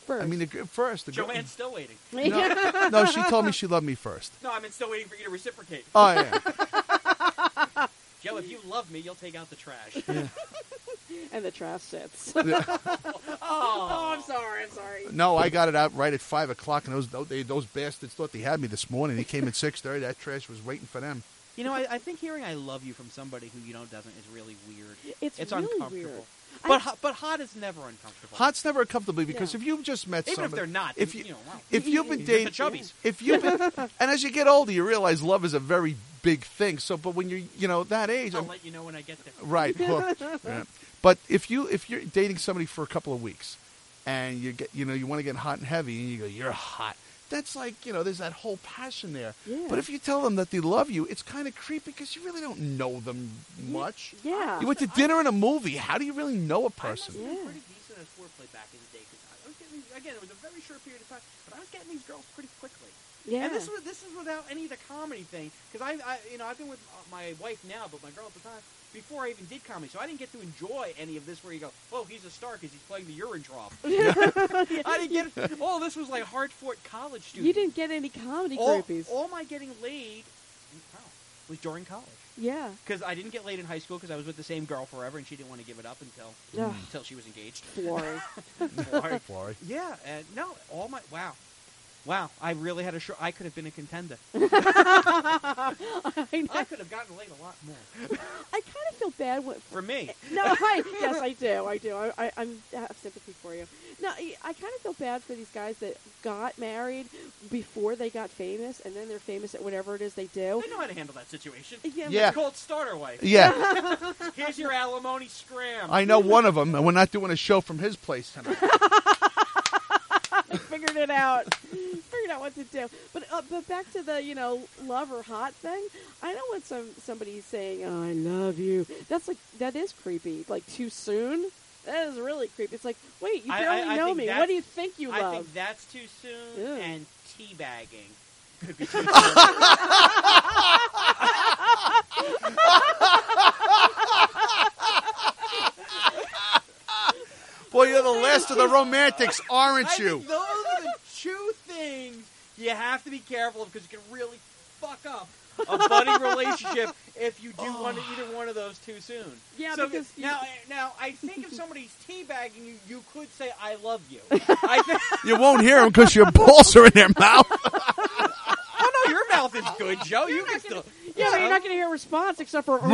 First. I mean, the, gr- first. The gr- Joanne's still waiting. no, no, she told me she loved me first. No, I'm still waiting for you to reciprocate. Oh yeah. Joe, if you love me, you'll take out the trash. and the trash sits. Oh, oh, I'm sorry. I'm sorry. No, I got it out right at five o'clock, and those those, they, those bastards thought they had me this morning. They came at six thirty. That trash was waiting for them. You know, I, I think hearing "I love you" from somebody who you know doesn't is really weird. It's, It's really uncomfortable. weird. But I- hot, but hot is never uncomfortable. Hot's never uncomfortable because Yeah. if you've just met Even somebody, if they're not, if you, you, you know, wow. if you've been He's dating, just the chubbies. if you've been, and as you get older, you realize love is a very big thing. So, but when you're, you know, that age, I'll I'm- let you know when I get there. right? Well, yeah. But if you if you're dating somebody for a couple of weeks, and you get, you know, you want to get hot and heavy, and you go, you're hot. That's like, you know, there's that whole passion there. Yeah. But if you tell them that they love you, it's kind of creepy because you really don't know them much. Yeah. You went to dinner and a movie. How do you really know a I must person? have been Yeah. pretty decent at foreplay back in the day because I was getting these, again, it was a very short period of time, but I was getting these girls pretty quickly. Yeah. And this was this is without any of the comedy thing because I, I you know I've been with uh, my wife now, but my girl at the time before I even did comedy, so I didn't get to enjoy any of this. Where you go, oh, he's a star because he's playing the urine trough. I didn't get it. All this was like Hartford college students. You didn't get any comedy all, groupies. all my getting laid wow, was during college. yeah. Because I didn't get laid in high school because I was with the same girl forever, and she didn't want to give it up until Ugh. until she was engaged. Flory. Sorry. Flory. Yeah, and no, all my wow, wow. I really had a short. I could have been a contender. I, know. I could have gotten laid a lot more. I kind of feel bad when, For me, No, I, yes, I do. I do. I, I, I'm, I have sympathy for you. No, I, I kind of feel bad for these guys that got married before they got famous, and then they're famous at whatever it is they do. I know how to handle that situation. Yeah. Yeah. It's called starter wife. Yeah, Here's your alimony scram. I know one of them, and we're not doing a show from his place tonight. I figured it out. Figured out what to do. But uh, but back to the you know love or hot thing. I know when some somebody's saying, "Oh, I love you." That's like that is creepy. Like too soon. That is really creepy. It's like, wait, you I- barely I- I know think me. that's- What do you think you I love? think that's too soon, Ew. and teabagging could be too soon. Boy, you're the last of the romantics, aren't I you? think those are the two things you have to be careful of because you can really fuck up a budding relationship if you do one either one of those too soon. Yeah, so because you- now, now I think if somebody's teabagging you, you could say "I love you." I think, You won't hear him because your balls are in their mouth. oh no, your mouth is good, Joe. You can still. yeah, but you're not going to hear a response except for.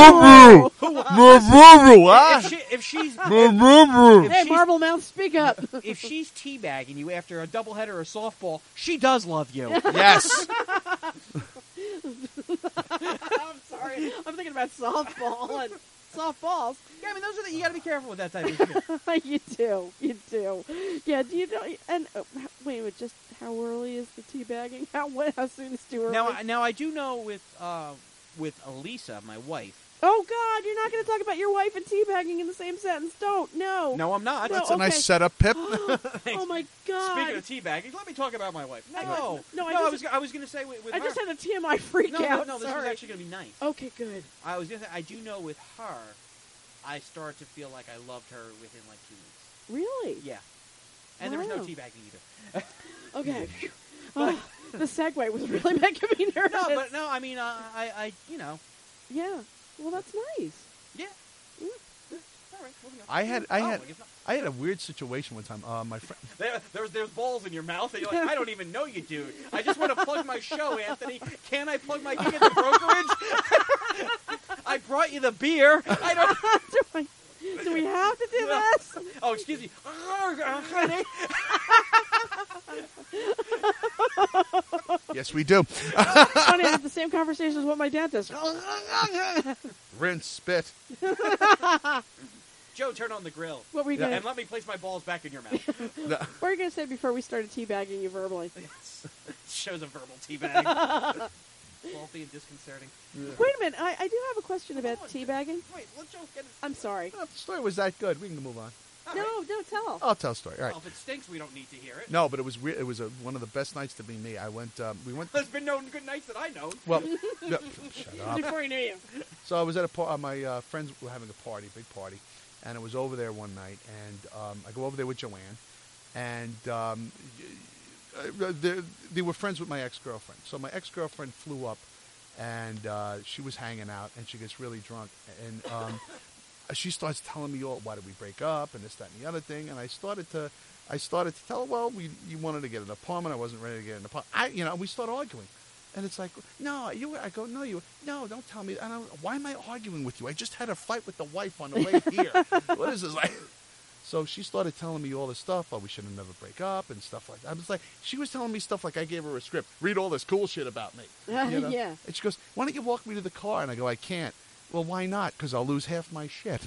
If, she, if she's if, if Hey, she's, Marble Mouth, speak up. if she's teabagging you after a doubleheader or a softball, she does love you. Yes. I'm sorry. I'm thinking about softball and softballs. Yeah, I mean those are the, you got to be careful with that type of shit. You do. You do. Yeah, do you know? And uh, wait a minute, just how early is the teabagging? How when, how soon is too early? Now, I- now I do know with uh, with Elisa, my wife. oh, God, you're not going to talk about your wife and teabagging in the same sentence. Don't. No. No, I'm not. No, That's a nice okay. setup, Pip. Oh, my God. Speaking of teabagging, let me talk about my wife. No, I- no, no, I I, just- was I was going to say with, with I her. just had a T M I freak no, out. no, no, this Sorry. is actually going to be nice. Okay, good. I was going to say I do know with her, I start to feel like I loved her within like two weeks. Really? Yeah, and there was no Wow. teabagging either. Okay. Oh, the segue was really making me nervous. No, but no, I mean, uh, I, I, you know, Yeah. Well, that's nice. yeah. Mm. All right, moving on. I had, I Oh, had, I guess not. I had a weird situation one time. Uh, my friend. There, there's there's balls in your mouth, and you're like, I don't even know you, dude. I just want to plug my show, Anthony. Can I plug my gig at the brokerage? I brought you the beer. I don't. do, I, do we have to do this? Oh, excuse me, honey. Yes, we do. Funny, I had the same conversations with my dentist. Rinse, spit. Joe, turn on the grill, What were you going and to let me place my balls back in your mouth. What were you going to say before we started teabagging you verbally? Shows a verbal teabag. Faulty and disconcerting. Wait a minute. I, I do have a question about on. teabagging. Wait, let Joe get it. I'm sorry. Oh, if the story was that good, we can move on. All No, right. no, tell. I'll tell a story. All right. Well, if it stinks, we don't need to hear it. No, but it was re- it was a, one of the best nights to be me. I went. Um, we went. There's been no good nights that I know. Well, no, shut up. Before you knew you. So I was at a par- uh, my uh, friends were having a party, big party, and I was over there one night, and um, I go over there with Joanne, and um, uh, they, they were friends with my ex-girlfriend. So my ex-girlfriend flew up, and uh, she was hanging out, and she gets really drunk, and um, she starts telling me, "Oh, why did we break up?" and this, that, and the other thing. And I started to, I started to tell her, "Well, we, you wanted to get an apartment. I wasn't ready to get an apartment." I, you know, we start arguing, and it's like, "No, you." I go, "No, you." No, don't tell me. And I, why am I arguing with you? I just had a fight with the wife on the way here. What is this like? So she started telling me all this stuff. Oh, we should have never break up and stuff like that. I was like, she was telling me stuff like I gave her a script. Read all this cool shit about me. You know? Yeah. And she goes, "Why don't you walk me to the car?" And I go, "I can't." "Well, why not?" "Because I'll lose half my shit."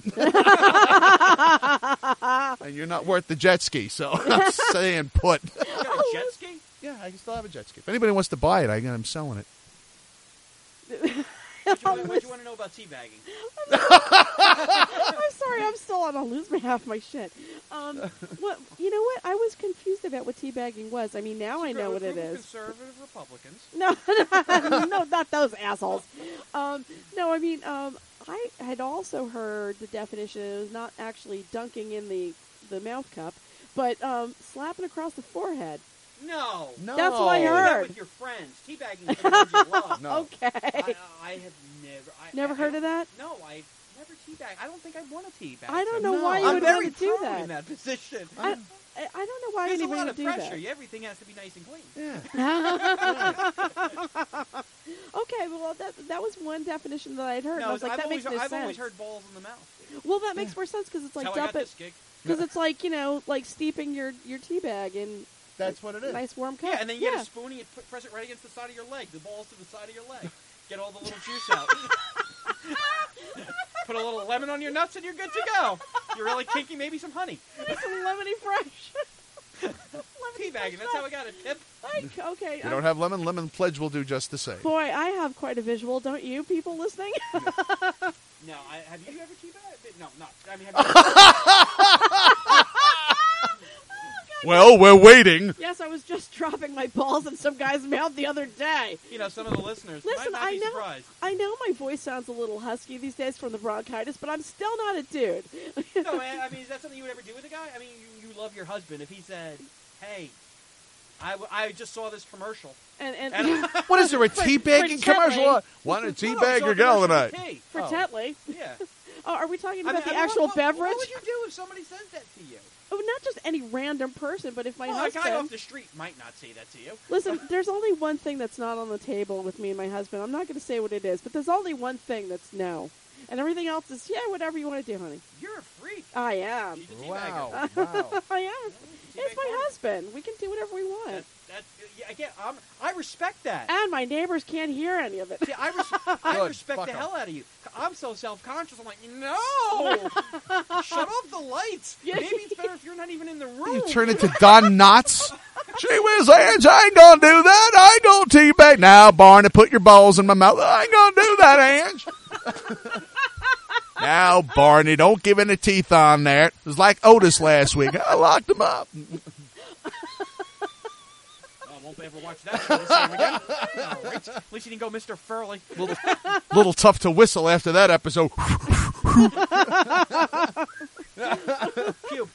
And you're not worth the jet ski, so I'm saying put. You got a jet ski? Yeah, I still have a jet ski. If anybody wants to buy it, I, I'm selling it. What you, what you want to know about teabagging? I'm sorry, I'm still on. I'll lose my half my shit. Um, what you know? What I was confused about what teabagging was. I mean, now I know what it is. Conservative Republicans. No, no, not those assholes. Um, no, I mean, um, I had also heard the definition. It was not actually dunking in the the mouth cup, but um, slapping across the forehead. No. No. That's what I Do that heard. with your friends. Teabagging is the ones you love. No. Okay. I, I have never. I, Never I, heard I, of that? No, I've never teabagged. I don't think I'd want to teabag. I don't so- know No. why you I'm would very want to do prone that. in that position. I, I, I don't know why There's a anybody lot would of do pressure. that. Everything has to be nice and clean. Yeah. Okay, well that that was one definition that I had heard. and I No, was like, I've, that always, makes no I've sense. always heard balls in the mouth. Well, that makes more sense because it's That's like how I dump got it this gig. because it's like you know like steeping your your tea bag in That's what it is. nice warm cup. Yeah, and then you yeah. get a spoon and you put, press it right against the side of your leg. The balls to the side of your leg. Get all the little juice out. Put a little lemon on your nuts and you're good to go. You're really kinky, maybe some honey. Some lemony fresh. Teabagging, that's how I got it. Tip. Like, okay. You I'm- don't have lemon? Lemon Pledge will do just the same. Boy, I have quite a visual, don't you, people listening? No, I, have you ever teabagged? No, not. I mean, have you Well, we're waiting. Yes, I was just dropping my balls in some guy's mouth the other day. you know, some of the listeners Listen, might not I be know, surprised. I know my voice sounds a little husky these days from the bronchitis, but I'm still not a dude. No, man, I mean, is that something you would ever do with a guy? I mean, you, you love your husband. If he said, hey, I, w- I just saw this commercial. and and, And- What is there, a For- teabagging for commercial? Tetley. Want a No, teabag so your a gal commercial tonight? for tea. for Oh. Tetley. Yeah. Oh, are we talking I about mean, the I mean, actual what, beverage? What would you do if somebody says that to you? Oh, not just any random person, but if my Well, a husband. guy off the street might not say that to you. Listen, there's only one thing that's not on the table with me and my husband. I'm not going to say what it is, but there's only one thing that's no. And everything else is, yeah, whatever you want to do, honey. You're a freak. I am. She's a teabagger. Wow. Wow. I am. It's my husband. We can do whatever we want. That, that, yeah, again, I'm, I respect that. And my neighbors can't hear any of it. See, I, res- I Good. respect Fuck the 'em. hell out of you. I'm so self-conscious. I'm like, no! Shut off the lights. Yeah. Maybe it's better if you're not even in the room. You turn into Don Knotts? Gee whiz, Ange, I ain't gonna do that. I ain't gonna teabag. Now, Barney, put your balls in my mouth. I ain't gonna do that, Ange. Now, Barney, don't give any teeth on there. It was like Otis last week. I locked him up. I won't ever watch that show the same again. All right. At least you didn't go Mister Furley. Little, little tough to whistle after that episode. Cube.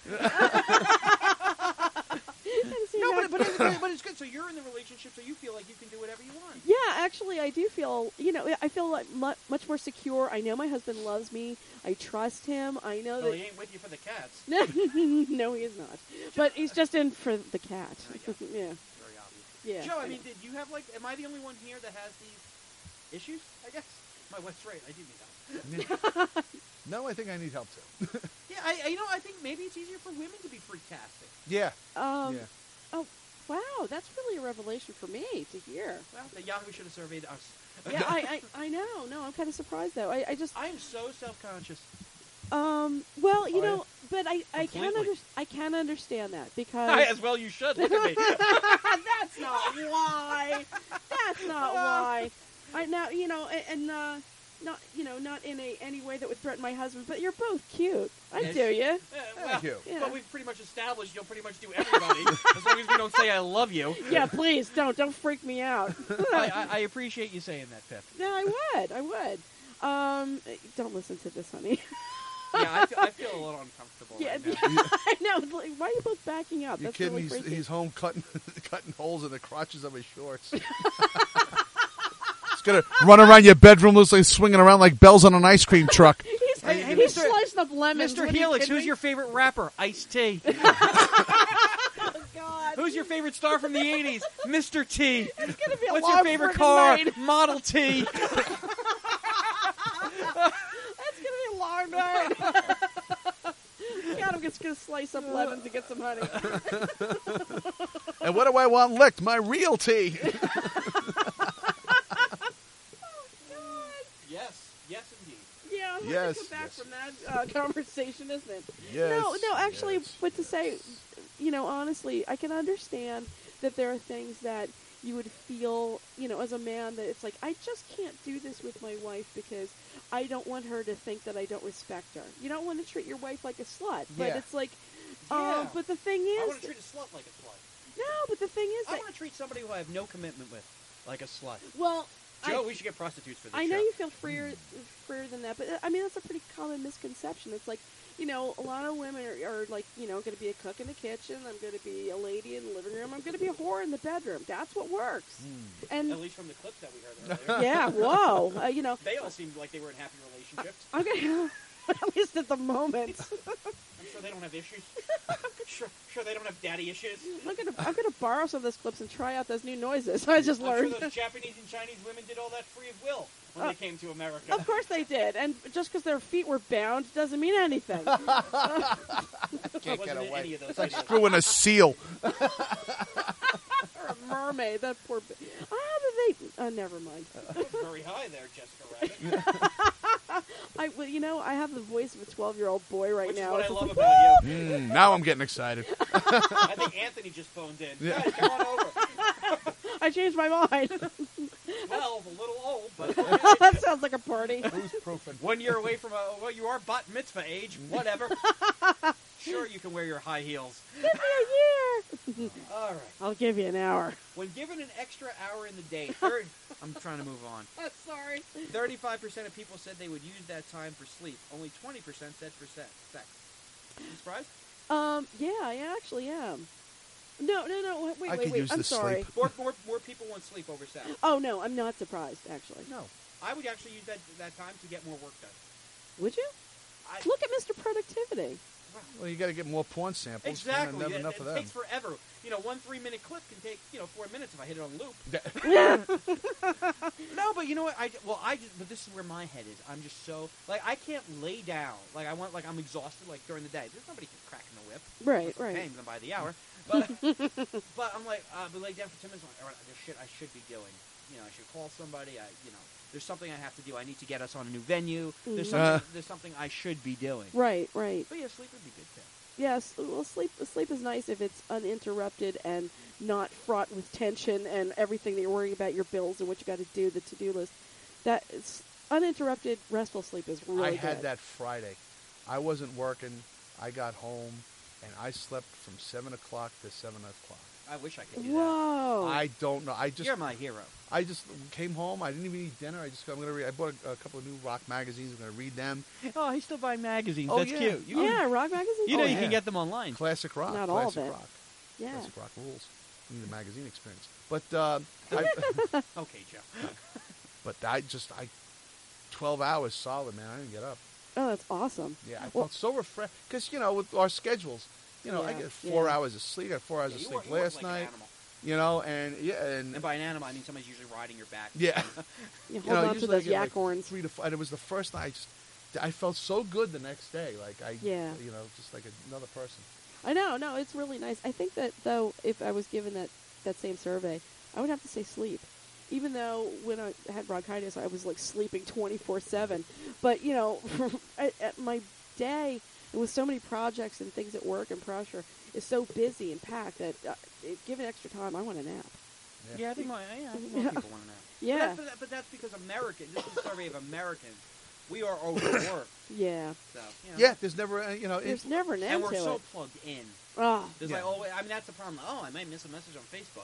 See, No, now- but, but, it's, but but it's good. So you're in the relationship, so you feel like you can do whatever you want. Yeah, actually, I do feel, you know, I feel like mu- much more secure. I know my husband loves me. I trust him. I know Well, that. he ain't with you for the cats. No, he is not. But he's just in for the cat. I guess. Yeah. Very obvious. Yeah. Joe, I I mean, know. did you have like? Am I the only one here that has these issues? I guess my wife's right. I do need help. No, I think I need help, too. Yeah, I, I you know I think maybe it's easier for women to be freak casting. Yeah. Um, yeah. Oh, wow. That's really a revelation for me to hear. Well, the Yahoo should have surveyed us. Yeah, I, I, I know. No, I'm kind of surprised, though. I, I just, I am so self-conscious. um, well, you Oh, yeah? know, but I, I can Completely. under, I can understand that because As well, you should look at me. that's not why. That's not why. I now, you know, and, and uh, not, you know, not in a any way that would threaten my husband. But you're both cute. I Yes. do you. Yeah, well, Thank you. Yeah. But we've pretty much established you'll pretty much do everybody as long as we don't say I love you. Yeah, please don't don't freak me out. I, I, I appreciate you saying that, Pip. No, I would. I would. Um, don't listen to this, honey. I feel, I feel a little uncomfortable Yeah, right now. I know. It's like, why are you both backing up? Your That's kid, really he's, freaky. he's home cutting cutting holes in the crotches of his shorts. He's gonna run around your bedroom, looks like swinging around like bells on an ice cream truck. He's, Hey, hey, he's Mister slicing up lemons. Mister What are you Helix, kidding who's me? your favorite rapper? Ice-T. Oh, God. Who's your favorite star from the eighties? Mister T. It's gonna be a What's long your favorite friggin' car? night. Model T. That's gonna be a long night. God, I'm just gonna slice up lemons and get some honey. And what do I want licked? My real tea. Yes. Yes, indeed. Yeah, I'll have Yes, to come back yes. from that uh, conversation, isn't it? Yes, No, no, actually, yes. but to say, you know, honestly, I can understand that there are things that you would feel, you know, as a man that it's like, I just can't do this with my wife because I don't want her to think that I don't respect her. You don't want to treat your wife like a slut, but Yeah. it's like, Yeah. uh, but the thing I is, want to treat a slut like a slut. no, but the thing is I that, want to treat somebody who I have no commitment with like a slut. well, Joe, I, we should get prostitutes for this I know show. you feel freer, freer than that, but uh, I mean that's a pretty common misconception. It's like, you know, a lot of women are, are like, you know, going to be a cook in the kitchen. I'm going to be a lady in the living room. I'm going to be a whore in the bedroom. That's what works. And At least from the clips that we heard earlier. yeah, whoa, uh, you know, They all seemed like they were in happy relationships. I'm gonna, at least at the moment, I'm sure they don't have issues. sure, sure they don't have daddy issues. I'm gonna, I'm gonna borrow some of those clips and try out those new noises. I just I'm learned. sure those Japanese and Chinese women did all that free of will when Uh, they came to America. Of course they did, and just because their feet were bound doesn't mean anything. I Can't wasn't get in away. any of those It's like videos. screwing a seal. Or a mermaid, that poor. Ba- How did they? Oh, never mind. Very high there, Jessica Rabbit. I, well, you know, I have the voice of a twelve-year-old boy right Which now. is what I It's love like, about you. Mm, now I'm getting excited. I think Anthony just phoned in. Yeah. Guys, come on over. I changed my mind. twelve, a little old, but That sounds like a party. Who's proofing? one year away from a, well, you are bat mitzvah age, whatever. Sure, you can wear your high heels. Give me a year. All right. I'll give you an hour. When given an extra hour in the day, third, I'm trying to move on. I'm sorry. thirty-five percent of people said they would use that time for sleep. Only twenty percent said for sex. sex. You surprised? Um, yeah, I actually am. No, no, no. Wait, wait, I could wait. use I'm the sorry. sleep. More, more, more people want sleep over sex. Oh no, I'm not surprised. Actually, No. I would actually use that that time to get more work done. would you? I, Look at Mister Productivity. Well, you got to get more porn samples. Exactly. Never It, enough it of them. takes forever. You know, one three-minute clip can take, you know, four minutes if I hit it on loop. No, but you know what? I well, I just, but this is where my head is. I'm just so like I can't lay down. Like I want, like I'm exhausted. Like during the day, there's nobody cracking the whip. Right, I'm right. paying them by the hour. But but I'm like, uh, but lay down for ten minutes. I'm like, all right, there's shit I should be doing. You know, I should call somebody. I, you know, there's something I have to do. I need to get us on a new venue. There's Mhm. something. Uh. there's something I should be doing. Right, right. But yeah, sleep would be good too. Yes. Well, sleep. Sleep is nice if it's uninterrupted and not fraught with tension and everything that you're worrying about, your bills and what you got to do, the to-do list. That is uninterrupted, restful sleep is really I good. had that Friday. I wasn't working. I got home, and I slept from seven o'clock to seven o'clock. I wish I could do Whoa. I don't know. I that. just You're my hero. I just came home. I didn't even eat dinner. I just I'm gonna read. I bought a, a couple of new rock magazines. I'm gonna read them. Oh, he's still buying magazines. Oh, That's yeah. cute. You, yeah, rock magazines. you know Oh, you yeah. can get them online. Classic rock. Not all of Classic it. rock. Yeah. Classic rock rules. You need a magazine experience. But uh, I, Okay, Joe. but I just I twelve hours solid, man. I didn't get up. Oh, that's awesome. Yeah, I Well- felt so refreshed because you know with our schedules, you know I Yeah, get four yeah. hours of sleep. I got four hours Yeah, of you sleep work- you work last like an night. animal. You know, and yeah, and, And by an animal, I mean somebody's usually riding your back. You yeah. hold You know, on to usually I those get, yak like, horns. Three to five, and it was the first night. I just, I felt so good the next day. Like I, Yeah. you know, just like another person. I know, no, it's really nice. I think that though, if I was given that that same survey, I would have to say sleep. Even though when I had bronchitis, I was like sleeping twenty-four seven. But you know, at, at my day, and with so many projects and things at work and pressure, is so busy and packed that uh, it, given extra time, I want a nap. Yeah, I think more, yeah, I think more Yeah. people want to know. Yeah. But that's, but, that, but that's because Americans, this is a survey of Americans, we are overworked. Yeah, So, you know. Yeah, there's never, uh, you know, there's it, never an And end we're to so it. plugged in. Oh, There's Yeah. like, oh, I mean, that's the problem. Oh, I might miss a message on Facebook.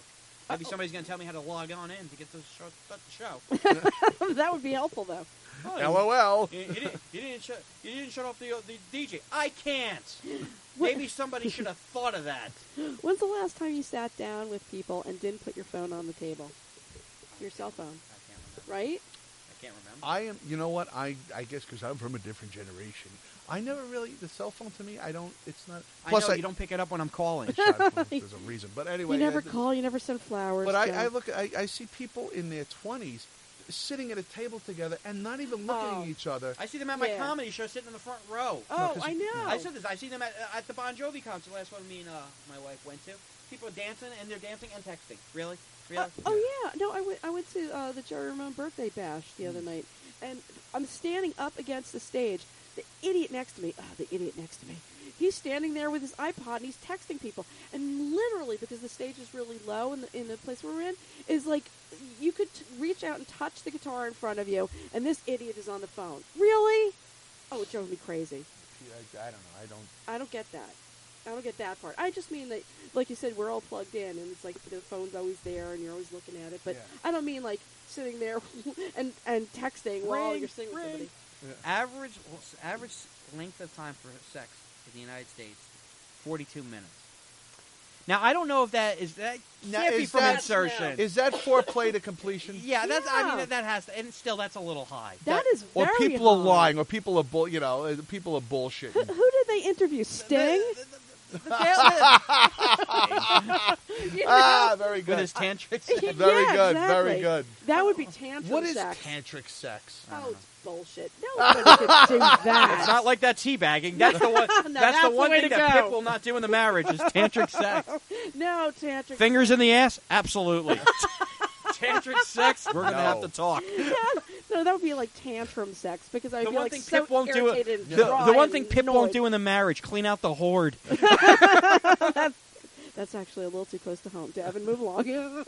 Maybe somebody's going to tell me how to log on in to get to show, start the show. That would be helpful, though. Oh, LOL. You, you, didn't, you, didn't shut, you didn't shut off the, uh, the D J. I can't. Maybe somebody should have thought of that. When's the last time you sat down with people and didn't put your phone on the table? Your cell phone, I can't remember. right? I can't remember. I am, you know what? I, I guess because I'm from a different generation. I never really, the cell phone to me, I don't, it's not. I Plus, know I, you don't pick it up when I'm calling. there's a reason. But anyway. You never I- call, you never send flowers. But I, Joe. I look, I, I see people in their twenties sitting at a table together and not even looking Oh. at each other. I see them at my Yeah. comedy show sitting in the front row. Oh, 'cause I you- know. I said this. I see them at, uh, at the Bon Jovi concert, last one me and uh, my wife went to. People are dancing, and they're dancing and texting. Really? Really? Uh, oh yeah, no, I went. I went to uh, the Jerry Ramone birthday bash the other night, and I'm standing up against the stage. The idiot next to me, oh, the idiot next to me, he's standing there with his iPod and he's texting people, and literally because the stage is really low in the in the place we're in, is like you could t- reach out and touch the guitar in front of you, and this idiot is on the phone. Really? Oh, it drove me crazy. I, I don't know. I don't. I don't get that. I don't get that part. I just mean that, like you said, we're all plugged in, and it's like the phone's always there, and you're always looking at it. But Yeah. I don't mean like sitting there and and texting while Ring, you're sitting with ring. somebody. Average average length of time for sex in the United States, forty-two minutes. Now I don't know if that is that Now, can't be is from that- insertion. Is that foreplay to completion? yeah, that's. I Yeah. mean that has, to, and still that's a little high. That is Or very people are high. lying, or people are bull. You know, uh, people are Who, bullshitting. who did they interview? Sting? Ah, very With good. his tantrics. Very Yeah, good, exactly. very good. That would be tantrum What is sex. tantric sex? Oh, it's bullshit. Nobody could do that. It's not like that teabagging. That's the one. that's, that's the the one way thing to that go. Pip will not do in the marriage is tantric sex. No, tantric Fingers in the ass? Absolutely. Tantric sex? We're gonna No. have to talk. Yeah, no, that would be like tantrum sex because I'd The be one like thing so Pip won't do. irritated and The, dry the one and thing Pip annoyed. won't do in the marriage: clean out the horde. That's actually a little too close to home. Devin, move along.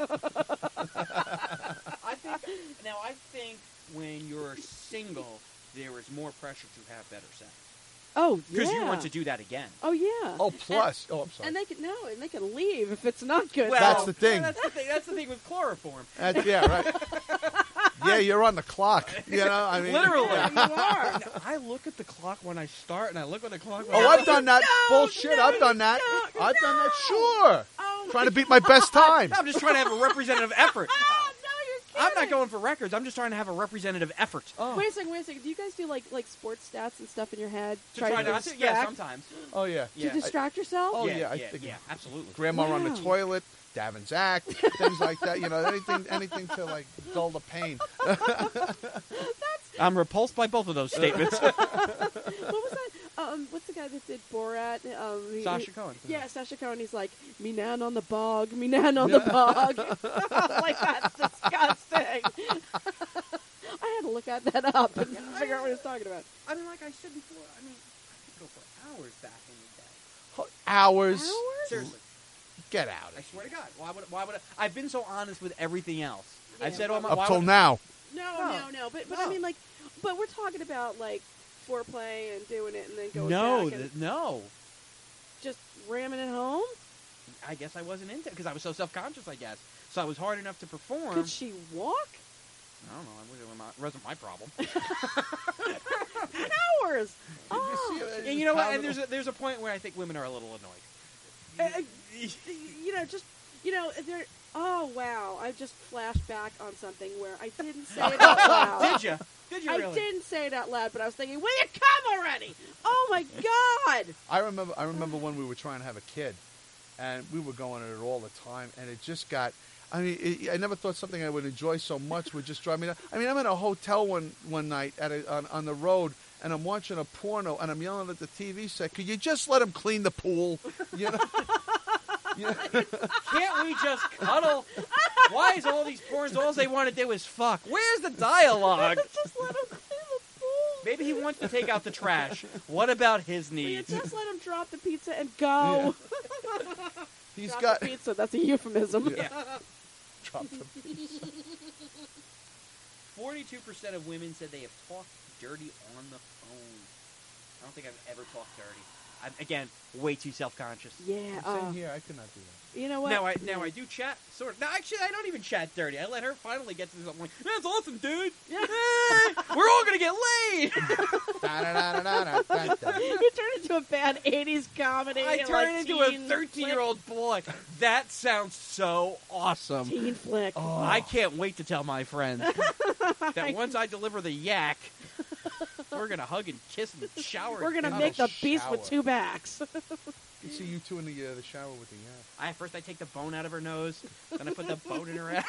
I think now. I think when you're single, there is more pressure to have better sex Oh, yeah. because you want to do that again. Oh, yeah. Oh, plus. Oh, I'm sorry. And they can no, and they can leave if it's not good. Well, That's the thing. That's the thing. That's the thing with chloroform. That's, yeah, right. Yeah, you're on the clock. You know, I mean, Literally. Yeah, you are. I look at the clock when I start, and I look at the clock. When Oh, I I've done that. No, Bullshit. no, I've done that. no, I've done that. no. Sure. Oh, Trying to beat my best time. I'm just trying to have a representative effort. oh, no, you're I'm kidding. not going for records. I'm just trying to have a representative effort. Oh, Wait a second, wait a second. Do you guys do like like sports stats and stuff in your head? To try not to. Yeah, distract- sometimes. oh yeah. To Yeah. distract yourself? Oh, yeah, yeah, I yeah, think- yeah, absolutely. Grandma on the Wow. toilet. Davin's act. Things like that. You know, anything, anything to like dull the pain. I'm repulsed by both of those statements. What was that? Um, what's the guy that did Borat? Um, he- Sasha Cohen. Yeah, Sasha Cohen. He's like, me nan on the bog, me nan on the bog. Like, that's disgusting. I had to look at that up and figure out what he was talking about. I mean, like I said before, I mean, I could go for hours back in the day. Hours. Hours? Seriously, Get out I of swear to God. Why would? Why would? I, I've been so honest with everything else. I've Yeah, said all my. Up why till would- now. No, No. no, no. But but I No. mean, like, but we're talking about like foreplay and doing it and then going No, back and th- no. just ramming it home. I guess I wasn't into it because I was so self-conscious. I guess so. I was hard enough to perform. Could she walk? I don't know. It wasn't my, wasn't my problem. Hours. Oh. and you know what? And there's a, there's a point where I think women are a little annoyed. Uh, uh, you know, just you know, there. Oh wow! I just flashed back on something where I didn't say it out loud. Did you? Did you I really? didn't say it out loud, but I was thinking, "Will you come already?" Oh my God! I remember. I remember when we were trying to have a kid, and we were going at it all the time, and it just got. I mean, it, I never thought something I would enjoy so much would just drive me nuts. I mean, I'm in a hotel one one night at a, on on the road, and I'm watching a porno, and I'm yelling at the T V set, "Could you just let him clean the pool?" You know. You know? Can't we just cuddle? Why is all these porns all they want to do is fuck? Where's the dialogue? Just let him clean the pool. Maybe he wants to take out the trash. What about his Will you needs? just let him drop the pizza and go. He's Drop got. the pizza. That's a euphemism. Yeah. Drop the- Forty-two percent of women said they have talked dirty on the phone. I don't think I've ever talked dirty. I'm, again, way too self-conscious. Yeah. Same Uh, here. I could not do that. you know what? Now I Yeah. now I do chat sort of. No, actually, I don't even chat dirty. I let her finally get to something like, "That's awesome, dude. Hey, we're all gonna get laid." Da-da-da-da-da-da-da. You turn into a bad eighties comedy. I like turn into a teen thirteen-year-old boy. That sounds so awesome. flick. Teen flick. Oh, I can't wait to tell my friends that once I deliver the yak, we're gonna hug and kiss and shower. We're gonna Not make a the beast with shower. two backs. You see you two in the uh, the shower with the yak. I first I take the bone out of her nose, then I put the bone in her ass.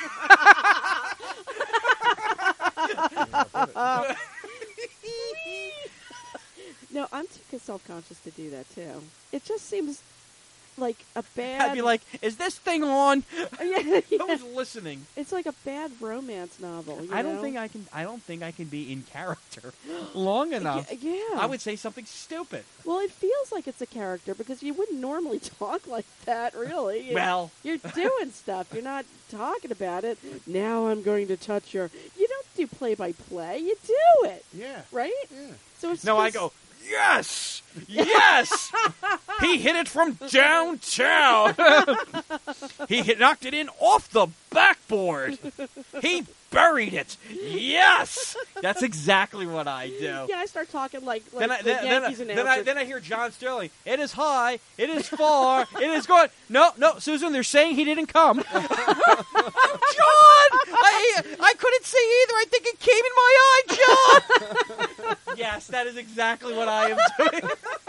No, I'm too self-conscious to do that too. It just seems like a bad. I'd be like, "Is this thing on?" yeah, yeah. Who's listening? It's like a bad romance novel. You I don't know? think I can. I don't think I can be in character long enough. Y- yeah. I would say something stupid. Well, it feels like it's a character because you wouldn't normally talk like that, really. You- Well, You're doing stuff. You're not talking about it. Now I'm going to touch your. You don't do play by play. You do it, Yeah. right? Yeah. So it's no, I just- go. Yes, yes. He hit it from downtown. He hit, knocked it in off the backboard. He buried it. Yes, that's exactly what I do. Yeah, I start talking like, like Then I, the then, then, I, Yankees then, I, announcer. then I hear John Sterling. It is high. It is far. It is good. No, no, Susan, they're saying he didn't come. John! I, I couldn't see either. I think it came in my eye, John! Yes, that is exactly what I am doing.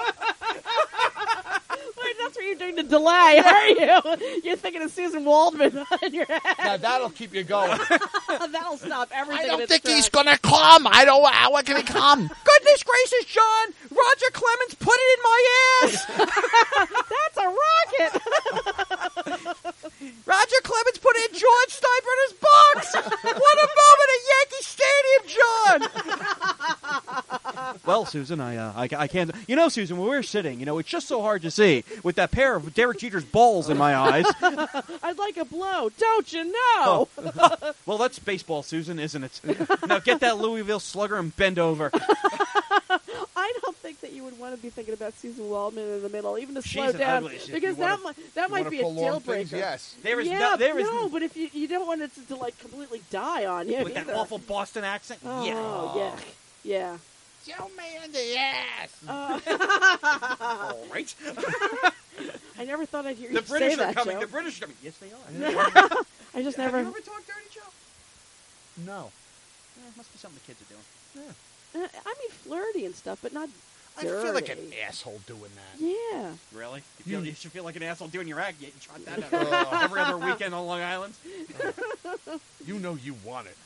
Wait, that's what you're doing to delay, are you? You're thinking of Susan Waldman in your head. Now that'll keep you going. That'll stop everything. I don't in its think he's tracks. gonna come. I don't. How can he come? Goodness gracious, John! Roger Clemens put it in my ass! That's a rocket. Roger Clemens put it in George Steinbrenner's box! What a moment at Yankee Stadium, John! Well, Susan, I, uh, I, I can't... You know, Susan, when we're sitting, you know, it's just so hard to see with that pair of Derek Jeter's balls in my eyes. I'd like a blow. Don't you know? Well, that's baseball, Susan, isn't it? Now get that Louisville slugger and bend over. I don't think that you would want to be thinking about Susan Waldman in the middle, even to She's slow an down, ugly shit. because You wanna- that might that You might wanna be a prolong deal things? breaker. Yes. There is yeah, no... There is no, but if you you don't want it to, to like completely die on you with that either. awful Boston accent? Oh, yeah. yeah, yeah. Show me in the ass. Uh, All right. I never thought I'd hear The you British say are that, coming. Joe. The British are coming. Yes, they are. I just Have never. you ever talked dirty, Joe? No. Yeah, must be something the kids are doing. Uh, I mean, flirty and stuff, but not I dirty. feel like an asshole doing that. Yeah. Really? You, feel, You- you should feel like an asshole doing your act. You trot that Oh. out every other weekend on Long Island. You know you want it.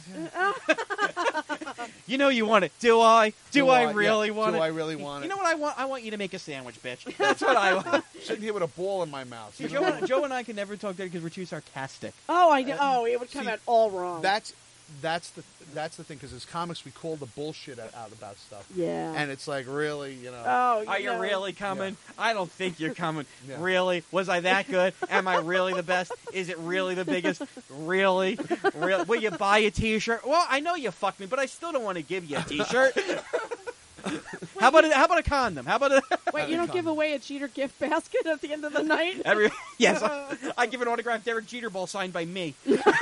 You know you want it. Do I? Do, I, yeah. really want Do it? I really want it? You know what I want? I want you to make a sandwich, bitch. That's what I want. Sitting here with a ball in my mouth. See, you Joe, know? and, Joe and I can never talk dirty because we're too sarcastic. Oh, I know. Oh, it would come see, out all wrong. That's that's the that's the thing, because as comics we call the bullshit out, out about stuff, yeah. and it's like, really, you know. oh, Are you know. really coming? I don't think you're coming. Yeah. Really? Was I that good? Am I really the best? Is it really the biggest? Really? Real? Will you buy a T-shirt? Well, I know you fucked me, but I still don't want to give you a T-shirt. How about a, how about a condom? How about a Wait, you don't give away a cheater gift basket at the end of the night? every? Yes, I, I give an autographed Derek Jeter ball signed by me.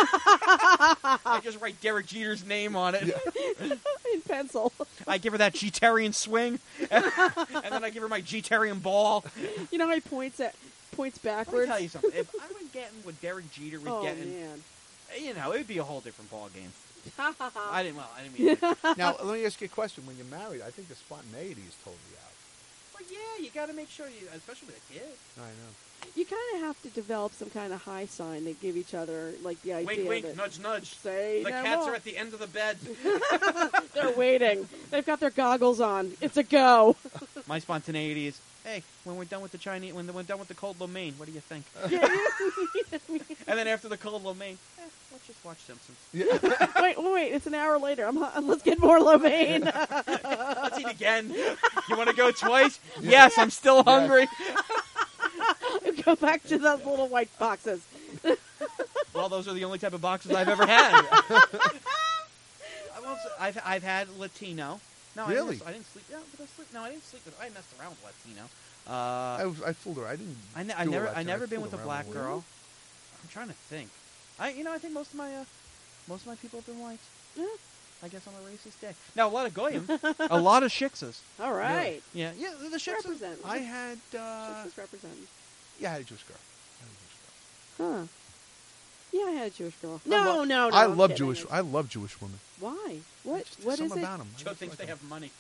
I just write Derek Jeter's name on it. In pencil. I give her that Jeterian swing, and, and then I give her my Jeterian ball. You know how he points at points Let me backwards? tell you something. If I was getting what Derek Jeter was oh getting, man. you know, it would be a whole different ball game. I didn't. Well, I didn't mean. It. Now, let me ask you a question. When you're married, I think the spontaneity is totally out. But yeah, you got to make sure you, especially with a kid. I know. You kind of have to develop some kind of high sign to give each other like the idea Wink, wink, that nudge, nudge. say The no cats more. are at the end of the bed. They're waiting. They've got their goggles on. It's a go. My spontaneity is, hey, when we're done with the Chinese, when we're done with the cold lo mein, what do you think? And then after the cold lo mein, eh, let's just watch Simpsons. wait, wait, wait. It's an hour later. I'm, hu- let's get more lo mein. Let's eat again. You want to go twice? Yes, I'm still hungry. Go back to those little white boxes. Well, those are the only type of boxes I've ever had. I won't say, I've I've had Latino. No, Really? I didn't, I didn't sleep. Yeah, but I sleep. No, I didn't sleep with. I messed around with Latino. Uh, I, was- I fooled her. I didn't. I, ne- do I all never, that I shit. never been fooled with a around black with her. girl. I'm trying to think. I, you know, I think most of my, uh, most of my people have been white. Yeah. I guess on a racist day. Now a lot of goyim, a lot of shiksas. All right. Yeah, yeah, the shiksas. Represent. I had. Uh, Just represent. yeah, I had a Jewish girl. I had a Jewish girl. Huh. Yeah, I had a Jewish girl. I No, lo- no, no. I I'm love kidding. Jewish. I love Jewish women. Why? What? Just What is something it? about them. Joe thinks they have money.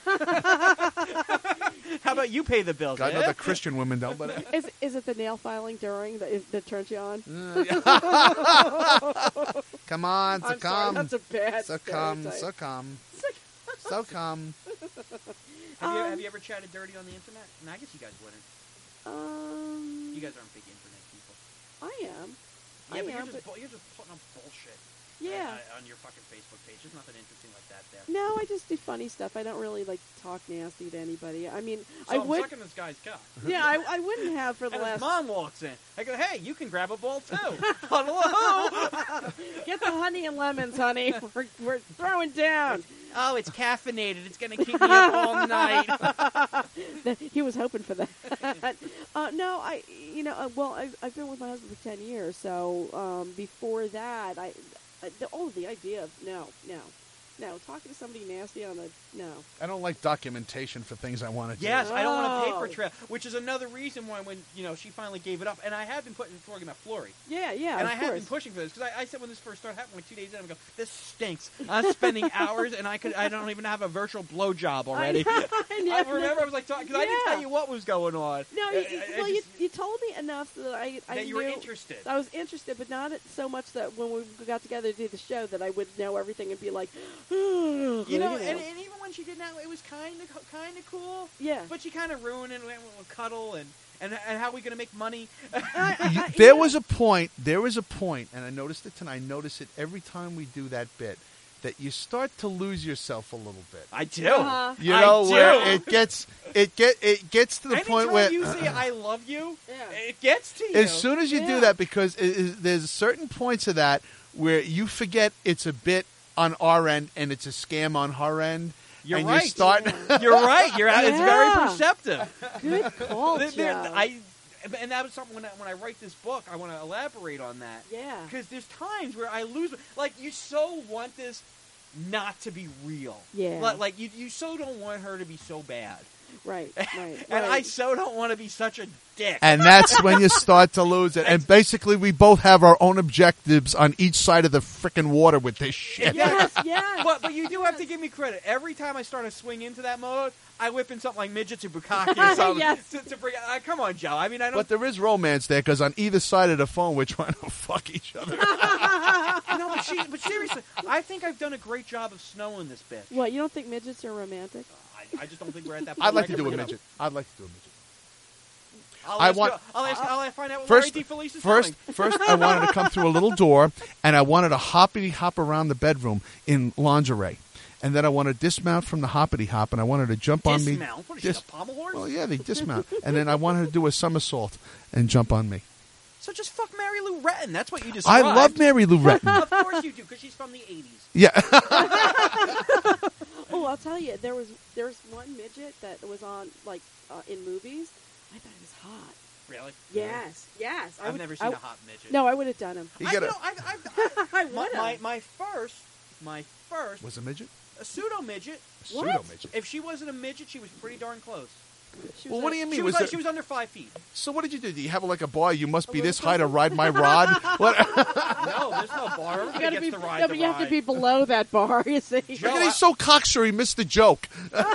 How about you pay the bills? I know eh? the Christian women don't, but Is is it the nail filing during that, is, that turns you on? come on, I'm sorry, succumb, that's a bad succumb, stereotype. succumb, succumb. Have you, Um, have you ever chatted dirty on the internet? No, I guess you guys wouldn't. Um, You guys aren't big internet people. I am. Yeah, I but am, you're just but- bu- you're just putting up bullshit. Yeah. uh, on your fucking Facebook page. There's nothing interesting like that there. No, I just do funny stuff. I don't really like talk nasty to anybody. I mean, So I I'm would. sucking this guy's cock. Yeah, I, I wouldn't have for the And last. his mom walks in. I go, hey, you can grab a ball too. Hello. Get the honey and lemons, honey. We're, we're throwing down. Oh, it's caffeinated. It's going to keep me up all night. He was hoping for that. uh, no, I, you know, uh, well, I've, I've been with my husband for ten years, so um, before that, I, I the, oh, the idea of no, no, no, talking to somebody nasty on the no. I don't like documentation for things I want to do. Yes, I don't want a Oh. paper trail, which is another reason why when, you know, she finally gave it up. And I have been putting, talking about Flory. Yeah, yeah, and of I have course. been pushing for this because I, I said when this first started happening, like two days in, I go, "This stinks." I'm spending hours, and I could, I don't even have a virtual blowjob already. I, know, I remember I was like talking because I didn't Yeah. tell you what was going on. No, I- you, I- I well, you, just- you told me enough that I, I that you were knew- interested. I was interested, but not so much that when we got together to do the show that I would know everything and be like, You know, and, and even when she did now, it was kind of kind of cool. yeah. But she kind of ruined it. Went with cuddle and, and and how are we going to make money? You- there was a point. There was a point, and I noticed it tonight. I notice it every time we do that bit. That you start to lose yourself a little bit. I do. Uh-huh. You I know do. where it gets it get it gets to the Anytime point where you say "I love you," Yeah. it gets to you. as soon as you Yeah. do that, because it is, there's certain points of that where you forget it's a bit on our end and it's a scam on her end. You're and right. You start. You're right. You're right. It's very Yeah. perceptive. Good call, There- there- Joe. I, and that was something when I, when I write this book, I want to elaborate on that. Yeah. Because there's times where I lose. Like, you so want this not to be real. Yeah. Like, like you, you so don't want her to be so bad. Right, right. And I right. so don't want to be such a dick. And that's when you start to lose it. And basically, we both have our own objectives on each side of the frickin' water with this shit. Yes, yes. But but you do have to give me credit. Every time I start to swing into that mode, I whip in something like midgets or bukkake or something. Yes. to, to bring, uh, come on, Joe. I mean, I don't. But there is romance there because on either side of the phone, we're trying to fuck each other. no, but, she, but seriously, I think I've done a great job of snowing this bitch. What, you don't think midgets are romantic? I, I just don't think we're at that point. I'd like where to I do can a bring it midget. I'd like to do a midget. up. I'll I ask want- you- I'll ask. I'll find out what First, Larry DeFelice is first, doing. first, I wanted to come through a little door, and I wanted to hoppity hop around the bedroom in lingerie, and then I wanted to dismount from the hoppity hop, and I wanted to jump on me. Dismount? What is she, Dis- a pommel horse? Well, yeah, they dismount, and then I wanted to do a somersault and jump on me. So just fuck Mary Lou Retton. That's what you I described. love Mary Lou Retton. Of course you do, because she's from the eighties. Yeah, Oh, I'll tell you, there was there's one midget that was on like uh, in movies. I thought he was hot. Really? Yes, yes. I I've would, never I seen w- a hot midget. No, I would have done him. you I, gotta. you know, I've, I've, I I, my, would my, have. my first, my first, Was a midget? a pseudo midget. What? Pseudo midget. If she wasn't a midget, she was pretty darn close. She Well, was what a- do you mean? She was, Was like, it- she was under five feet. So what did you do? Do you have like a bar? You must be little this high to person? ride my rod. What? No, there's no bar. You Everybody gotta gets be, to ride no, the but you have to ride. be below that bar. You see. Joe, Look at I- he's so cocksure. He missed the joke.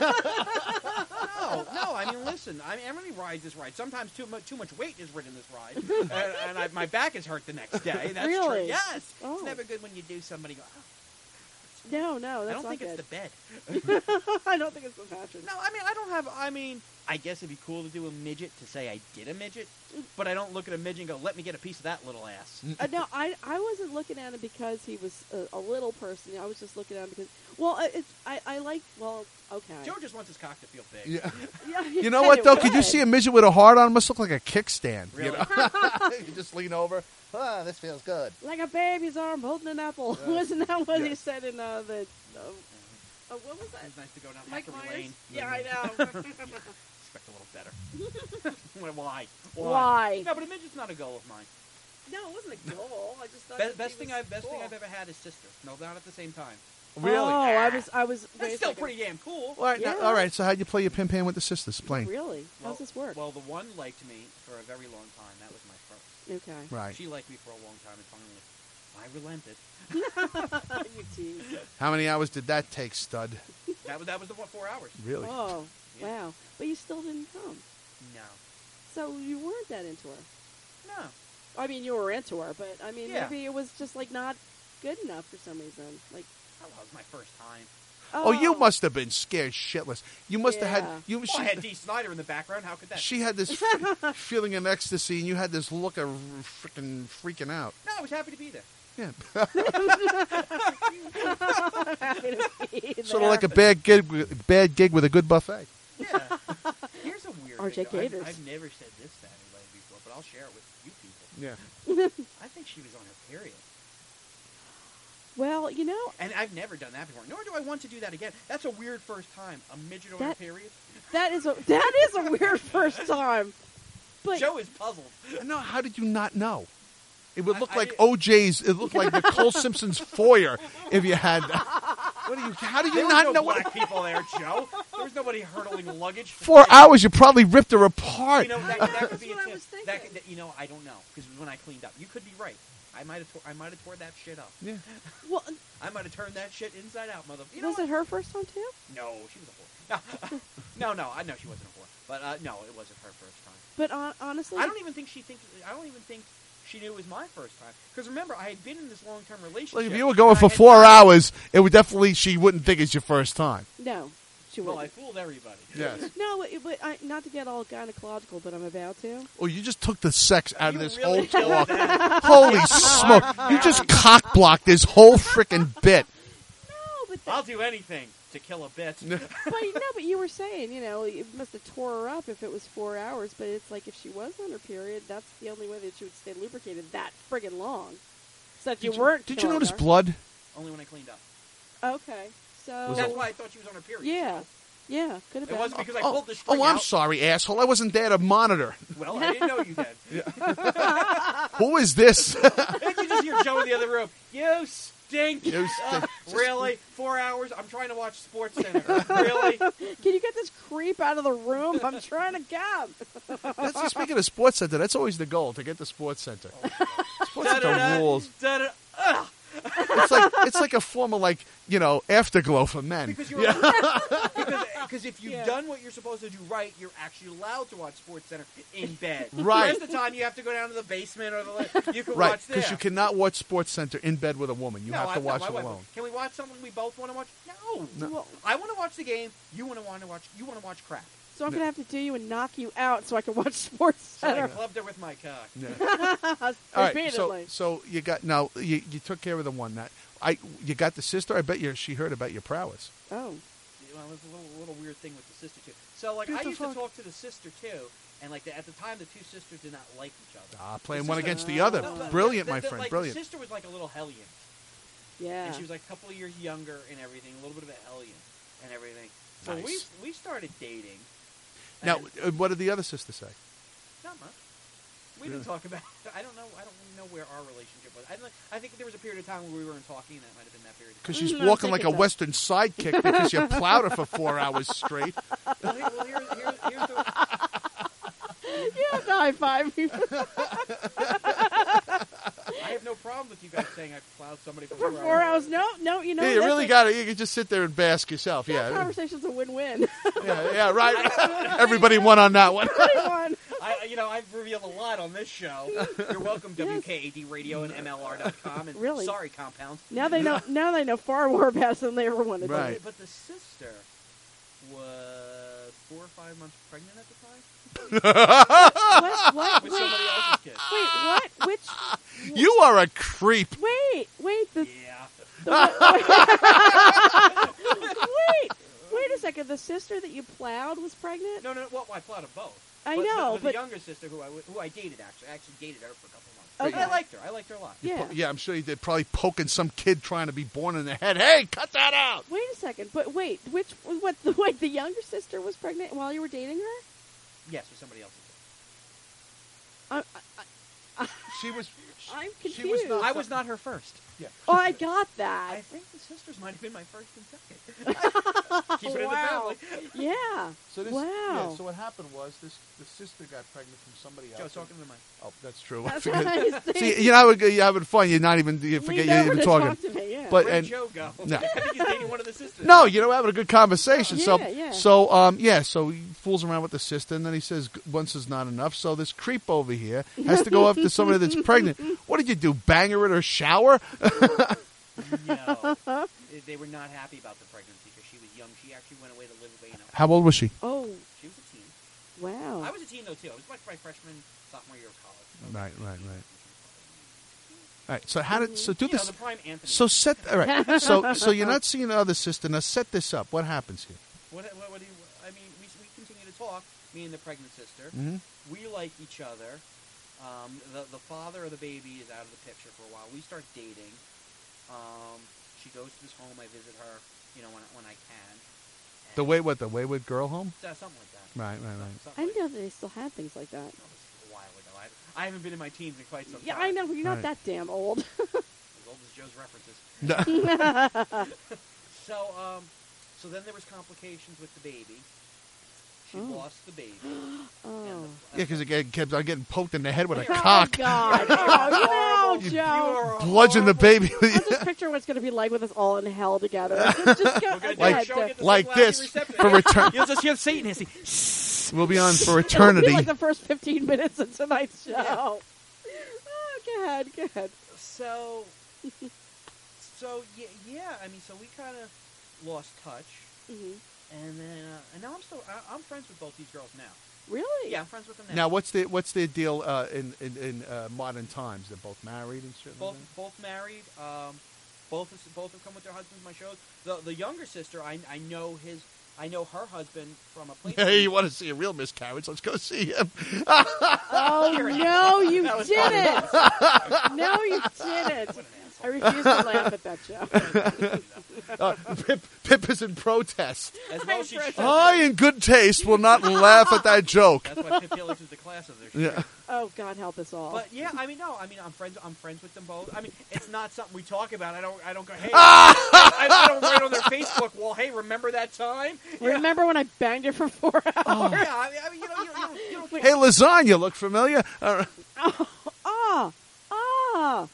No, no. I mean, listen. I mean, Emily rides this ride. Sometimes too much, too much weight is ridden this ride, and, and I, my back is hurt the next day. That's true. Really? Yes. Oh. It's never good when you do somebody go. Oh, No, no, I that's don't not think good. it's the bed. I don't think it's the mattress. No, I mean, I don't have. I mean, I guess it'd be cool to do a midget to say I did a midget, but I don't look at a midget and go, "Let me get a piece of that little ass." Uh, no, I I wasn't looking at him because he was a, a little person. I was just looking at him because, well, uh, it's I I like well, okay. Joe just wants his cock to feel big. Yeah. Yeah, You know what though? Could you see a midget with a heart on? It must look like a kickstand. Really? You, know? You just lean over. Ah, this feels good. like a baby's arm holding an apple? Wasn't that what he Yes. said in uh, the? Uh, Oh, what was that? It was nice to go down Mike Hackery Myers? Lane. Yeah, I know. Expect a little better. Why? Why? No, but a midget's not a goal of mine. No, it wasn't a goal. I just thought Be- that best he thing was I best cool. thing I've ever had is sister. No, not at the same time. Really? Oh, I was, I was. wait That's a still second. pretty damn cool. All right, now- Yeah. all right. So how'd you play your pin pan with the sisters? Plain. Really? Well, How's this work? Well, the one liked me for a very long time. That was my first. Okay. Right. She liked me for a long time, and finally, I relented. You tease. How many hours did that take, stud? That was that was the what four hours. Really? Oh, Yeah. wow. But you still didn't come. No, So you weren't that into her. no. I mean, you were into her, but I mean, Yeah. maybe it was just like not good enough for some reason. Like, That was my first time. Oh, you must have been scared shitless. You must have Yeah. had you. Well, She, I had Dee Snider in the background. How could that? she had this fr- feeling of ecstasy, and you had this look of freaking freaking out. No, I was happy to be there. Yeah, happy to be sort there. of like a bad gig, with- bad gig with a good buffet. Yeah. Here's a weird R J thing. though. I've, Gators. I've never said this to anybody before, but I'll share it with you people. Yeah. I think she was on her period. Well, you know, And I've never done that before. Nor do I want to do that again. That's a weird first time. A midget on her That- period. that is a that is a weird first time. But Joe is puzzled. No, how did you not know? It would I- look I like did- O J's. It looked like Nicole Simpson's foyer if you had that. What do you? How do you There was not no know black what? people there, Joe. There was nobody hurdling luggage. Four hours, you probably ripped her apart. You know that, that could That's be what a I tip. was thinking. That could, that, you know, I don't know because when I cleaned up, you could be right. I might have, tore, I might have tore that shit up. Yeah. well, I might have turned that shit inside out, mother. You know was what? it her first time too? No, she was a whore. No, no, I know she wasn't a whore, but uh, no, it wasn't her first time. But on, honestly, I don't even think she thinks. I don't even think she knew it was my first time. Because remember, I had been in this long-term relationship. Like if you were going and I for had- four hours, it would definitely she wouldn't think it's your first time. No, she Well, I wouldn't. fooled everybody. Yes. No, it, but I, not to get all gynecological, but I'm about to. Oh, you just took the sex out of You this really whole killed talk. that. Holy smoke! You just cock blocked this whole freaking bit. No, but I'll do anything to kill a bit. but no, but you were saying, you know, it must have tore her up if it was four hours. But it's like if she was on her period, that's the only way that she would stay lubricated that friggin' long. So if you, Did weren't, Did you killing notice her- blood? Only when I cleaned up. Okay, so Was That's it- why I thought she was on her period. yeah, yeah, could have It been. wasn't because I Oh, pulled the string oh, I'm out. sorry, asshole. I wasn't there to monitor. Well, I didn't know you did. Who is this? I think you just hear Joe in the other room. You stink. You Uh, stink. really? Four hours? I'm trying to watch Sports Center. Really? Can you get this creep out of the room? I'm trying to come. That's, speaking of Sports Center, that's always the goal, to get the Sports Center. Sports Center Da-da-da, rules. da-da- Ugh. It's like it's like a form of like, you know, afterglow for men. Because you're because, because if you've Yeah. done what you're supposed to do right, you're actually allowed to watch Sports Center in bed. Right. The rest of the time, you have to go down to the basement or the li- you can Right, watch there. because you cannot watch Sports Center in bed with a woman. You no, have I, to no, watch my it wife- alone. Can we watch something we both want to watch? No. No. Well, I want to watch the game. You want to want to watch. You want to watch crap. so I'm gonna have to do you and knock you out so I can watch Sports So I Center clubbed her with my cock. Yeah. All right, repeatedly. so so you got now you, you took care of the one that I you got the sister. I bet you she heard about your prowess. Oh, Well, it's a little, little weird thing with the sister too. So like, Get I the used fuck- to talk to the sister too, and like the, at the time, the two sisters did not like each other. Ah, playing The one sister- against the other. No, but Brilliant, the- my the- friend. like, Brilliant. The sister was like a little hellion, yeah. and she was like a couple of years younger and everything, a little bit of a hellion and everything. So Nice. we we started dating. Now, and- uh, what did the other sister say? not much. We Really? didn't talk about. I don't know. I don't know where our relationship was. I, don't, I think there was a period of time where we weren't talking. That might have been that period. Of time. Because she's Mm, I'm walking like a thinking that. Western sidekick because you plowed her for four hours straight. Well, here, well, here, here, here's the, Yeah, the high five. I have no problem with you guys saying I plowed somebody for, For four four hours. No, no, you know. Yeah, you that's really a- got it. You can just sit there and bask yourself. that Yeah, conversation's a win-win. yeah, yeah, right. Everybody won on that one. Everyone. I, you know, I've revealed a lot on this show. You're welcome, Yes. W K A D Radio and M L R dot com. And Really? sorry, Compound. Now they know. Now they know far more about us than they ever wanted to. Right. But the sister was four or five months pregnant at the time What? What? with Wait. somebody else's kid. Wait. What? Which? You are a creep. Wait. Wait. The. Yeah. the wait. Wait a second. The sister that you plowed was pregnant. No, no, well, I plowed them both. I But know, the, but the younger sister who I w- who I dated actually, I actually dated her for a couple months. Okay. I liked her. I liked her a lot. Yeah. Yeah, I'm sure he did. Probably poking some kid trying to be born in the head. Hey, cut that out! Wait a second, but wait, which what the wait the younger sister was pregnant while you were dating her? Yes, with somebody else. I, I, I, She was. I'm She was confused. not- I was not her first. Yeah. Oh, I got I that. think the sisters might have been my first and second. Keep it in the Wow. family. Yeah. So this, Wow. Yeah, so what happened was this: the sister got pregnant from somebody else. Joe's talking to the mic. Oh, That's true. That's Forget- what I was thinking. See, you're having, you're having fun. You're not even. You forget Leaned you're over even to talking. talk to me, yeah. But Where'd and Joe go? No. I think he's dating one of the sisters. no, you know, having a good conversation. so Yeah, yeah. so um yeah, so he fools around with the sister, and then he says g- once is not enough. So this creep over here has to go up to somebody that's pregnant. What did you do? Bang her in her shower? No. They- They were not happy about the pregnancy because she was young. She actually went away to live away. You know, How old was she? Oh, she was a teen. wow. I was a teen though too. I was like my freshman, sophomore year of college. Right, right, right. All right. So how did so do You know, this? the prime Anthony. So set all right. So so you're not seeing the other sister. Now set this up. What happens here? What, what, what do you, I mean, we, we continue to talk, me and the pregnant sister. Mhm. We like each other. Um, the, the father of the baby is out of the picture for a while. We start dating. Um, she goes to his home. I visit her, you know, when, when I can. And The way what the Wayward Girl home? uh, something like that. Right, right, right. Something I like didn't know that they still had things like that. that. That was a while ago. I, I haven't been in my teens in quite some Yeah, time. I know. But you're not Right. that damn old. As old as Joe's references. So, um, so then there was complications with the baby. She Oh. lost the baby. oh. And the, Yeah, because it get- kept on getting poked in the head with a Oh, cock. God. Oh, no, You Joe. Bludgeon the baby. I'll just picture what it's going to be like with us all in hell together. Just, just go, We're gonna do go a ahead, show, Joe. get the Like lousy this reception. for return. You'll just hear Satan hissing. We'll be on for It'll be eternity. like the first fifteen minutes of tonight's show. Yeah. Oh, go ahead, go ahead. So, so yeah, yeah. I mean, so we kind of lost touch, hmm and then uh, and now I'm still I, I'm friends with both these girls now. Really? Yeah, I'm friends with them now. Now, what's the what's their deal uh, in in, in uh, modern times? They're both married and shit. both like both married. Um, both have- both have come with their husbands to my shows. The the younger sister, I I know his. I know her husband from a place. that? Hey, you want to see a real miscarriage? Let's go see him. Oh, no, you That was didn't. No, you didn't. I refuse to laugh at that joke. Uh, Pip, Pip is in protest. As well, she. I, in good taste, will not laugh at that joke. That's why Pip Felix is the class of their show. Yeah. Oh, God help us all. But yeah, I mean, no, I mean, I'm friends. I'm friends with them both. I mean, it's not something we talk about. I don't. I don't go. Hey, I, I don't write on their Facebook wall. Hey, remember that time? Remember when I banged you for four hours? Oh, yeah. I mean, I mean, you know, you, you, you don't. Hey, lasagna, look familiar? Uh, Oh, ah, ah,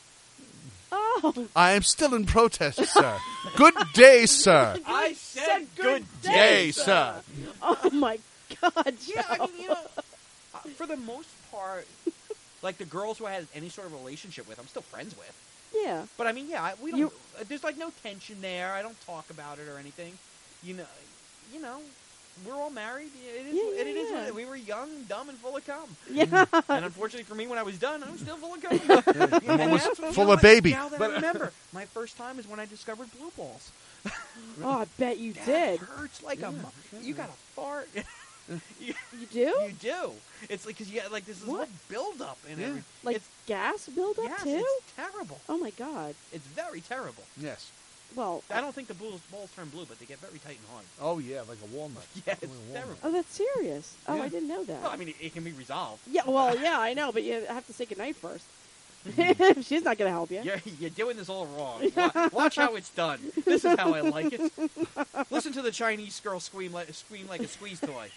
oh. I am still in protest, sir. Good day, sir. I said good Day, day. sir. Oh, my God, Yeah, I Joe. mean, you know, uh, for the most part, like the girls who I had any sort of relationship with, I'm still friends with. Yeah. But I mean, yeah, I- we don't. You- uh, there's like no tension there. I don't talk about it or anything. You know, you know, we're all married. It is. Yeah, it yeah, is. yeah. What, we were young, dumb, and full of cum. Yeah. And unfortunately for me, when I was done, I was still full of cum. And Almost that's what- you full know of what? baby. Now that I remember, my first time is when I discovered blue balls. Oh, I bet you That did. hurts like a. mu- You got to fart. you, You do? you do. It's like because you got like this whole What? buildup and Yeah. everything. Like it's, gas buildup, yes, too? it's terrible. Oh, my God. It's very terrible. Yes. Well, I don't think the balls, balls turn blue, but they get very tight and hard. Oh, yeah, like a walnut. Yeah, it's Like a walnut. terrible. oh, that's serious. Oh, Yeah. I didn't know that. Well, I mean, it, it can be resolved. Yeah, well, yeah, I know, but you have to say goodnight first. She's not going to help you. You're, you're doing this all wrong. Wa- Watch how it's done. This is how I like it. Listen to the Chinese girl scream like scream like a squeeze toy.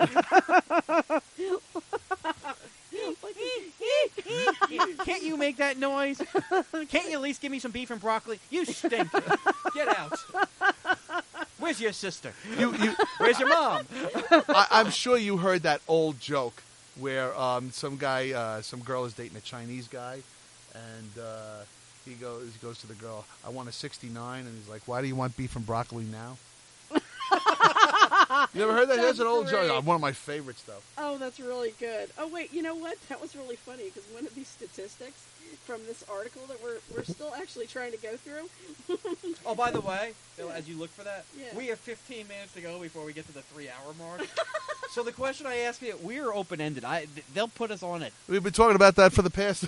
Can't you make that noise? Can't you at least give me some beef and broccoli? You stink. Get out. Where's your sister? You, you, Where's your mom? I, I'm sure you heard that old joke where um, some guy, uh, some girl is dating a Chinese guy, and uh, he goes, he goes to the girl, "I want a sixty-nine," and he's like, "Why do you want beef and broccoli now?" You ever heard that? That's an old great. joke. One of my favorite stuff. Oh, that's really good. Oh, wait, you know what? That was really funny because one of these statistics from this article that we're, we're still actually trying to go through. Oh, by the way, Bill, as you look for that, Yeah. we have fifteen minutes to go before we get to the three-hour mark. So the question I asked you, we're open ended. I they'll put us on it. We've been talking about that for the past.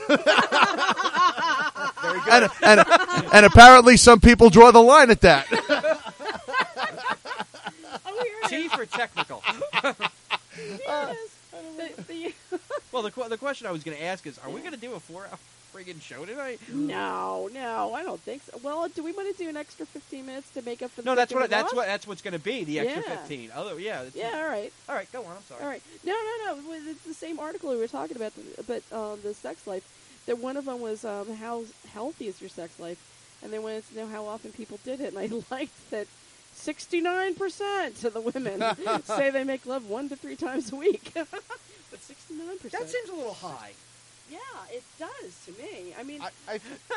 Very good. and, and, and apparently some people draw the line at that. T for technical. Yes. The- the- Well, the qu- the question I was going to ask is, are we going to do a four hour friggin' show tonight? no, no, I don't think so. Well, do we want to do an extra fifteen minutes to make up for the No, that's fifteen what we that's lost? what that's what's going to be. The extra Yeah. fifteen. Although, yeah. it's- Yeah, all right. All right, go on. I'm sorry. All right. No, no, no. Well, it's the same article we were talking about, but um, the sex life. That one of them was um, how healthy is your sex life, and they wanted to know how often people did it. And I liked that sixty-nine percent of the women say they make love one to three times a week. But sixty-nine percent. That seems a little high. Yeah, it does to me. I mean, I, I,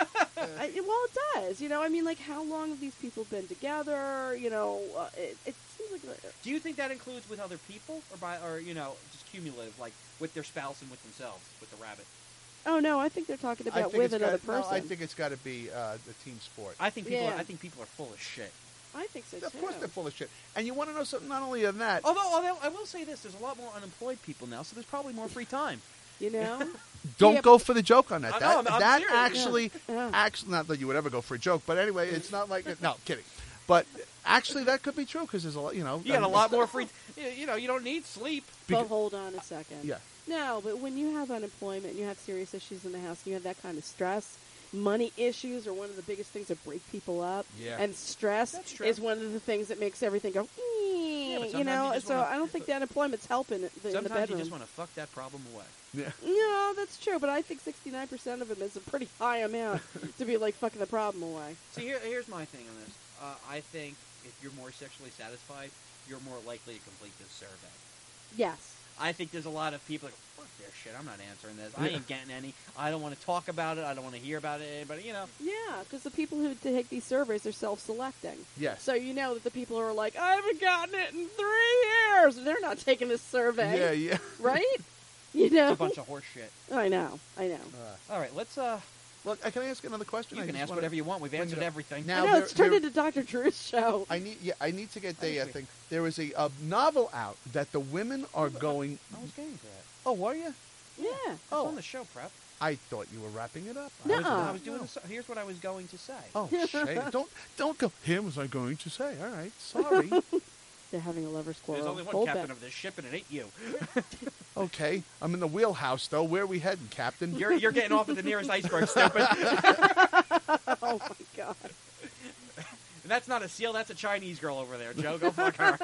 I, well, it does. You know, I mean, like, how long have these people been together? You know, uh, it, it seems like. Uh, Do you think that includes with other people, or by, or you know, just cumulative, like with their spouse and with themselves, with the rabbit? oh no, I think they're talking I about think with it's another gotta, person. no, I think it's got to be uh, the team sport. I think people. Yeah. Are, I think people are full of shit. I think so Of too. course they're full of shit. And you want to know something? Not only than that, Although, although I will say this, there's a lot more unemployed people now, so there's probably more free time. You know. don't Yeah, go for the joke on that. I That, know, I'm- I'm that serious. actually, Yeah, yeah. actually, not that you would ever go for a joke, but anyway, it's not like no kidding. But actually, that could be true because there's a lot. You know, You got a I mean, lot more free. You, you know, you don't need sleep. But Beca- hold on a second. Yeah. No, but when you have unemployment and you have serious issues in the house, and you have that kind of stress. Money issues are one of the biggest things that break people up. Yeah. And stress That's true. is one of the things that makes everything go. Yeah, but you sometimes know, you just so wanna- I don't think the unemployment's helping it- the, in the Sometimes bedroom. you just want to fuck that problem away. Yeah. No, that's true, but I think sixty-nine percent of them is a pretty high amount to be like fucking the problem away. See, here, here's my thing on this. Uh, I think if you're more sexually satisfied, you're more likely to complete this survey. Yes. I think there's a lot of people like, fuck their shit, I'm not answering this. I ain't getting any. I don't want to talk about it. I don't want to hear about it. But, you know. Yeah, because the people who take these surveys are self-selecting. Yes. So you know that the people who are like, I haven't gotten it in three years, they're not taking this survey. Yeah, yeah. Right? You know? It's a bunch of horse shit. I know, I know. Uh, All right, let's, uh, look, I can I ask another question. you I can just ask wanna whatever you want. We've bring answered it up. everything. Now I know, there- it's turned there- into Doctor Drew's show. I need, yeah, I need to get the. I think we- think there is a, a novel out that the women are going. I was getting to that. Oh, were you? Yeah. It's Oh. on the show prep. I thought you were wrapping it up. I was, Nuh-uh. I was doing No. this. Here's what I was going to say. Oh, shit. don't don't go. Him was I going to say? All right, sorry. They're having a lover's quarrel. There's only one Hold captain back. of this ship, and it ain't you. Okay, I'm in the wheelhouse though. Where are we heading, Captain? You're you're getting off at the nearest iceberg, stupid. Oh my god. And that's not a seal. That's a Chinese girl over there. Joe, go fuck her.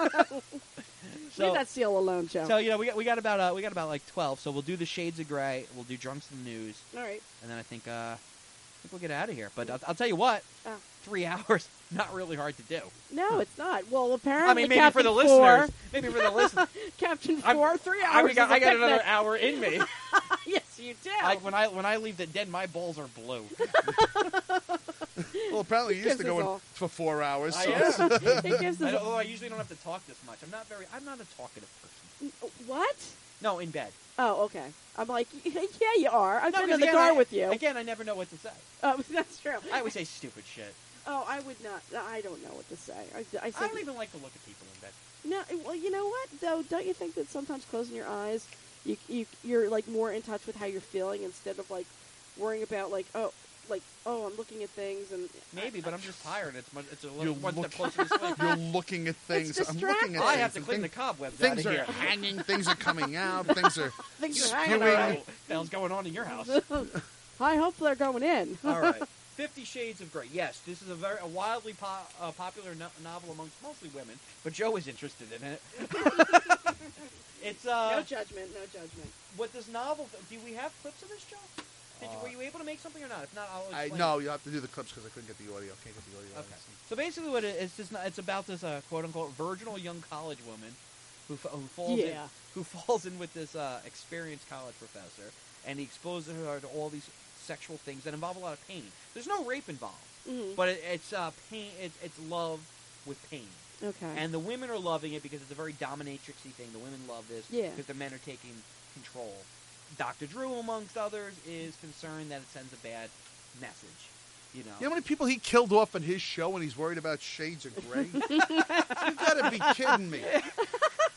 so, Leave that seal alone, Joe. so you know we got we got about uh, we got about like twelve. So we'll do the Shades of Grey. We'll do Drunks in the News, All right. and then I think uh, I think we'll get out of here. But I'll, I'll tell you what, Ah. three hours not really hard to do. No, it's not. Well, apparently, I mean, maybe Captain for the Four, listeners, maybe for the listeners. Captain I'm- Four, three I, hours. we got, is a I got another picnic. hour in me. Yes, you do. Like when I when I leave the den, my balls are blue. Well, apparently you used Gives to go us in all- for four hours. I So am. It gives I us don't, although I usually don't have to talk this much. I'm not very. I'm not a talkative person. what? No, in bed. Oh, okay. I'm like, yeah, you are. I've No, been 'cause in the again, car I- with you. Again, I never know what to say. Oh, that's true. I always say stupid shit. Oh, I would not. I don't know what to say. I, I, I said, don't even like to look at people in bed. No, well, you know what though? Don't you think that sometimes closing your eyes, you, you you're like more in touch with how you're feeling instead of like worrying about like oh like oh I'm looking at things and Maybe, but I'm just tired. It's much, it's a You're little one step look- closer to sleep. you're looking at things. I'm looking at I things. have to and clean the things- cobwebs out Things of are here. hanging. Things are coming out. Things are. things are I hanging don't know around. what the hell's going on in your house. I hope they're going in. All right. Fifty Shades of Grey. Yes, this is a very a wildly po- uh, popular no- novel amongst mostly women, but Joe is interested in it. It's uh, No judgment. No judgment. what this novel? Do we have clips of this, Joe? Did you, were you able to make something or not? If not, I'll I explain. no, you have to do the clips because I couldn't get the audio. Can't get the audio. Okay. So basically, what it is, it's just not, it's about this uh, quote unquote virginal young college woman who fa- who falls in, Yeah. who falls in with this uh, experienced college professor, and he exposes her to all these sexual things that involve a lot of pain. There's no rape involved, Mhm. but it, it's uh, pain. It's, it's love with pain, Okay. and the women are loving it because it's a very dominatrixy thing. The women love this Yeah. because the men are taking control. Doctor Drew, amongst others, is concerned that it sends a bad message. You know. You know how many people he killed off on his show when he's worried about Shades of Grey? You gotta be kidding me.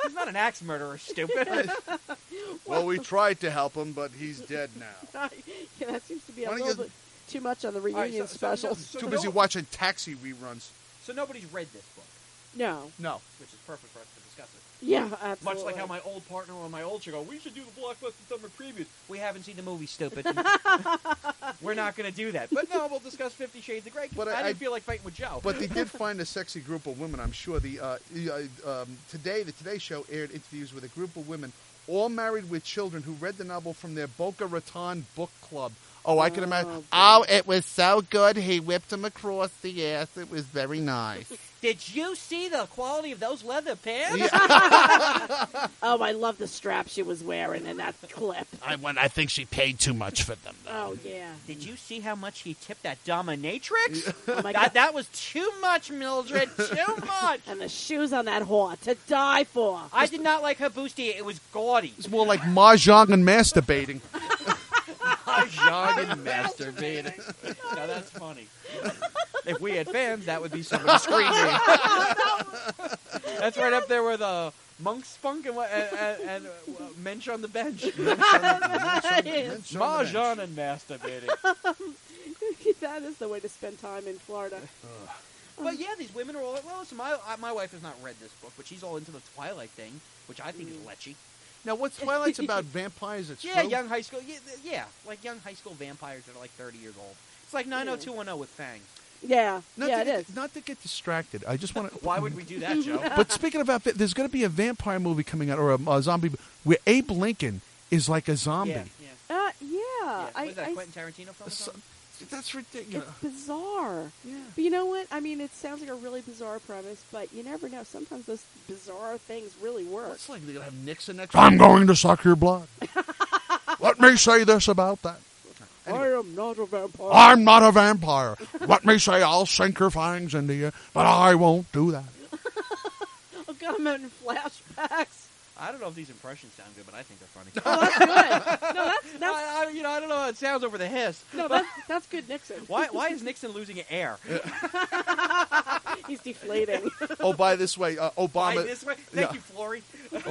He's not an axe murderer, stupid. Well, we tried to help him, but he's dead now. Yeah, that seems to be a Why don't little you- bit too much on the right, reunion so- so- specials. so- Too no- busy watching Taxi reruns. So nobody's read this book, No. No. which is perfect for us to discuss it. Yeah, absolutely. Much like how my old partner on my old show go, we should do the Blockbuster Summer Previews. We haven't seen the movie, stupid. We're not going to do that. But no, we'll discuss Fifty Shades of Grey. 'Cause But I- I, didn't I- feel like fighting with Joe. But they did find a sexy group of women, I'm sure. The uh, uh, um, Today, the Today Show aired interviews with a group of women, all married with children, who read the novel from their Boca Raton book club. Oh, I can imagine. boy. Oh, it was so good. He whipped him across the ass. It was very nice. Did you see the quality of those leather pants? Oh, I love the strap she was wearing in that clip. I, went, I think she paid too much for them. Oh, yeah. Did you see how much he tipped that dominatrix? Oh, my that, God. that was too much, Mildred. Too much. And the shoes on that whore to die for. I did not like her bustier. It was gaudy. It's more like mahjong and masturbating. Mahjong and masturbating. Now that's funny. If we had fans, that would be somebody screaming. That's right up there with uh, Monk Spunk and, what- and, and, and uh, Mensch on the Bench. Mahjong and masturbating. That is the way to spend time in Florida. But yeah, these women are all. Well, listen, my I- my wife has not read this book, but she's all into the Twilight thing, which I think is lechy. Now, what's Twilight's about? Vampires? It's Yeah, true? young high school. Yeah, th- yeah, like young high school vampires that are like thirty years old. It's like nine oh two one oh with fangs. Yeah, Not yeah, to it get, is. Not to get distracted. I just want to. Why would we do that, Joe? But speaking about, va- there's going to be a vampire movie coming out, or a, a zombie, where Abe Lincoln is like a zombie. Yeah, yeah. Uh, yeah. yeah. I, Was that I- Quentin Tarantino film? or So- something? that's ridiculous. It's bizarre. Yeah. But you know what? I mean, it sounds like a really bizarre premise, but you never know. Sometimes those bizarre things really work. It's like they're going to have Nixon next. I'm going to suck your blood. Let me say this about that. I am not a vampire. I'm not a vampire. Let me say I'll sink your fangs into you, but I won't do that. Oh, God, I'm having flashbacks. I don't know if these impressions sound good, but I think they're funny. Oh, that's good. No, that's, that's, I, I, you know, I don't know how it sounds over the hiss. no, that's, that's good Nixon. Why, why is Nixon losing air? He's deflating. Oh, by this way, uh, Why Obama. this way? Thank yeah. you, Flory.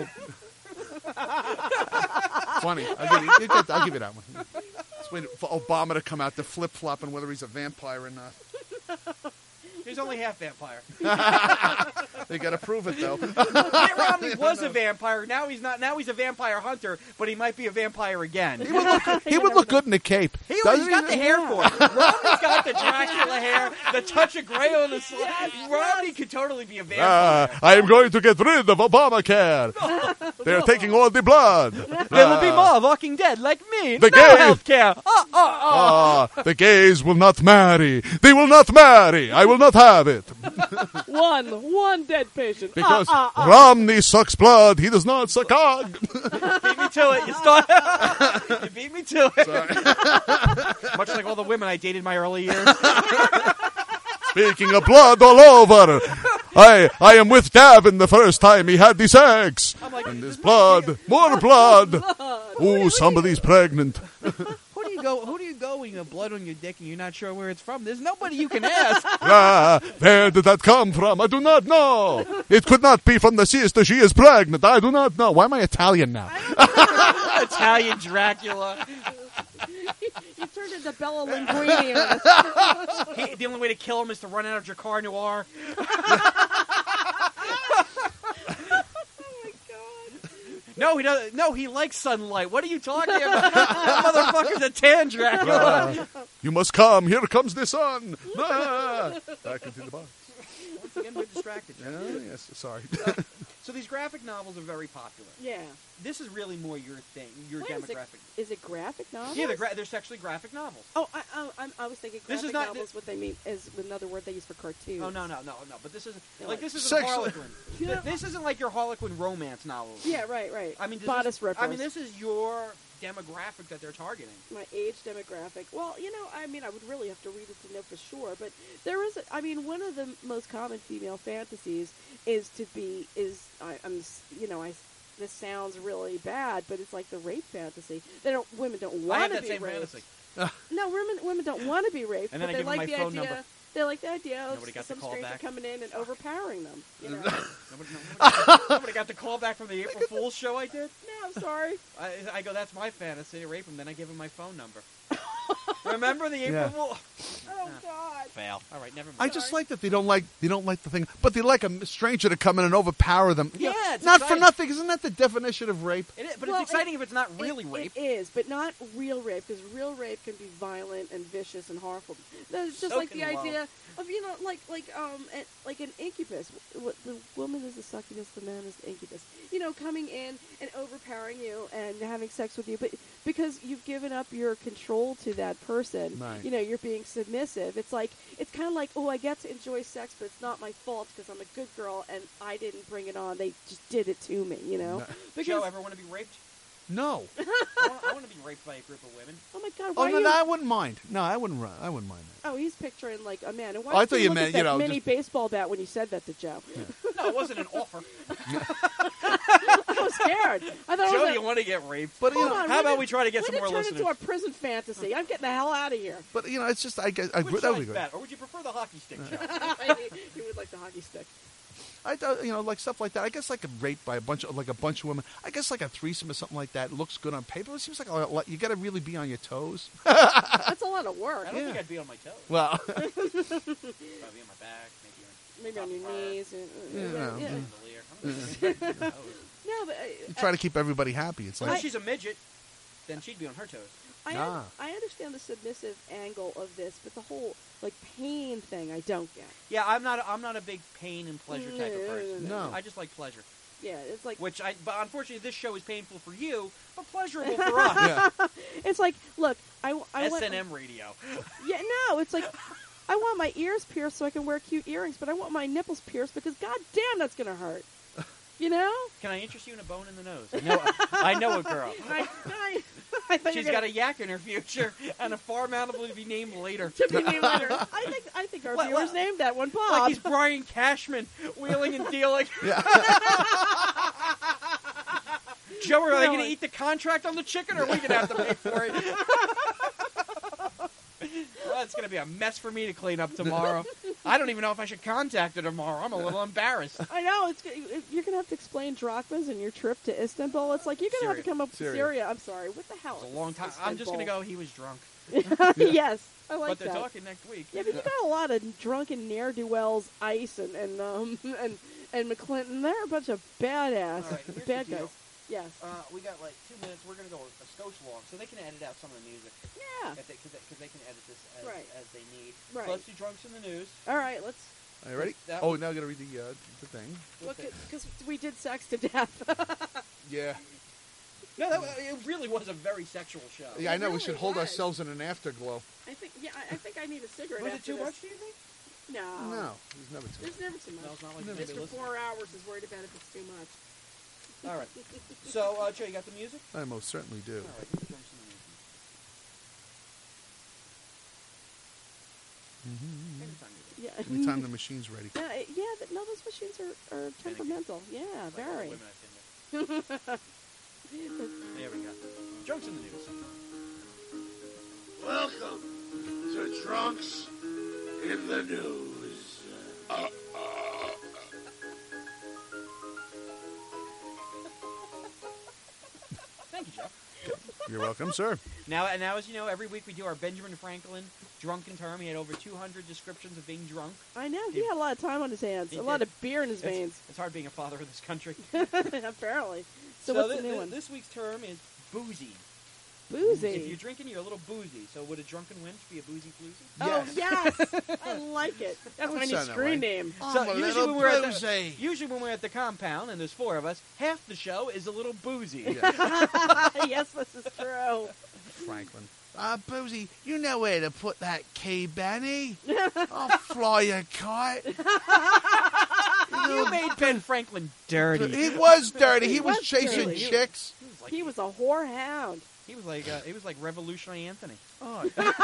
Funny. I'll give, you, you get- I'll give you that one. Just waiting for Obama to come out to flip flop on whether he's a vampire or not. He's only half vampire. They got to prove it though. Mitt Romney was a vampire. Now he's not. Now he's a vampire hunter, but he might be a vampire again. He would look, he would look good in a cape. He, doesn't he's got the hair for it. Romney's got the Dracula hair, the touch of gray on the side. Romney could totally be a Ah, vampire. I am going to get rid of Obamacare. They're taking all the blood. There will be more Walking Dead like me. The no gay- health care. Oh, oh, oh. Ah, the gays will not marry. They will not marry. I will not have it. One, one dead patient. Because Ah, ah, ah. Romney sucks blood. He does not suck hog. Beat me to it. You start. You beat me to it. Much like all the women I dated in my early years. Speaking of blood all over, I I am with Gavin the first time he had the sex. I'm like, And there's this blood, more blood. Ooh, somebody's pregnant. Who do you go? Who do you go when you have blood on your dick and you're not sure where it's from? There's nobody you can ask. Ah, where did that come from? I do not know. It could not be from the sister. She is pregnant. I do not know. Why am I Italian now? Italian Dracula. You turned into Bella Linguini. on us. He, the only way to kill him is to run out of Dracar Noir. No, he doesn't. No, he likes sunlight. What are you talking about? That motherfucker's a tan Dracula. Ah, you must come. Here comes the sun. Ah, back into the box. Once again, we're distracted. Ah, yes, sorry. So these graphic novels are very popular. Yeah. This is really more your thing, your Wait, is it- demographic. Is it graphic novels? Yeah, they're, gra- they're sexually graphic novels. Oh, I, I, I'm- I was thinking This graphic is not- novels. What they mean is another word they use for cartoons. Oh no, no, no, no! But this isn't They're like like this isn't sexual- Harlequin. Th- This isn't like your Harlequin romance novels. Yeah, right, right. I mean, this bodice is, rippers. I mean, this is your demographic that they're targeting. My age demographic. Well, you know, I mean, I would really have to read it to know for sure. But there is, a, I mean, one of the most common female fantasies is to be is I, I'm, s- you know, I. This sounds really bad, but it's like the rape fantasy. They don't. Women don't I want have to that be same raped. fantasy. No, women women don't want to be raped, And but then I they give them like my the phone idea. number. They like the idea of Nobody got some the call stranger back? coming in and overpowering them. You know? Nobody, nobody, nobody got the call back from the April Fool's show I did. No, I'm sorry. I, I go, that's my fantasy, rape him. Then I give him my phone number. Remember the April Yeah. Fool? Oh God. Fail. All right, never mind. I just like that they don't like they don't like the thing, but they like a stranger to come in and overpower them. Yeah, You know, it's not for exciting. nothing. Isn't that the definition of rape? It is, but Well, it's exciting if it's not really It- rape. It is, but not real rape, because real rape can be violent and vicious and harmful. That's just So like the can love. idea of, you know, like like um a- like an incubus. What the woman is the succubus, the man is the incubus. You know, coming in and overpowering you and having sex with you, but because you've given up your control to that person, Right. you know, you're being submissive. It's like it's kind of like, oh, I get to enjoy sex, but it's not my fault because I'm a good girl and I didn't bring it on. They just did it to me, you know. No. Because Joe, ever want to be raped? No. I want, I want to be raped by a group of women. oh my God, Oh why no, are you? no, I wouldn't mind. No, I wouldn't. run- I wouldn't mind that. Oh, he's picturing like a man. And why Oh, I did thought you you look meant, at that you know, mini just- baseball bat when you said that to Joe? No, it wasn't an offer. I was scared. I thought Joe, it was you a, want to get raped? But you Hold know, on, How when about did- we try to get when some did more it turn listeners? into a prison fantasy? I'm getting the hell out of here. but you know, it's just I guess I, Which that would be side's good. better? Or would you prefer the hockey stick, Joe? You would like the hockey stick. I thought, you know, like stuff like that. I guess like a rape by a bunch of like a bunch of women. I guess like a threesome or something like that looks good on paper. It seems like a lot, you got to really be on your toes. That's a lot of work. I don't Yeah. think I'd be on my toes. Well, I'd be on my back, maybe on Maybe on your knees. uh, uh, Yeah, yeah. no. Yeah. chandelier. I don't think I'd be on my toes. No, but you I, try to keep everybody happy. It's Well, like if she's a midget, then she'd be on her toes. I, Nah. un- I understand the submissive angle of this, but the whole like pain thing, I don't get. Yeah, I'm not. I'm not a big pain and pleasure type of No, person. no, no. I just like pleasure. Yeah, it's like Which I. But unfortunately, this show is painful for you, but pleasurable for us. yeah. it's like look, I, I S want N M radio. yeah no, it's like I want my ears pierced so I can wear cute earrings, but I want my nipples pierced because god damn that's gonna hurt. You know? Can I interest you in a bone in the nose? I know. I know a girl. I, I, I thought She's you were got gonna, a yak in her future and a farm animal to be named later. to be named later. I think I think our What- viewers what- named that one Bob. Like he's Brian Cashman, wheeling and dealing. Joe, are they No, going to it- eat the contract on the chicken, or are we going to have to pay for it? Well, it's going to be a mess for me to clean up tomorrow. I don't even know if I should contact her tomorrow. I'm a little embarrassed. I know it's you're gonna have to explain drachmas and your trip to Istanbul. It's like you're gonna have to Syria. come up with Syria. Syria. I'm sorry. What the hell? It's a long time. I'm just going to go, he was drunk. go. Yes, I like But they're that. talking next week. Yeah, but you got a lot of drunken ne'er do wells, Ice and and um and and McClinton. They're a bunch of badass All right, here's bad the deal. guys. Yes. Uh, we got like two minutes. We're going to go a skosh long, so they can edit out some of the music. Yeah. Because they, 'cause they, 'cause they can edit this as, Right. as they need. Right. So let's do Drunks in the News. All right. Let's Are you ready? That Oh, was- now I got to read the uh, the thing. look at because we did sex to death. Yeah. No, that, wa- it really was a very sexual show. Yeah, I know. we really should hold was. ourselves in an afterglow. I think. Yeah, I, I think I need a cigarette. Was it after too this. much, do you think? No. No, there's never too. There's never too much. No, it's not like Never maybe Mister listen. Four Hours is worried about if it's too much. All right. So, uh, Joe, you got the music? I most certainly do. All right. Here's Drunks in the News. Mm-hmm. Anytime you're ready. Yeah. Anytime the machine's ready. Yeah, it- yeah, but no, those machines are, are temperamental. Yeah, Like all the very. women I've been with. There we go. Drunks in the News. Welcome to Drunks in the News. Uh, uh, Thank you, Joe. You're welcome, sir. Now, and now, as you know, every week we do our Benjamin Franklin drunken term. He had over two hundred descriptions of being drunk. I know he had a lot of time on his hands, He a lot did. of beer in his It's, veins. it's hard being a father of this country. Apparently. So, what's thi- the new thi- one? This week's term is boozy. Boozy. If you're drinking, you're a little boozy. So would a drunken wench be a boozy floozy? Oh Yes. yes, I like it. That's would my new sound that screen way. name. So I'm a usually little when we're at the, boozy. usually when we're at the compound and there's four of us, half the show is a little boozy. Yes, this is true. Franklin. Uh, Boozy, you know where to put that key, Benny? I'll fly a kite. You made Ben Franklin dirty. He was dirty. He, He was, was chasing dirty. chicks. He was like, He was a whorehound. he was like, uh, he was like Revolutionary Anthony. Oh.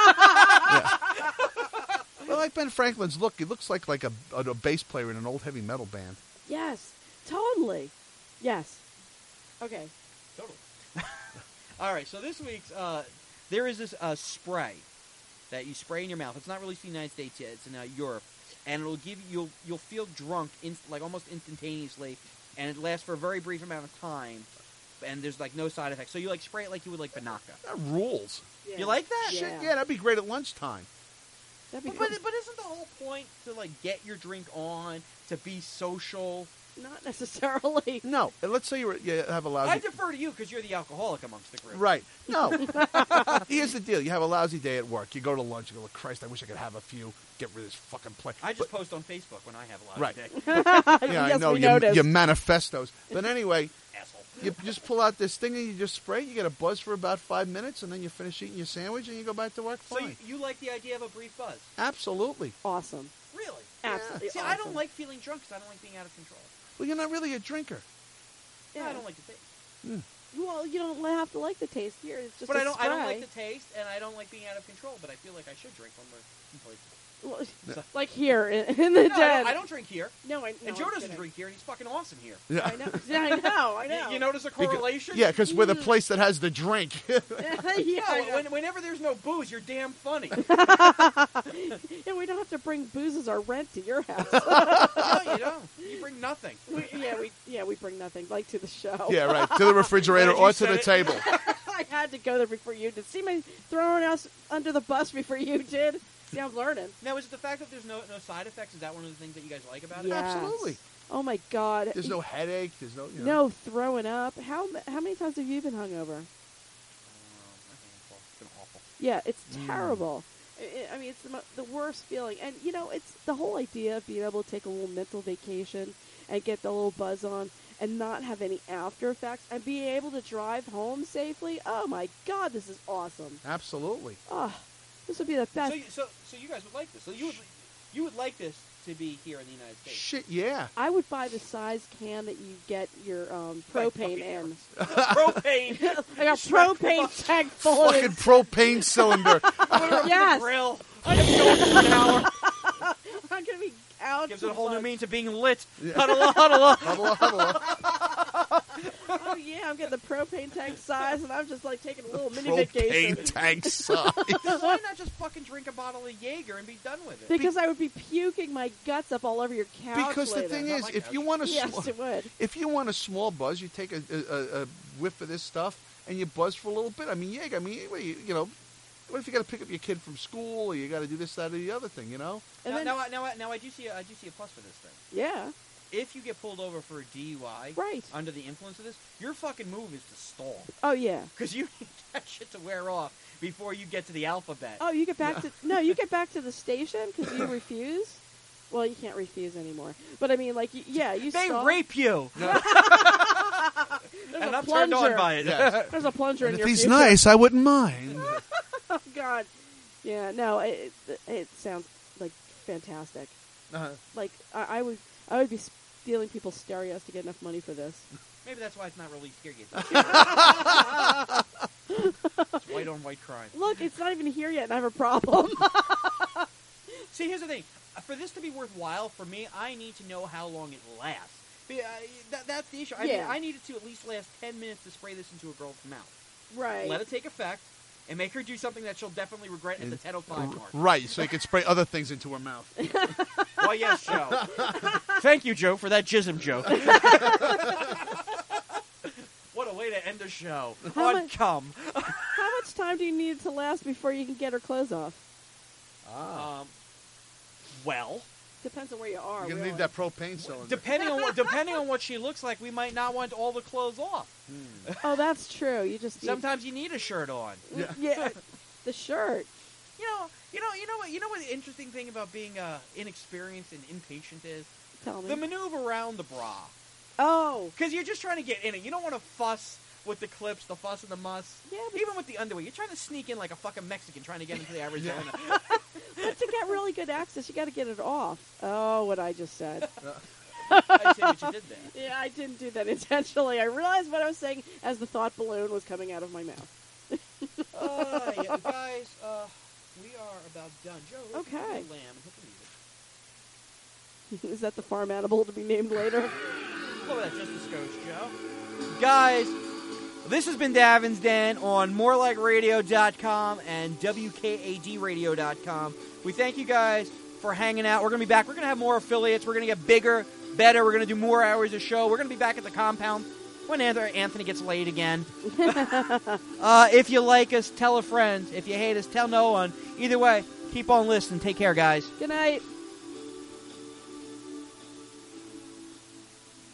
Well, like Ben Franklin's look, he looks like like a, a, a bass player in an old heavy metal band. Yes, totally. Yes. Okay. Totally. All right, so this week's, uh, there is this uh, spray. that you spray in your mouth. It's not released in the United States yet. It's in uh, Europe, and it'll give you you'll you'll feel drunk inst- like almost instantaneously, and it lasts for a very brief amount of time, and there's like no side effects. So you like spray it like you would like Banaka. That rules. Yeah. You like that? Yeah. Shit, yeah, that'd be great at lunchtime. That'd be But, cool. but but isn't the whole point to like get your drink on, to be social? Not necessarily. No, and let's say you were- you have a lousy. I defer to you because you're the alcoholic amongst the group. Right. No. Here's the deal. You have a lousy day at work. You go to lunch. You go, Christ, I wish I could have a few. Get rid of this fucking place. I just post on Facebook when I have a lot Right. of day. Yeah, I Yes, know. we Your, noticed. your manifestos. But anyway, Asshole. you just pull out this thing and you just spray. You get a buzz for about five minutes, and then you finish eating your sandwich, and you go back to work So fine. you, you like the idea of a brief buzz? Absolutely. Awesome. Really? Absolutely See, awesome. I don't like feeling drunk because I don't like being out of control. Well, you're not really a drinker. No, Yeah. I don't like the taste. Well, you don't have to like the taste here. It's just But a I don't. I don't spray. like the taste, and I don't like being out of control. But I feel like I should drink when we're completely. Well, So- like here in, in the No, I den. don't, I don't drink here, No, I. No, and Joe I'm doesn't kidding. drink here, and he's fucking awesome here. Yeah. I know. Yeah, I know. I know. You, you notice a Because- correlation? Yeah, because we're the Mm. place that has the drink. yeah, No, I know. when, whenever there's no booze, you're damn funny. Yeah, we don't have to bring booze as our rent to your house. No, you don't. You bring nothing. we, yeah, we yeah we bring nothing like to the show. Yeah, right. To the refrigerator Glad you or to said the it. table. I had to go there before you did. See me throwing us under the bus before you did. See, I'm learning. Now, is it the fact that there's no no side effects? Is that one of the things that you guys like about it? Yes. Absolutely. Oh my God. There's no headache. There's no. You know. No throwing up. How ma- how many times have you been hungover? It's been awful. Yeah, it's Mm. terrible. I, I mean, it's the, mo- the worst feeling. And, you know, it's the whole idea of being able to take a little mental vacation and get the little buzz on and not have any after effects and being able to drive home safely. Oh, my God, this is awesome. Absolutely. Oh, this would be the best. So, you, so, so you guys would like this. So you would, you would like this to be here in the United States. Shit, yeah. I would buy the size can that you get your um, Like propane fucking in. Propane. Like a Smack propane tank full of Fucking propane cylinder. Yes. Grill. I am going for an hour. I'm going to be out. Gives it for a whole new lunch. meaning to being lit. Yeah. Huddle up, huddle up. Huddle up, huddle up. Oh, yeah, I'm getting the propane tank size, and I'm just, like, taking a little mini Propane vacation. tank size. Why not just fucking drink a bottle of Jaeger and be done with it? Because I would be puking my guts up all over your couch Because the later. thing Not is, my if couch. you want a Yes, small, it would. if you want a small buzz, you take a, a, a whiff of this stuff and you buzz for a little bit. I mean, yeah, I mean, what you, you know, what if you got to pick up your kid from school, or you got to do this, that, or the other thing? You know? And now, then, now, I- now, I- now I do see a, I do see a plus for this thing. yeah, If you get pulled over for a D U I right. under the influence of this, your fucking move is to stall. Oh, yeah. Because you need that shit to wear off before you get to the alphabet. Oh, you get back to no, you get back to the station because you refuse. Well, you can't refuse anymore. But I mean, like, y- yeah, you They stall. rape you. There's and a I'm turned on plunger. by it. Yes. There's a plunger in And if your he's future. nice, I wouldn't mind. Oh God. Yeah. No. It, it, it sounds like fantastic. Uh-huh. Like I, I would, I would be stealing people's stereos to get enough money for this. Maybe that's why it's not released here yet. It's white on white crime. Look, it's not even here yet, and I have a problem. See, here's the thing. For this to be worthwhile, for me, I need to know how long it lasts. Be- uh, that, that's the issue. I, Yeah. mean, I needed to at least last ten minutes to spray this into a girl's mouth. Right. Let it take effect, and make her do something that she'll definitely regret at the ten oh five mark. Right, so you can spray other things into her mouth. Why, yes, Joe. Thank you, Joe, for that jism joke. What a way to end a show. How On much- cum. How much time do you need to last before you can get her clothes off? Ah. Um, well, Depends on where you are. You're going to really. need that propane cylinder. depending on what depending on what she looks like, we might not want all the clothes off. Oh, that's true. You just need, Sometimes you need a shirt on. Yeah. yeah, the shirt. You know, you know, you know what? You know what the interesting thing about being uh, inexperienced and impatient is? Tell me. The maneuver around the bra. oh, Because you're just trying to get in it. You don't want to fuss with the clips, the fuss and the muss. yeah, but Even with the underwear, you're trying to sneak in like a fucking Mexican trying to get into the Arizona. but to get really good access, you got to get it off. Oh, what I just said. I see what you did there. Yeah, I didn't do that intentionally. I realized what I was saying as the thought balloon was coming out of my mouth. Uh, yeah, guys, uh, we are about done. Joe, let's Okay. hit the lamb and hit the music. Is that the farm animal to be named later? Look at that, just a skosh, Joe. Guys, This has been Davin's Den on more like radio dot com and W K A D radio dot com. We thank you guys for hanging out. We're going to be back. We're going to have more affiliates. We're going to get bigger, better. We're going to do more hours of show. We're going to be back at the compound when Anthony gets laid again. uh, if you like us, tell a friend. If you hate us, tell no one. Either way, keep on listening. Take care, guys. Good night.